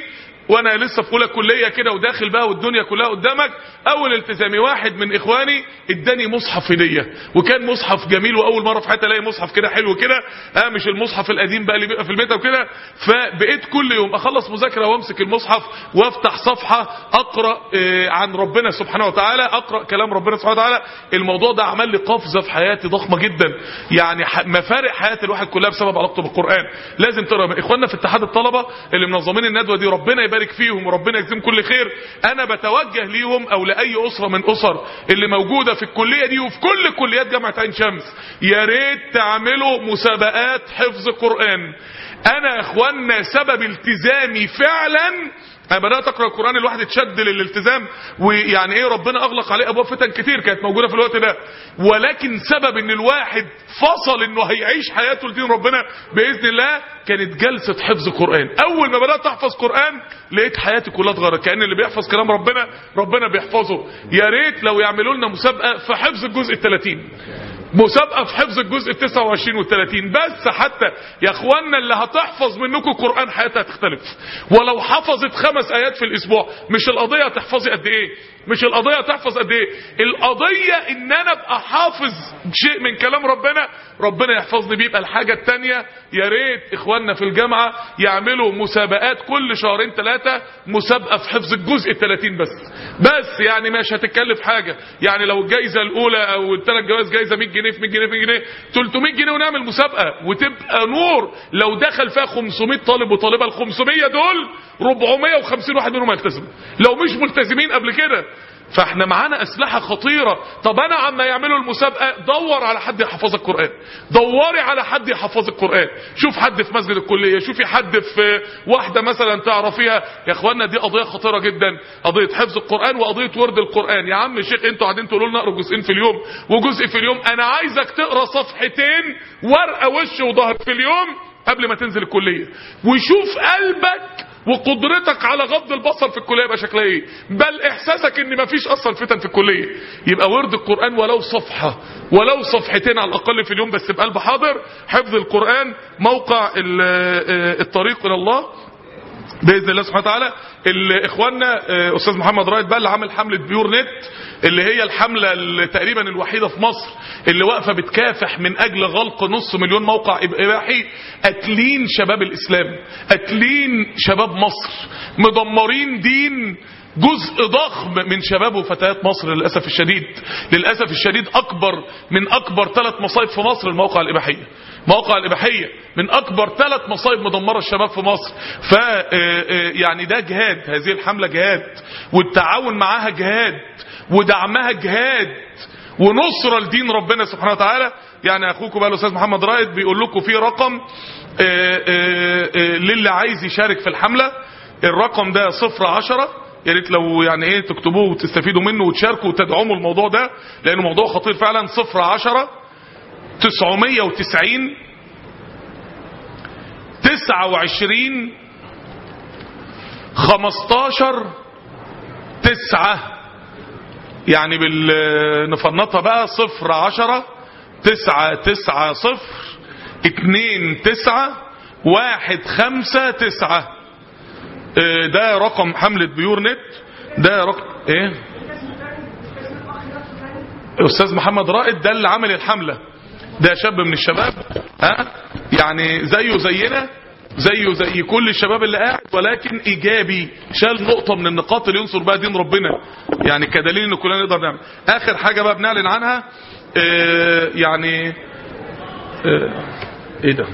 Speaker 7: وانا لسه في اولى كليه كده وداخل بقى والدنيا كلها قدامك، اول التزامي واحد من اخواني اداني مصحف هديه، وكان مصحف جميل واول مره في حياتي الاقي مصحف كده حلو كده، اه مش المصحف القديم بقى اللي بيبقى في البيت وكده. فبقيت كل يوم اخلص مذاكره وامسك المصحف وافتح صفحه اقرا اه عن ربنا سبحانه وتعالى، اقرا كلام ربنا سبحانه وتعالى. الموضوع ده عمل لي قفزه في حياتي ضخمه جدا، يعني مفارق حياه الواحد كلها بسبب علاقته بالقران. لازم ترى اخواننا في اتحاد الطلبه اللي منظمين الندوه دي، ربنا يبارك فيهم وربنا يجزيهم كل خير. انا بتوجه ليهم او لاي اسره من اسر اللي موجوده في الكليه دي وفي كل كليات جامعه عين شمس، يا ريت تعملوا مسابقات حفظ قران. انا يا اخوانا سبب التزامي فعلا، انا بدات اقرا القران الواحد اتشد للالتزام، ويعني ايه ربنا اغلق عليه ابواب فتن كتير كانت موجوده في الوقت ده، ولكن سبب ان الواحد فصل انه هيعيش حياته لدين ربنا باذن الله كانت جلسه حفظ قران. اول ما بدات احفظ قران لقيت حياتي كلها اتغيرت، كأن اللي بيحفظ كلام ربنا ربنا بيحفظه. يا ريت لو يعملوا لنا مسابقه في حفظ الجزء الثلاثين، مسابقه في حفظ الجزء التسعة وعشرين والثلاثين، بس حتى يا اخوانا اللي هتحفظ منكم قران حياتها هتختلف. ولو حفظت خمس ايات في الاسبوع، مش القضيه تحفظي قد ايه، مش القضيه تحفظ قد ايه، القضيه ان انا ابقى حافظ شيء من كلام ربنا ربنا يحفظني بيه. يبقى الحاجه الثانيه، يا ريت اخواننا في الجامعه يعملوا مسابقات كل شهرين ثلاثه، مسابقه في حفظ الجزء الثلاثين بس بس يعني مش هتكلف حاجه. يعني لو الجائزه الاولى او الثلاث جوائز جائزه مية جنيه في مية جنيه في مية جنيه ثلاثمية جنيه، ونعمل مسابقه وتبقى نور. لو دخل فيها خمسمية طالب وطالبه، ال خمسمية دول أربعمية وخمسين واحد منهم هيلتزموا لو مش ملتزمين قبل كده. فاحنا معانا اسلحه خطيره. طب انا عما يعملوا المسابقه دور على حد يحفظ القران، دوري على حد يحفظ القران، شوف حد في مسجد الكليه، شوفي حد في واحده مثلا تعرفيها. يا اخوانا دي قضيه خطيره جدا، قضيه حفظ القران وقضيه ورد القران. يا عم الشيخ انتوا قاعدين تقولوا لنا اقرا جزئين في اليوم وجزء في اليوم، انا عايزك تقرا صفحتين ورقه وش وظهر في اليوم قبل ما تنزل الكليه، وشوف قلبك وقدرتك على غض البصر في الكليه يبقى شكلها ايه، بل احساسك ان مفيش اصلا فتن في الكليه. يبقى ورد القران ولو صفحه ولو صفحتين على الاقل في اليوم، بس بقلب حاضر. حفظ القران، موقع الطريق الى الله باذن الله سبحانه وتعالى. اخواننا استاذ محمد رائد بقى اللي عامل حمله بيور نت، اللي هي الحمله اللي تقريبا الوحيده في مصر اللي واقفه بتكافح من اجل غلق نص مليون موقع اباحي. قاتلين شباب الاسلام، قاتلين شباب مصر، مدمرين دين جزء ضخم من شباب وفتيات مصر. للاسف الشديد للاسف الشديد اكبر من اكبر ثلاث مصايب في مصر المواقع الاباحيه. مواقع الاباحيه من اكبر ثلاث مصايب مدمره الشباب في مصر. ف يعني ده جهاد، هذه الحمله جهاد، والتعاون معاها جهاد، ودعمها جهاد، ونصره لدين ربنا سبحانه وتعالى. يعني اخوكم بقى الاستاذ محمد رائد بيقول لكم في رقم للي عايز يشارك في الحمله. الرقم ده صفر عشرة، يا ريت لو يعني ايه تكتبوه وتستفيدوا منه وتشاركوا وتدعموا الموضوع ده لانه موضوع خطير فعلا. صفر عشرة تسعمية وتسعين تسعة وعشرين خمستاشر تسعة، يعني بالنفنطة بقى صفر عشرة تسعة تسعة صفر اتنين تسعة واحد خمسة تسعة. ده رقم حملة بيور نت. ده رقم ايه استاذ محمد رائد ده اللي عمل الحملة، ده شاب من الشباب، ها يعني زيه زينا، زيه زي كل الشباب اللي قاعد، ولكن ايجابي، شال نقطة من النقاط اللي ينصر بها دين ربنا، يعني كدليل ان كلنا نقدر نعمل. اخر حاجة بقى بنعلن عنها اه يعني اه ايه ده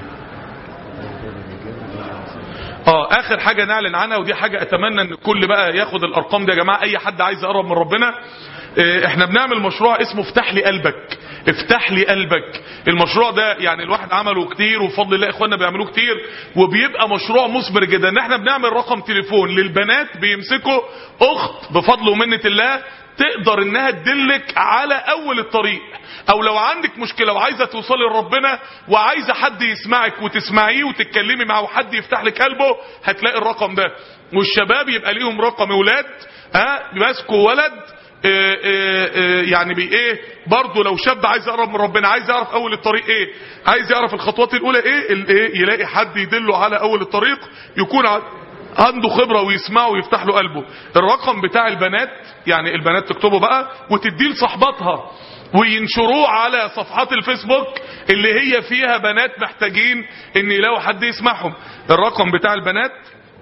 Speaker 7: اه اخر حاجة نعلن عنها، ودي حاجة اتمنى ان الكل بقى ياخد الارقام دي يا جماعة. اي حد عايز يقرب من ربنا، اه احنا بنعمل مشروع اسمه افتح لي قلبك. افتح لي قلبك. المشروع ده يعني الواحد عمله كتير وبفضل الله اخواننا بيعملوه كتير، وبيبقى مشروع مثمر جدا. ان احنا بنعمل رقم تليفون للبنات بيمسكوا اخت بفضل ومنة الله تقدر انها تدلك على اول الطريق، او لو عندك مشكلة وعايزة توصلي لربنا وعايزة حد يسمعك وتسمعيه وتتكلمي معه وحد يفتح لك قلبه، هتلاقي الرقم ده. والشباب يبقى ليهم رقم اولاد، ها ماسكوا ولد إيه إيه إيه يعني بي ايه برضه لو شاب عايز يقرب من ربنا، عايز يعرف اول الطريق ايه، عايز يعرف الخطوات الاولى ايه, ايه يلاقي حد يدله على اول الطريق، يكون عنده خبرة ويسمعه ويفتح له قلبه. الرقم بتاع البنات، يعني البنات تكتبه بقى وتديه لصحباتها وينشروه على صفحات الفيسبوك اللي هي فيها بنات محتاجين ان يلاقوا حد يسمعهم. الرقم بتاع البنات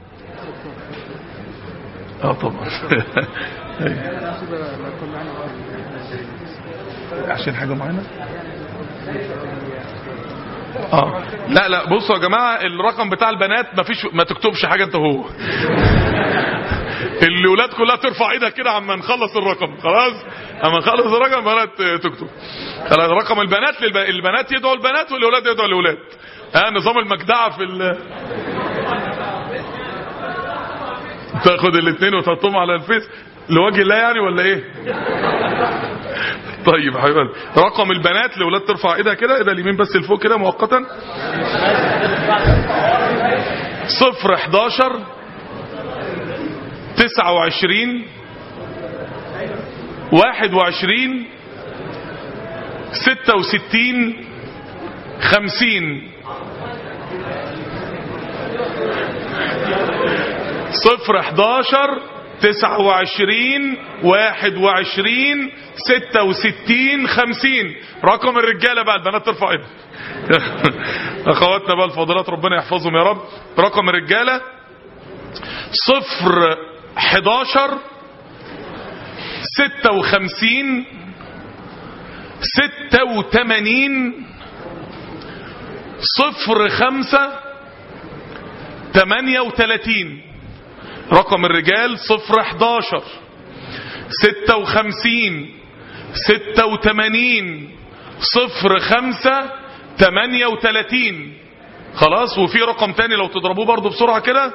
Speaker 7: اه طبعا عشان حاجة معينة اه لا لا بصوا يا جماعة، الرقم بتاع البنات مفيش، ما تكتبش حاجة انت هو الولاد كلها ترفع ايدها كده عما نخلص الرقم، خلاص اما نخلص الرقم البنات تكتب. رقم البنات للب... البنات يدعوا البنات والولاد يدعوا الولاد. ها نظام المجدعة في ال... تاخد الاثنين وتحطهم على الفيس لوجه الله يعني ولا ايه؟ طيب يا حبيبي، رقم البنات الاولاد ترفع ايدها كده، ايدها اليمين بس لفوق كده مؤقتا. صفر حداشر تسعة وعشرين واحد وعشرين ستة وستين خمسين. صفر حداشر تسعة وعشرين واحد وعشرين ستة وستين خمسين. رقم الرجالة بقى، البنات ترفع ايدها اخواتنا بقى الفاضلات ربنا يحفظهم يا رب. رقم الرجالة صفر حداشر ستة وخمسين ستة وتمانين صفر خمسة تمانية وتلاتين. رقم الرجال صفر حداشر ستة وخمسين ستة وتمانين صفر خمسة تمانية وتلاتين. خلاص. وفي رقم تاني لو تضربوه برضو بسرعة كده.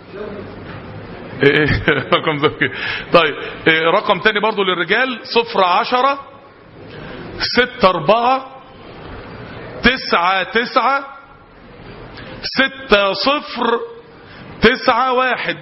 Speaker 7: رقم زوجي. طيب رقم تاني برضو للرجال صفر عشرة ستة اربعة تسعة تسعة ستة صفر تسعة واحد.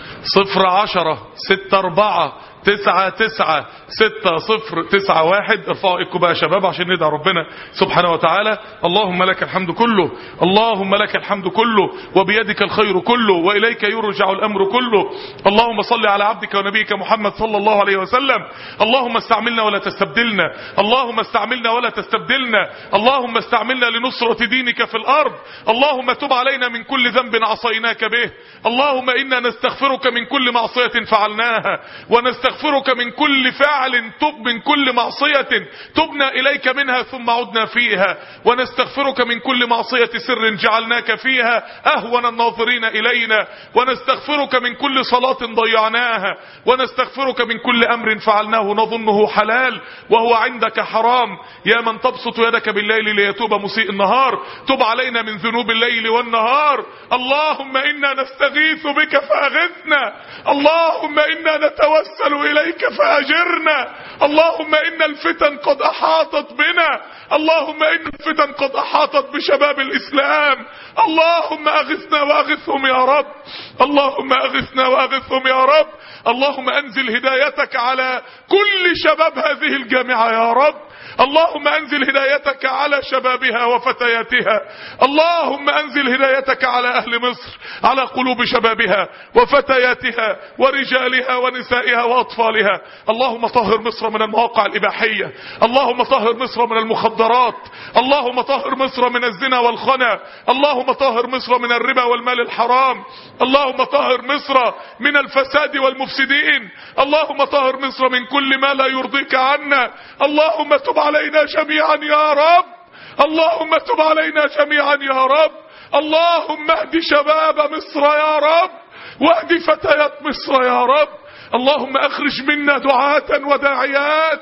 Speaker 7: صفر عشرة ستة اربعة تسعة تسعة ستة صفر تسعة واحد. ارفعوا ايدكم بقى يا شباب عشان ندعي ربنا سبحانه وتعالى. اللهم لك الحمد كله، اللهم لك الحمد كله، وبيدك الخير كله، وإليك يرجع الأمر كله. اللهم صل على عبدك ونبيك محمد صلى الله عليه وسلم. اللهم استعملنا ولا تستبدلنا، اللهم استعملنا ولا تستبدلنا، اللهم استعملنا لنصرة دينك في الأرض. اللهم تب علينا من كل ذنب عصيناك به. اللهم إنا نستغفرك من كل معصية فعلناها، ونستغفرك من كل فعل تب من كل معصية تبنا إليك منها ثم عدنا فيها، ونستغفرك من كل معصية سر جعلناك فيها أهون الناظرين إلينا، ونستغفرك من كل صلاة ضيعناها، ونستغفرك من كل أمر فعلناه نظنه حلال وهو عندك حرام. يا من تبسط يدك بالليل ليتوب مسيء النهار، تب علينا من ذنوب الليل والنهار. اللهم إنا نستغيث بك فأغثنا، اللهم إنا نتوسل إليك فأجرنا، اللهم إن الفتن قد أحاطت بنا، اللهم إن الفتن قد أحاطت بشباب الإسلام. اللهم أغثنا وأغثهم يا رب، اللهم أغثنا وأغثهم يا رب. اللهم أنزل هدايتك على كل شباب هذه الجامعة يا رب، اللهم أنزل هدايتك على شبابها وفتياتها، اللهم أنزل هدايتك على أهل مصر، على قلوب شبابها وفتياتها ورجالها ونسائها وأطفالها. اللهم طهر مصر من المواقع الإباحية، اللهم طهر مصر من المخدرات، اللهم طهر مصر من الزنا والخنا، اللهم طهر مصر من الربا والمال الحرام، اللهم طهر مصر من الفساد والمفسدين، اللهم طهر مصر من كل ما لا يرضيك عنا. اللهم تب علينا جميعا يا رب، اللهم تب علينا جميعا يا رب. اللهم اهد شباب مصر يا رب، واهد فتيات مصر يا رب. اللهم اخرج منا دعاة وداعيات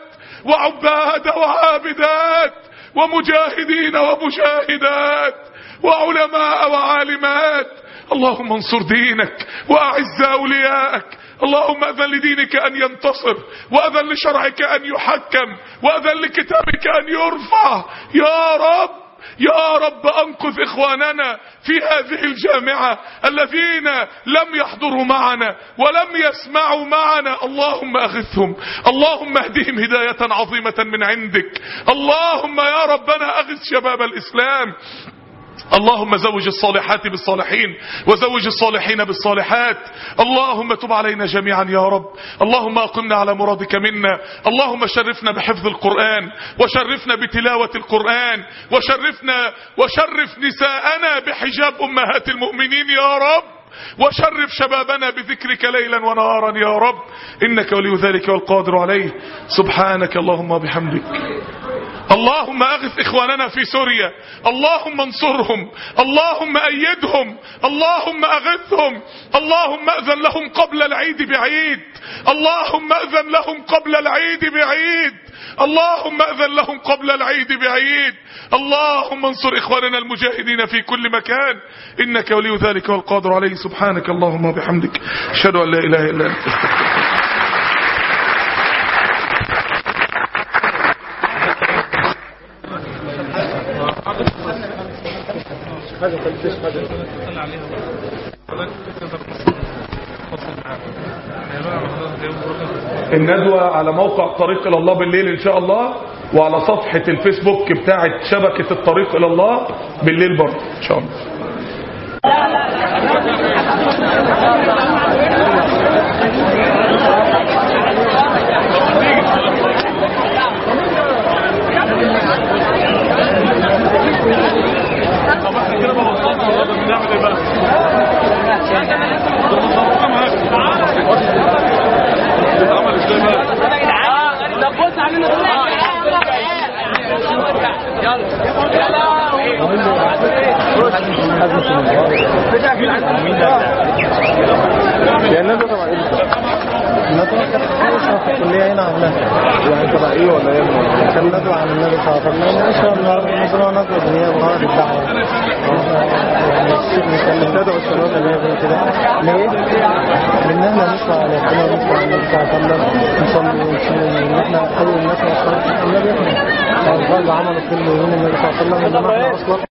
Speaker 7: وعباد وعابدات ومجاهدين ومجاهدات وعلماء وعالمات. اللهم انصر دينك واعز اولياءك. اللهم اذن لدينك ان ينتصر، واذن لشرعك ان يحكم، واذن لكتابك ان يرفع يا رب. يا رب انقذ اخواننا في هذه الجامعة الذين لم يحضروا معنا ولم يسمعوا معنا. اللهم اغثهم، اللهم اهدهم هداية عظيمة من عندك. اللهم يا ربنا اغث شباب الاسلام، اللهم زوج الصالحات بالصالحين وزوج الصالحين بالصالحات. اللهم تب علينا جميعا يا رب. اللهم أقمنا على مرادك منا. اللهم شرفنا بحفظ القرآن وشرفنا بتلاوة القرآن وشرفنا وشرف نساءنا بحجاب أمهات المؤمنين يا رب، وشرف شبابنا بذكرك ليلا ونهارا يا رب، إنك ولي ذلك والقادر عليه. سبحانك اللهم وبحمدك. اللهم أغث إخواننا في سوريا، اللهم انصرهم، اللهم أيدهم، اللهم أغثهم، اللهم أذن لهم قبل العيد بعيد، اللهم أذن لهم قبل العيد بعيد، اللهم أذن لهم قبل العيد بعيد. اللهم انصر إخواننا المجاهدين في كل مكان، إنك ولي ذلك والقادر عليه. سبحانك اللهم وبحمدك، أشهد أن لا إله إلا أنت. الندوة على موقع طريق إلى الله بالليل إن شاء الله، وعلى صفحة الفيسبوك بتاعت شبكة الطريق إلى الله بالليل برضه إن شاء الله.
Speaker 1: الندوة طبعا الندوة كانت في الكلية هنا عملها يعني تبع ايه ولا ايه؟ كان ندوة عن النبي صلى الله عليه وسلم. ان شاء الله نزلوا ندوة دنيا بغرض الدعوة، يعني نكلم ندوة الشباب اللي هي كده. ليه؟ لان احنا نسمع على ربنا ونسمع النبي صلى الله عليه وسلم، نصلي ونصلي ان احنا اول الناس النبي احنا عملوا كل يوم النبي صلى الله عليه وسلم.